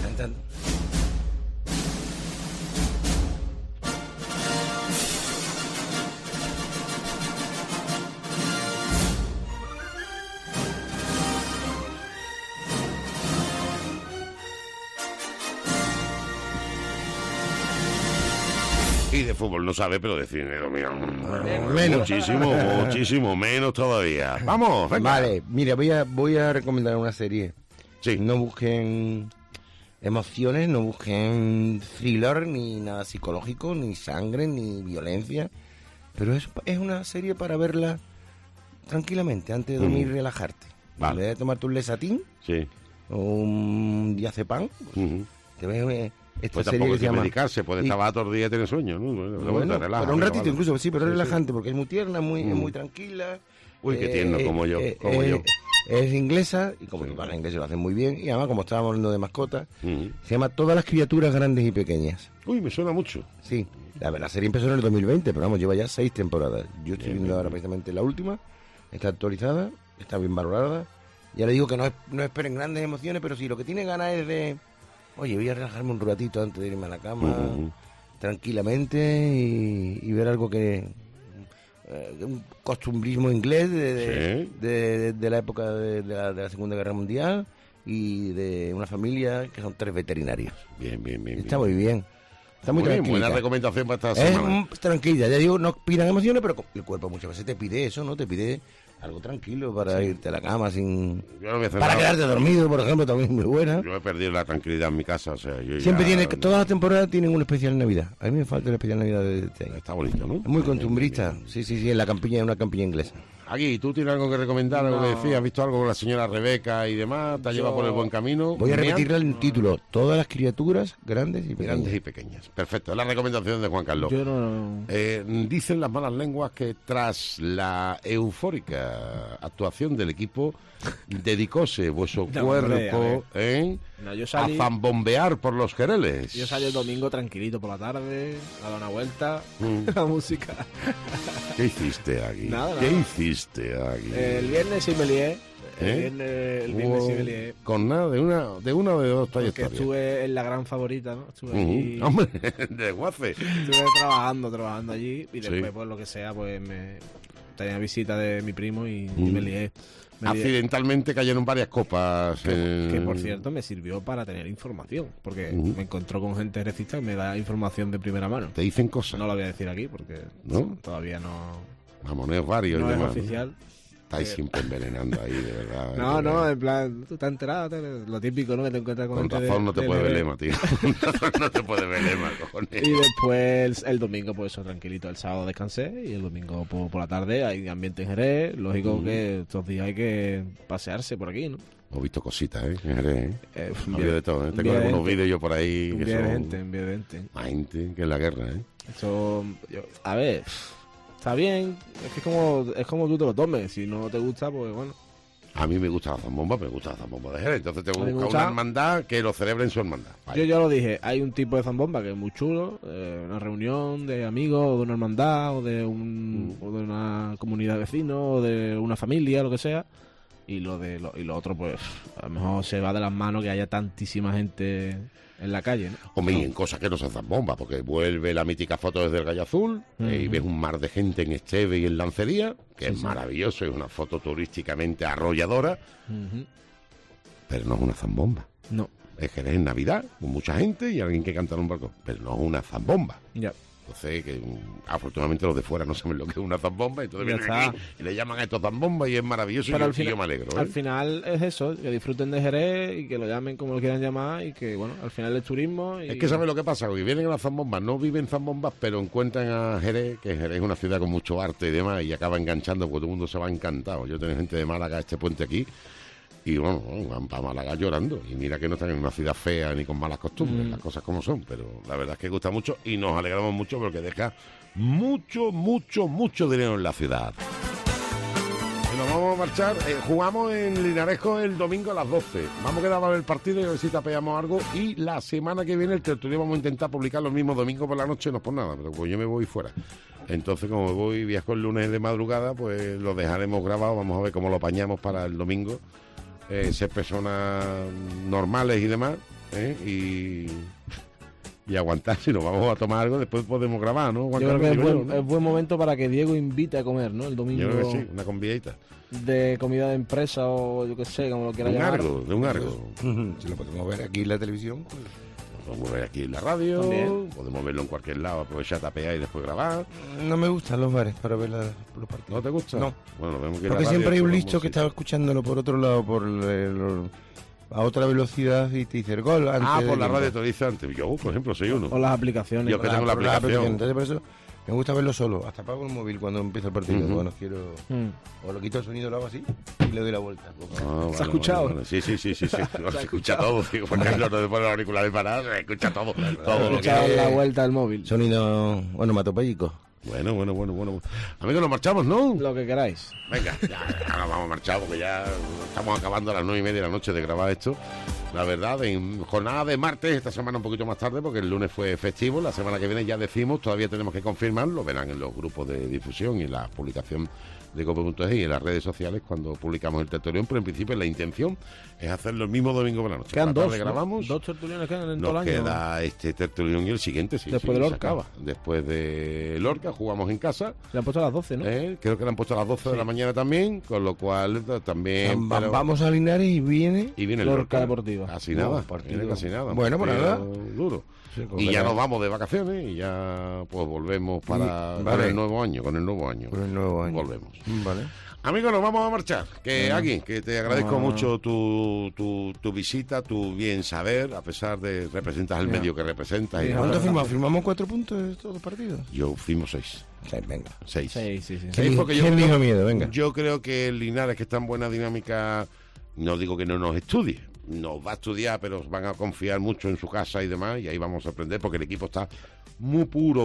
Y de fútbol no sabe, pero de cine menos. Muchísimo menos todavía. Vamos, venga. Vale, mira, voy a recomendar una serie. Sí. No busquen emociones, no busquen thriller, ni nada psicológico, ni sangre, ni violencia. Pero es una serie para verla tranquilamente, antes de dormir y relajarte. Vale. En vez de tomarte un lesatín, o un diazepam, te ves... Pues tampoco hay que medicarse, puede estar todo el día y tener sueño, ¿no? Bueno, pero un ratito incluso, sí, pero es relajante porque es muy tierna, muy tranquila. Uy, qué tierno, como yo. Es inglesa, y como los ingleses lo hacen muy bien, y además como estábamos hablando de mascotas, se llama Todas las criaturas grandes y pequeñas. Uy, me suena mucho. Sí, la serie empezó en el 2020, pero vamos, lleva ya 6 temporadas. Yo estoy viendo ahora precisamente la última, está actualizada, está bien valorada. Ya le digo que no esperen grandes emociones, pero sí, lo que tiene ganas es de... Oye, voy a relajarme un ratito antes de irme a la cama, tranquilamente, y ver algo que... un costumbrismo inglés de la época de la Segunda Guerra Mundial y de una familia que son 3 veterinarios. Bien. Está muy bien. Está muy tranquila. Buena recomendación para esta semana. Es tranquila, ya digo, no pidan emociones, pero el cuerpo muchas veces te pide eso, ¿no? Te pide algo tranquilo para irte a la cama sin... Para quedarte dormido, por ejemplo, también es muy buena. Yo he perdido la tranquilidad en mi casa, o sea... Todas las temporadas tienen un especial Navidad. A mí me falta el especial Navidad de este año. Está bonito, ¿no? Es muy costumbrista. Sí, en la campiña, en una campiña inglesa. Aquí, ¿tú tienes algo que recomendar? ¿Algo que decir? ¿Has visto algo con la señora Rebeca y demás? ¿Te ha llevado por el buen camino? Voy a repetirle el título. Todas las criaturas grandes y pequeñas. Grandes y pequeñas. Perfecto, es la recomendación de Juan Carlos. Yo no... Dicen las malas lenguas que tras la eufórica actuación del equipo, dedicóse vuestro cuerpo a zambombear por los Jereles. Yo salí el domingo tranquilito por la tarde, a dar una vuelta, la música. ¿Qué hiciste aquí? Nada. ¿Qué hiciste aquí? El viernes sí me lié. El viernes sí me lié. Con nada, de una o de dos trayectorias. Estuve en la gran favorita, ¿no? Estuve allí. Hombre, de Guace. Estuve trabajando allí y después, pues lo que sea, pues tenía visita de mi primo y me lié. Accidentalmente cayeron varias copas. Que por cierto me sirvió para tener información, porque me encontró con gente recista que me da información de primera mano. ¿Te dicen cosas? No lo voy a decir aquí porque todavía no... Mamoneos varios no y es demás. Oficial. Estáis siempre envenenando ahí, de verdad. No, en plan, tú estás enterado, lo típico, ¿no? Que te encuentras con razón no te puede ver lema, tío. No te puede ver lema, cojones. Y después el domingo, pues eso, tranquilito. El sábado descansé y el domingo por la tarde hay ambiente en Jerez. Lógico que estos días hay que pasearse por aquí, ¿no? Hemos visto cositas, ¿eh? En Jerez, ¿eh? Había de todo, ¿eh? Tengo algunos vídeos yo por ahí que son... Evidente. Más gente que es la guerra, ¿eh? Eso, a ver... Está bien, es como tú te lo tomes. Si no te gusta, pues bueno. A mí me gusta la zambomba, pero me gusta la zambomba de Jerez. Entonces tengo que buscar una hermandad que lo celebre en su hermandad. Yo ya lo dije, hay un tipo de zambomba que es muy chulo, una reunión de amigos, o de una hermandad, o de una comunidad de vecinos, o de una familia, lo que sea. Y lo otro, pues, a lo mejor se va de las manos que haya tantísima gente en la calle, ¿no? Hombre, y en cosas que no son zambomba, porque vuelve la mítica foto desde el Gallo Azul, y ves un mar de gente en Esteve y en Lancería, que es maravilloso, es una foto turísticamente arrolladora, pero no es una zambomba. No. Es Jerez en Navidad, con mucha gente y alguien que canta en un balcón, pero no es una zambomba. Ya. Entonces, que afortunadamente los de fuera no saben lo que es una zambomba, entonces vienen aquí y le llaman a esto zambomba y es maravilloso. Pero y yo me alegro. Al final es eso, que disfruten de Jerez y que lo llamen como lo quieran llamar y que, bueno, al final es turismo. Y... Es que ¿sabes lo que pasa? Que vienen a las zambombas, no viven zambombas, pero encuentran a Jerez, que Jerez es una ciudad con mucho arte y demás, y acaba enganchando porque todo el mundo se va encantado. Yo tengo gente de Málaga, este puente aquí, y bueno, van para Málaga llorando. Y mira que no están en una ciudad fea ni con malas costumbres, las cosas como son. Pero la verdad es que gusta mucho y nos alegramos mucho porque deja mucho dinero en la ciudad. Y nos vamos a marchar. Jugamos en Linaresco el domingo a las 12. Vamos a quedar a ver el partido y a ver si tapeamos algo. Y la semana que viene el tertulio vamos a intentar publicar los mismos domingos por la noche, no por nada, pero pues yo me voy fuera. Entonces, como me voy viajo el lunes de madrugada, pues lo dejaremos grabado. Vamos a ver cómo lo apañamos para el domingo. Ser personas normales y demás, y aguantar. Si nos vamos a tomar algo, después podemos grabar, ¿no? Yo creo que es buen momento para que Diego invite a comer, ¿no? El domingo. Yo creo que sí, una convidadita. De comida de empresa o yo qué sé, como lo quiera llamar. De un argo. Si lo podemos ver aquí en la televisión, pues... Lo podemos ver aquí en la radio, también. Podemos verlo en cualquier lado, aprovechar, tapear y después grabar. No me gustan los bares para ver los partidos. ¿No te gusta? No. Bueno, vemos que porque la siempre hay un radio, listo que está escuchándolo por otro lado, a otra velocidad y te dice el gol. Antes por la radio te lo dice antes. Yo, por ejemplo, soy uno. O las aplicaciones. Yo que tengo la aplicación. Entonces, por eso me gusta verlo solo. Hasta apago el móvil cuando empieza el partido. Bueno, quiero... O lo quito el sonido, lo hago así y le doy la vuelta. ¿Se ha escuchado? Vale. Sí. Se escucha todo. Juan Carlos no te pone los auriculares para nada, se escucha todo. Todo lo que la vuelta al móvil. Sonido, onomatopéyico. Bueno. Amigos, nos marchamos, ¿no? Lo que queráis. Venga, ahora vamos a marchar porque ya estamos acabando a las 9:30 de la noche de grabar esto. La verdad, en jornada de martes, esta semana un poquito más tarde, porque el lunes fue festivo. La semana que viene ya decimos, todavía tenemos que confirmarlo, verán en los grupos de difusión y en la publicación de Cope.es y en las redes sociales cuando publicamos el tertulión, pero en principio la intención es hacerlo el mismo domingo por la noche. Quedan dos, grabamos. Dos tertuliones quedan en todo el año. Nos queda este tertulión y el siguiente, después de Lorca. Acaba. Después de Lorca jugamos en casa. Le han puesto a las 12, ¿no? Creo que le han puesto a las 12 de la mañana también, con lo cual también... Vamos a Linares y viene Lorca Deportiva. Casi nada, casi nada. Bueno, por nada. Duro. Sí, y ya nos vamos de vacaciones y ya pues volvemos con el nuevo año. Volvemos. Vale. Amigos, nos vamos a marchar. Que te agradezco mucho tu visita, tu bien saber, a pesar de representar el medio que representas. ¿Cuánto firmamos? ¿Firmamos 4 puntos de todos los partidos? Yo firmo 6. Venga. 6. Sí. ¿Quién dijo miedo? Venga. Yo creo que el Linares, que está en buena dinámica, no digo que no nos estudie. Nos va a estudiar, pero van a confiar mucho en su casa y demás, y ahí vamos a aprender, porque el equipo está muy puro.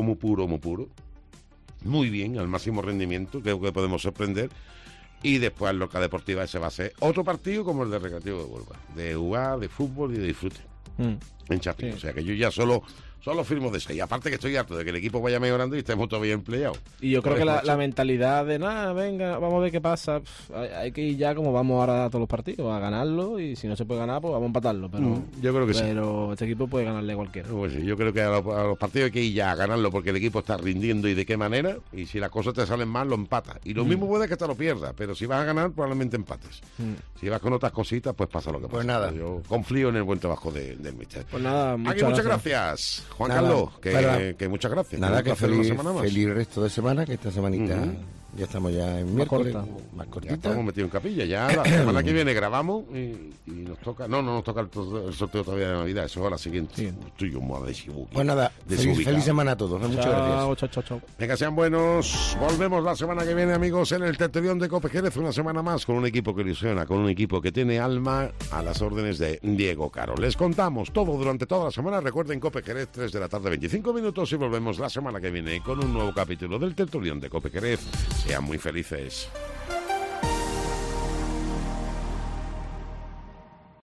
Muy bien, al máximo rendimiento, creo que podemos sorprender. Y después Lorca Deportiva, ese va a ser otro partido como el de Recreativo de Huelva, de jugar, de fútbol y de disfrute en Chapín. Sí. O sea que yo ya solo firmo de 6. Aparte que estoy harto de que el equipo vaya mejorando y estemos todavía empleados. Y yo creo que la mentalidad de venga, vamos a ver qué pasa, hay que ir ya como vamos ahora a todos los partidos, a ganarlo, y si no se puede ganar, pues vamos a empatarlo. Pero yo creo que sí. Pero este equipo puede ganarle a cualquiera. Pues sí, yo creo que a los partidos hay que ir ya a ganarlo porque el equipo está rindiendo y de qué manera, y si las cosas te salen mal, lo empatas. Y lo mismo puede que te lo pierdas, pero si vas a ganar, probablemente empates. Si vas con otras cositas, pues pasa lo que pasa. Pues nada. Yo confío en el buen trabajo del míster. Pues nada, muchas gracias, Juan Carlos. Que muchas gracias. Nada, que feliz resto de semana, que esta semanita Ya estamos ya en Más miércoles, corta. más Ya cortita. estamos metidos en capilla. Ya la semana que viene grabamos y nos toca... No nos toca el sorteo todavía de Navidad. Eso es a la siguiente. Estoy yo muy Pues nada, feliz semana a todos. Muchas gracias. Chao. Venga, sean buenos. Volvemos la semana que viene, amigos, en el tertulión de Cope Jerez. Una semana más con un equipo que ilusiona, con un equipo que tiene alma, a las órdenes de Diego Caro. Les contamos todo durante toda la semana. Recuerden, Cope Jerez, 3 de la tarde, 25 minutos, y volvemos la semana que viene con un nuevo capítulo del tertulión de Cope Jerez. Sean muy felices.